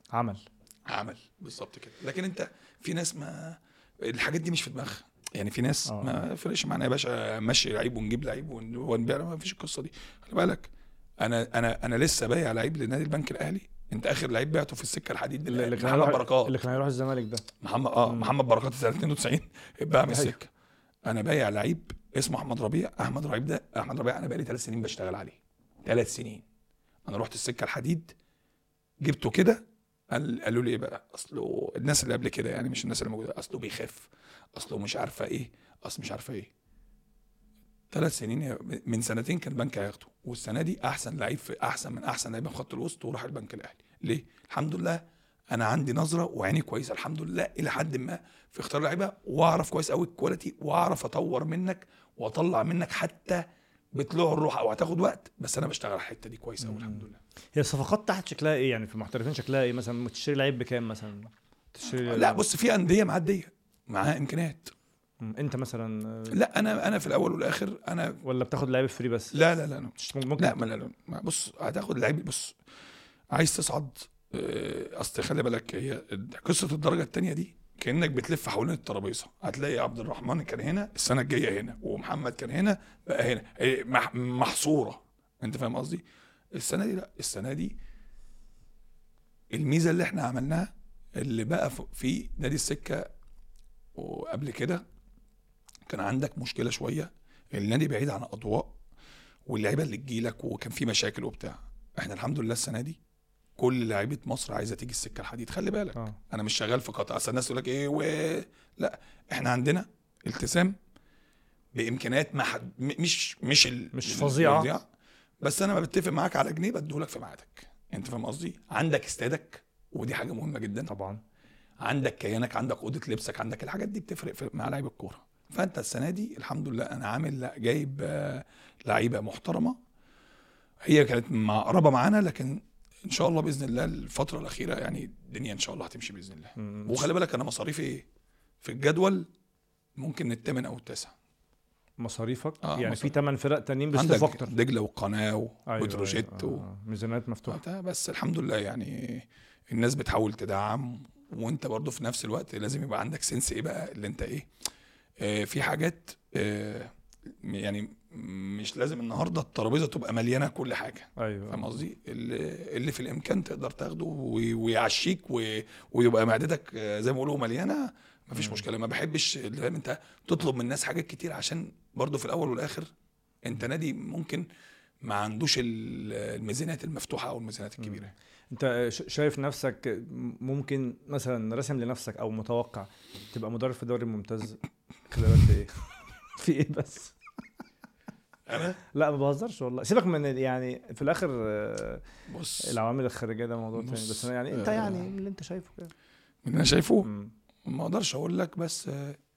عمل بالظبط كده. لكن انت في ناس ما الحاجات دي مش في دماغها يعني في ناس ما فرقش معانا يا باشا ماشي لعيب ونجيب لعيب ونبيع ما فيش القصه دي. خلي بالك انا لسه بايع لعيب لنادي البنك الاهلي انت اخر لعيب بعته في السكه الحديد اللي محمد بركات اللي كان هيروح الزمالك ده محمد بركات سنه 92 اتباع من السكه. انا بايع لعيب اسمه احمد ربيع انا بقالي 3 سنين بشتغل عليه 3 سنين. انا رحت السكه الحديد جبته كده قالوا لي ايه بقى اصله الناس اللي قبل كده يعني مش الناس اللي موجوده اصله بيخاف اصله مش عارفه ايه 3 سنين من سنتين كان البنك هياخده والسنه دي احسن لعيب في احسن لعيبه في خط الوسط وراح البنك الاهلي. ليه؟ الحمد لله انا عندي نظره وعيني كويسه الحمد لله الى حد ما في اختيار لعيبه واعرف كويس قوي الكواليتي واعرف اطور منك واطلع منك حتى بطلوع الروح او هتاخد وقت بس انا بشتغل على الحته دي كويس قوي الحمد لله. هي الصفقات تحت شكلها ايه يعني في المحترفين شكلها ايه مثلا تشتري لعيب بكام مثلا لا بص في انديه معديه معاها امكانيات انت مثلا لا انا في الاول والاخر انا ولا بتاخد لعيب فري بس لا ممكن لا بص هتاخد لعيب بص عايز تصعد اصل خلي بالك هي قصه الدرجه الثانيه دي كانك بتلف حوالين الترابيزه هتلاقي عبد الرحمن كان هنا السنه الجايه هنا ومحمد كان هنا بقى هنا محصوره انت فاهم قصدي. السنه دي لا السنه دي الميزه اللي احنا عملناها اللي بقى في نادي السكه وقبل كده كان عندك مشكله شويه النادي بعيد عن اضواء واللعيبه اللي تجيلك وكان في مشاكل وبتاع. احنا الحمد لله السنه دي كل لعيبه مصر عايزه تيجي السكه الحديد. خلي بالك انا مش شغال في قطاع اصل الناس تقول لك ايه لا احنا عندنا التزام بامكانيات ما حد مش فظيعة. بس انا ما بتفق معاك على جنيه بديهولك في ميعادك. انت فاهم قصدي؟ عندك استادك ودي حاجه مهمه جدا طبعا. عندك كيانك، عندك اوضه لبسك، عندك الحاجات دي بتفرق مع لعيب الكوره. فانت السنه دي الحمد لله انا عامل جايب لعيبه محترمه، هي كانت مقربه معانا، لكن ان شاء الله باذن الله الفتره الاخيره يعني الدنيا ان شاء الله هتمشي باذن الله. وخلي بالك انا مصاريفي ايه في الجدول، ممكن الثامن او التاسع مصاريفك يعني مصاريف. في 8 فرق تانيين بيصرفوا اكتر، دجله وقناه وبتروجيت ميزانيات مفتوحه. بس الحمد لله يعني الناس بتحاول تدعم، وانت برضو في نفس الوقت لازم يبقى عندك سنس ايه بقى اللي انت ايه. في حاجات يعني مش لازم النهارده الترابيزه تبقى مليانه كل حاجه. ايوه فاهم قصدي؟ اللي في الامكان تقدر تاخده ويعشيك ويبقى معدتك زي ما بيقولوا مليانه، مفيش مشكله. ما بحبش اللي انت تطلب من الناس حاجات كتير، عشان برضو في الاول والاخر انت نادي ممكن ما عندوش الميزانيات المفتوحه او الميزانيات الكبيره. انت شايف نفسك ممكن مثلا راسم لنفسك او متوقع تبقى مدرب في الدوري الممتاز خلال قد ايه؟ في ايه بس؟ انا لا ما بهزرش والله، سيبك من يعني في الاخر بص العوامل الخارجيه ده موضوع تاني، بس أنا يعني انت يعني اللي انت شايفه كده. اللي انا شايفه ما اقدرش اقول لك، بس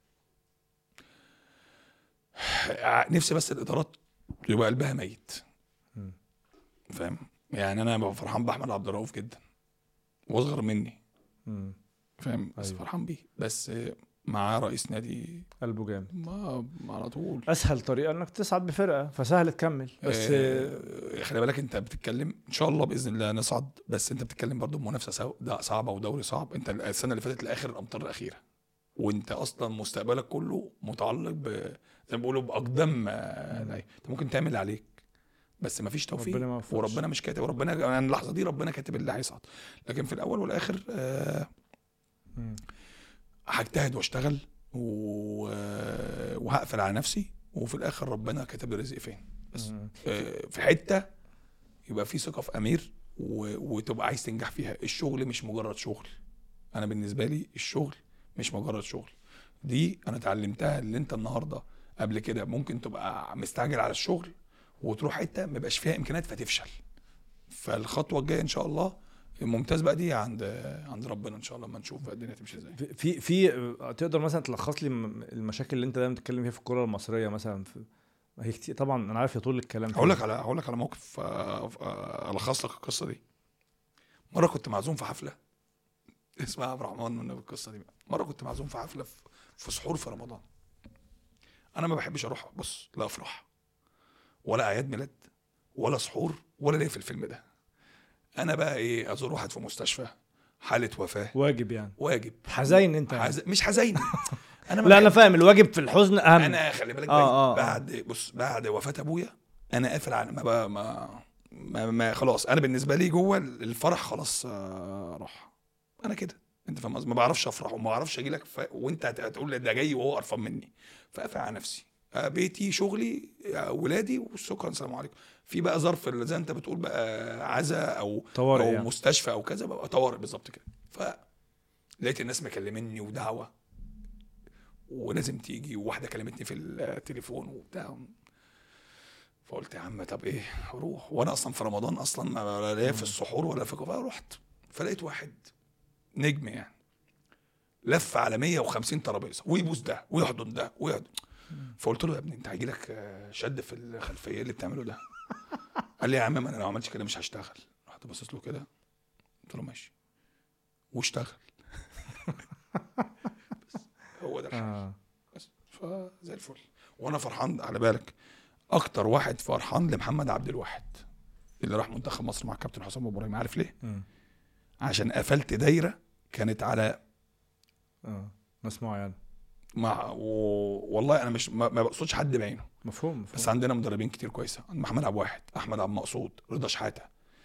نفسي بس الادارات يبقى قلبها ميت. فاهم يعني؟ انا ببقى فرحان باحمد عبد الرؤوف جدا واصغر مني، فاهم؟ بس أيوة. فرحان بيه، بس مع رئيس نادي قلبه جامد، ما على طول اسهل طريقه انك تصعد بفرقه فسهل تكمل. بس خلي بالك انت بتتكلم ان شاء الله باذن الله نصعد، بس انت بتتكلم برضو بمنافسه صعبه ودوري صعب. انت السنه اللي فاتت لاخر الامتار الاخيره، وانت اصلا مستقبلك كله متعلق زي ما بيقولوا باقدام انت ممكن تعمل اللي عليك، بس مفيش توفيق، وربنا مش كاتب، وربنا يعني اللحظه دي ربنا كاتب اللي هيصعد. لكن في الاول والاخر هجتهد واشتغل وهقفل على نفسي، وفي الاخر ربنا كاتب لي رزقي فين. بس في حته يبقى في ثقه في امير وتبقى عايز تنجح فيها. الشغل مش مجرد شغل، انا بالنسبه لي الشغل مش مجرد شغل. دي انا اتعلمتها، اللي انت النهارده قبل كده ممكن تبقى مستعجل على الشغل وتروح حته ما يبقاش فيها امكانيات فتفشل. فالخطوه الجايه ان شاء الله الممتاز بقى دي عند ربنا ان شاء الله، ما نشوف بقى الدنيا تمشي ازاي. في تقدر مثلا تلخص لي المشاكل اللي انت دايما بتتكلم فيها في الكوره المصريه مثلا؟ هي كتير طبعا، انا عارف يطول الكلام. هقول لك على موقف الخص لك القصه دي. مره كنت معزوم في حفله اسمها عبد الرحمن من القصه دي بقى. مره كنت معزوم في حفله في سحور في رمضان. انا ما بحبش اروح بص لا افراح ولا اعياد ميلاد ولا سحور ولا ليه في الفيلم ده. انا بقى ايه، ازور واحد في مستشفى حاله وفاه واجب يعني، واجب. حزين انت مش حزين لا انا فاهم، الواجب في الحزن اهم. انا خلي بالك بعد وفاه ابويا انا قافل على ما خلاص. انا بالنسبه لي جوه الفرح خلاص راح. انا كده انت فاهم قصدي؟ ما بعرفش افرح وما بعرفش اجي لك وانت هتقول ده جاي وهو قرفان مني، فقافل على نفسي. بيتي شغلي ولادي والشكرا السلام عليكم. في بقى ظرف زي انت بتقول بقى عزاء او طوارئ او يعني مستشفى او كذا، بقى طوارئ بالظبط كده. فلقيت الناس مكلميني ودعوه ولازم تيجي، وواحده كلمتني في التليفون وبتاع. فقلت يا عم طب ايه اروح، وانا اصلا في رمضان اصلا ما لا في السحور ولا في كفايه. رحت فلقيت واحد نجم يعني لف على 150 ترابيزه ويبوس ده ويحضن ده ويحضن. فقلت له يا ابني انت هيجي لك شد في الخلفيه اللي بتعمله ده؟ قال لي يا عم انا لو عملتش كده مش هشتغل. رحت باصص له كده قلت له ماشي واشتغل. بس هو ده الحل. بس فزي الفل. وانا فرحان على بالك اكتر واحد فرحان لمحمد عبد الواحد اللي راح منتخب مصر مع كابتن حسام ابراهيم. عارف ليه؟ عشان قفلت دايره كانت على مسموع يعني. والله انا مش ما بقصدش حد بعينه، مفهوم. بس عندنا مدربين كتير كويسه. محمد عبد الواحد، احمد عبد المقصود، رضا شحاته،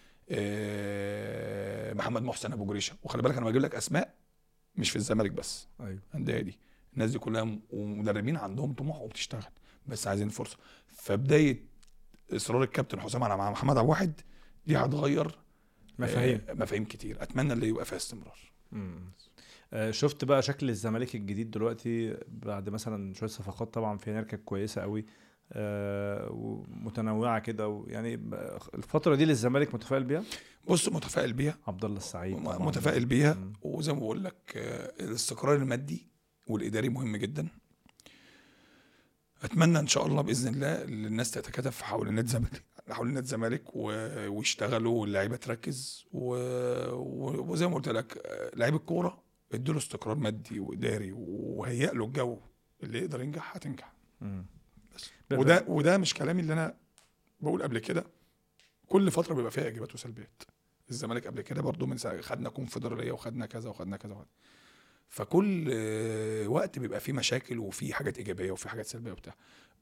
محمد محسن ابو جريشه. وخلي بالك انا بجيب لك اسماء مش في الزمالك بس. ايوه الانديه دي الناس دي كلها ومدربين عندهم طموح وبتشتغل بس عايزين فرصه. فبدايه اصرار الكابتن حسام على محمد عبد الواحد دي هتغير مفاهيم كتير. اتمنى اللي يبقى فيها استمرار. شفت بقى شكل الزمالك الجديد دلوقتي بعد مثلا شويه صفقات، طبعا في يناير كانت كويسه قوي ومتنوعه كده، يعني الفتره دي للزمالك متفائل بيها. بص متفائل بيها، عبد الله السعيد متفائل بيها. وزي ما بقول لك الاستقرار المادي والاداري مهم جدا. اتمنى ان شاء الله باذن الله الناس تتكاتف حول نادي الزمالك ويشتغلوا واللعيبه تركز وزي ما قلت لك لعيب الكوره ادوا له استقرار مادي واداري وهيئ له الجو اللي يقدر ينجح هتنجح. بس وده مش كلامي اللي انا بقول قبل كده، كل فتره بيبقى فيها ايجابيات وسلبيات. الزمالك قبل كده برضو من خدنا كونفدراليه وخدنا كذا وخدنا كذا، فكل وقت بيبقى فيه مشاكل وفيه حاجات ايجابيه وفيه حاجات سلبيه وبتاع.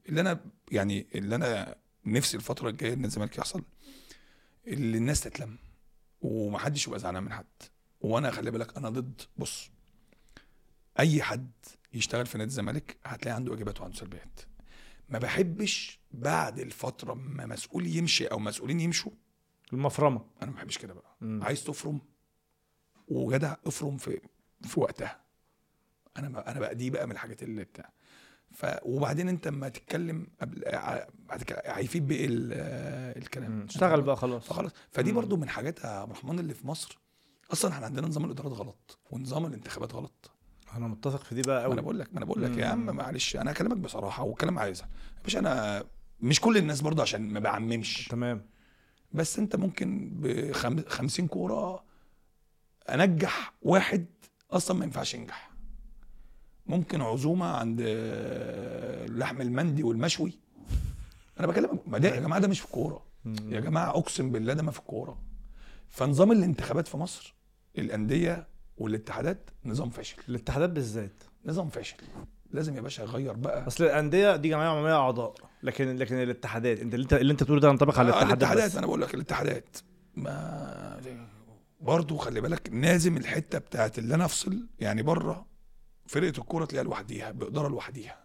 اللي انا نفسي الفتره الجايه ان الزمالك يحصل اللي الناس تتلم ومحدش يبقى زعلان من حد. وانا خلي بالك انا ضد، بص اي حد يشتغل في نادي الزمالك هتلاقي عنده ايجابيات وعنده سلبيات. ما بحبش بعد الفتره ما مسؤول يمشي او مسؤولين يمشوا المفرمه. انا ما بحبش كده بقى. عايز تفرم وجدع افرم في وقتها. انا بقى دي بقى من الحاجات اللي بتاع. وبعدين انت لما تتكلم قبل هيفيد بايه الكلام؟ اشتغل بقى خلاص. فدي برضو من حاجات يا عبد الرحمن اللي في مصر اصلا احنا عندنا نظام الادارات غلط ونظام الانتخابات غلط. انا متفق في دي بقى قوي. انا بقول لك يا عم معلش انا اكلمك بصراحه والكلام عايزها يا باشا. انا مش كل الناس برضو عشان ما بعممش تمام، بس انت ممكن ب50 كوره انجح واحد اصلا ما ينفعش ينجح. ممكن عزومه عند اللحم المندي والمشوي. انا بكلمك ما ده يا جماعه ده مش في الكوره يا جماعه، اقسم بالله ده ما في الكوره. فنظام الانتخابات في مصر الانديه والاتحادات نظام فاشل. الاتحادات بالذات نظام فاشل. لازم يا باشا يغير بقى. اصل الانديه دي جمعيه عموميه اعضاء، لكن الاتحادات اللي انت بتقوله ده ينطبق على الاتحادات. انا بقول لك الاتحادات ما برضو خلي بالك لازم الحته بتاعت اللي انا افصل. يعني بره فرقه الكوره تلاقيها لوحديها باداره لوحديها،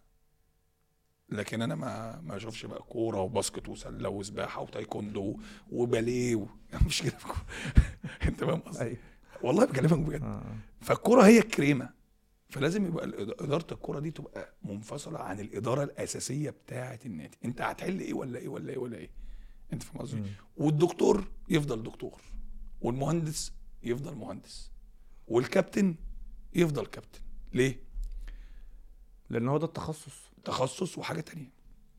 لكن انا ما اشوفش بقى كوره وباسكت وسله وسباحه وتايكوندو وباليه مش كده انت فاهم قصدي؟ والله بكلمك بجد. فالكوره هي الكريمه، فلازم يبقى اداره الكوره دي تبقى منفصله عن الاداره الاساسيه بتاعه النادي. انت هتحل ايه ولا ايه ولا ايه ولا ايه؟ انت فاهم قصدي؟ والدكتور يفضل دكتور، والمهندس يفضل مهندس، والكابتن يفضل كابتن. ليه؟ لان هو ده التخصص وحاجه تانية.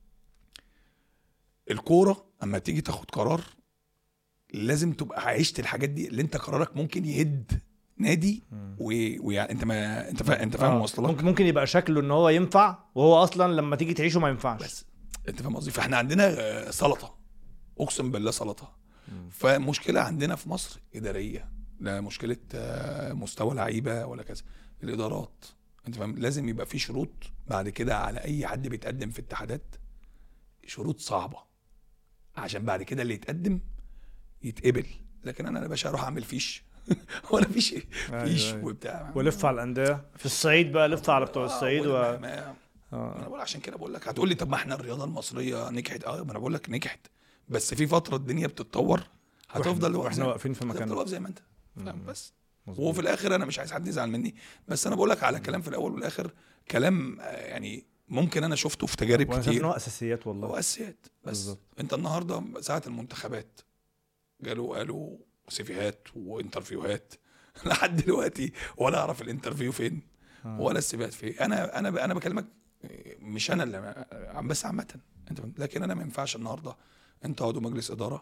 الكوره اما تيجي تاخد قرار لازم تبقى عايشت الحاجات دي. اللي انت قرارك ممكن يهد نادي ويعني انت فاهم وصلك. ممكن يبقى شكله ان هو ينفع وهو اصلا لما تيجي تعيشه ما ينفعش. بس انت فاهم قصدي؟ فاحنا عندنا سلطه، اقسم بالله سلطه. فمشكله عندنا في مصر اداريه، لا مشكله مستوى لعيبه ولا كذا. الادارات انت فاهم لازم يبقى في شروط بعد كده على اي حد بيتقدم في اتحادات، شروط صعبه عشان بعد كده اللي يتقدم يتقبل. لكن انا يا باشا اروح اعمل فيش ولا فيش وبتاع ولف على الانديه في الصعيد بقى، لف على بتوع الصعيد انا بقول عشان كده بقول لك هتقول لي طب ما احنا الرياضه المصريه نجحت. ما انا بقول لك نجحت، بس في فتره الدنيا بتتطور هتفضل واحنا واقفين في مكاننا واقف زي ما انت بس مزبوط. وفي الاخر انا مش عايز حد يزعل مني، بس انا بقول لك على كلام في الاول والاخر كلام يعني ممكن انا شفته في تجارب كتير. وانا اساسيات والله واساسيات بس بالزبط. انت النهارده ساعه المنتخبات قالوا سيفيهات وانترفيوهات لحد دلوقتي ولا اعرف الانترفيو فين ولا السيفيهات فين. انا بكلمك مش انا اللي بس عامه انت، لكن انا ما ينفعش النهارده انت عضو مجلس اداره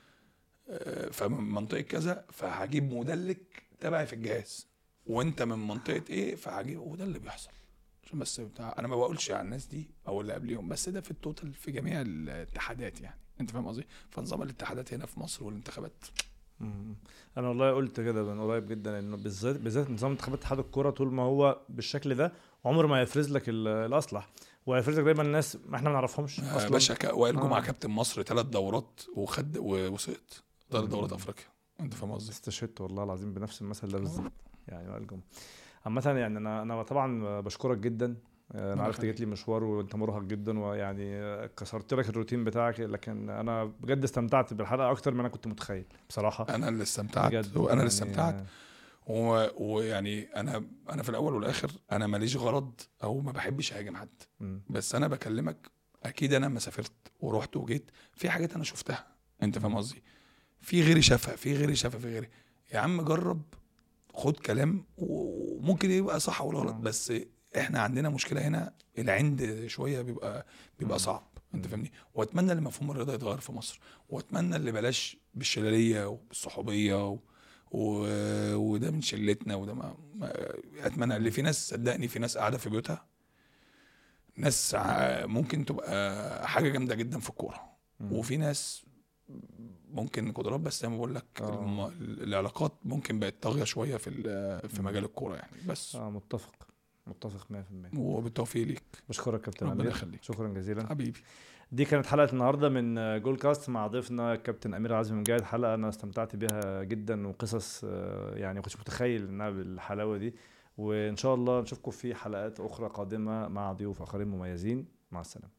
فمن منطقه كذا فهجيب مدلك تبعي في الجهاز، وانت من منطقه ايه فهجيب. وده اللي بيحصل عشان بس بتاع. انا ما بقولش على الناس دي او اللي قبليهم، بس ده في التوتال في جميع الاتحادات يعني انت فاهم قصدي. فنظام الاتحادات هنا في مصر والانتخابات انا والله قلت كده من قريب جدا انه بالذات نظام انتخابات اتحاد الكوره طول ما هو بالشكل ده عمر ما يفرز لك الاصلح، ويفرز لك دايما الناس ما احنا ما نعرفهمش اصلا. باشا وائل جمعه كابتن مصر 3 دورات وخد وسقط 3 دورات افريقيا انت فاهم قصدي. استشهدت والله العظيم بنفس المثل ده بالظبط يعني وائل جمعه. عامه يعني انا طبعا بشكرك جدا. انا عرفت جيت لي مشوار وانت مرهق جدا ويعني كسرت لك الروتين بتاعك، لكن انا بجد استمتعت بالحلقه اكتر من انا كنت متخيل بصراحه. انا اللي استمتعت وانا اللي استمتعت ويعني انا في الاول والاخر انا ماليش غرض او ما بحبش اهاجم حد، بس انا بكلمك اكيد انا لما سافرت ورحت وجيت في حاجات انا شفتها، انت فاهم قصدي، في غيري شافها، في غيري يا عم جرب، خد كلام وممكن يبقى صح ولا غلط، بس احنا عندنا مشكله هنا، العند شويه بيبقى صعب، انت فاهمني. واتمنى ان مفهوم الرضا يتغير في مصر، واتمنى اللي بلاش بالشلاليه وبالصحوبيه وده من شلتنا وده اتمنى اللي في ناس، صدقني في ناس قاعده في بيوتها، ناس ممكن تبقى حاجه جامده جدا في الكوره، وفي ناس ممكن قدرات، بس زي ما بقول لك العلاقات ممكن بقت طاغيه شويه في مجال الكوره يعني. بس متفق 100%. وبالتوفيق ليك. بشكرك كابتن ربنا امير، يخليك. شكرا جزيلا حبيبي. دي كانت حلقه النهارده من جول كاست مع ضيفنا كابتن امير عزمي مجاهد. حلقه انا استمتعت بيها جدا، وقصص يعني ما كنتش متخيل انها بالحلاوه دي. وان شاء الله نشوفكم في حلقات اخرى قادمه مع ضيوف اخرين مميزين. مع السلامه.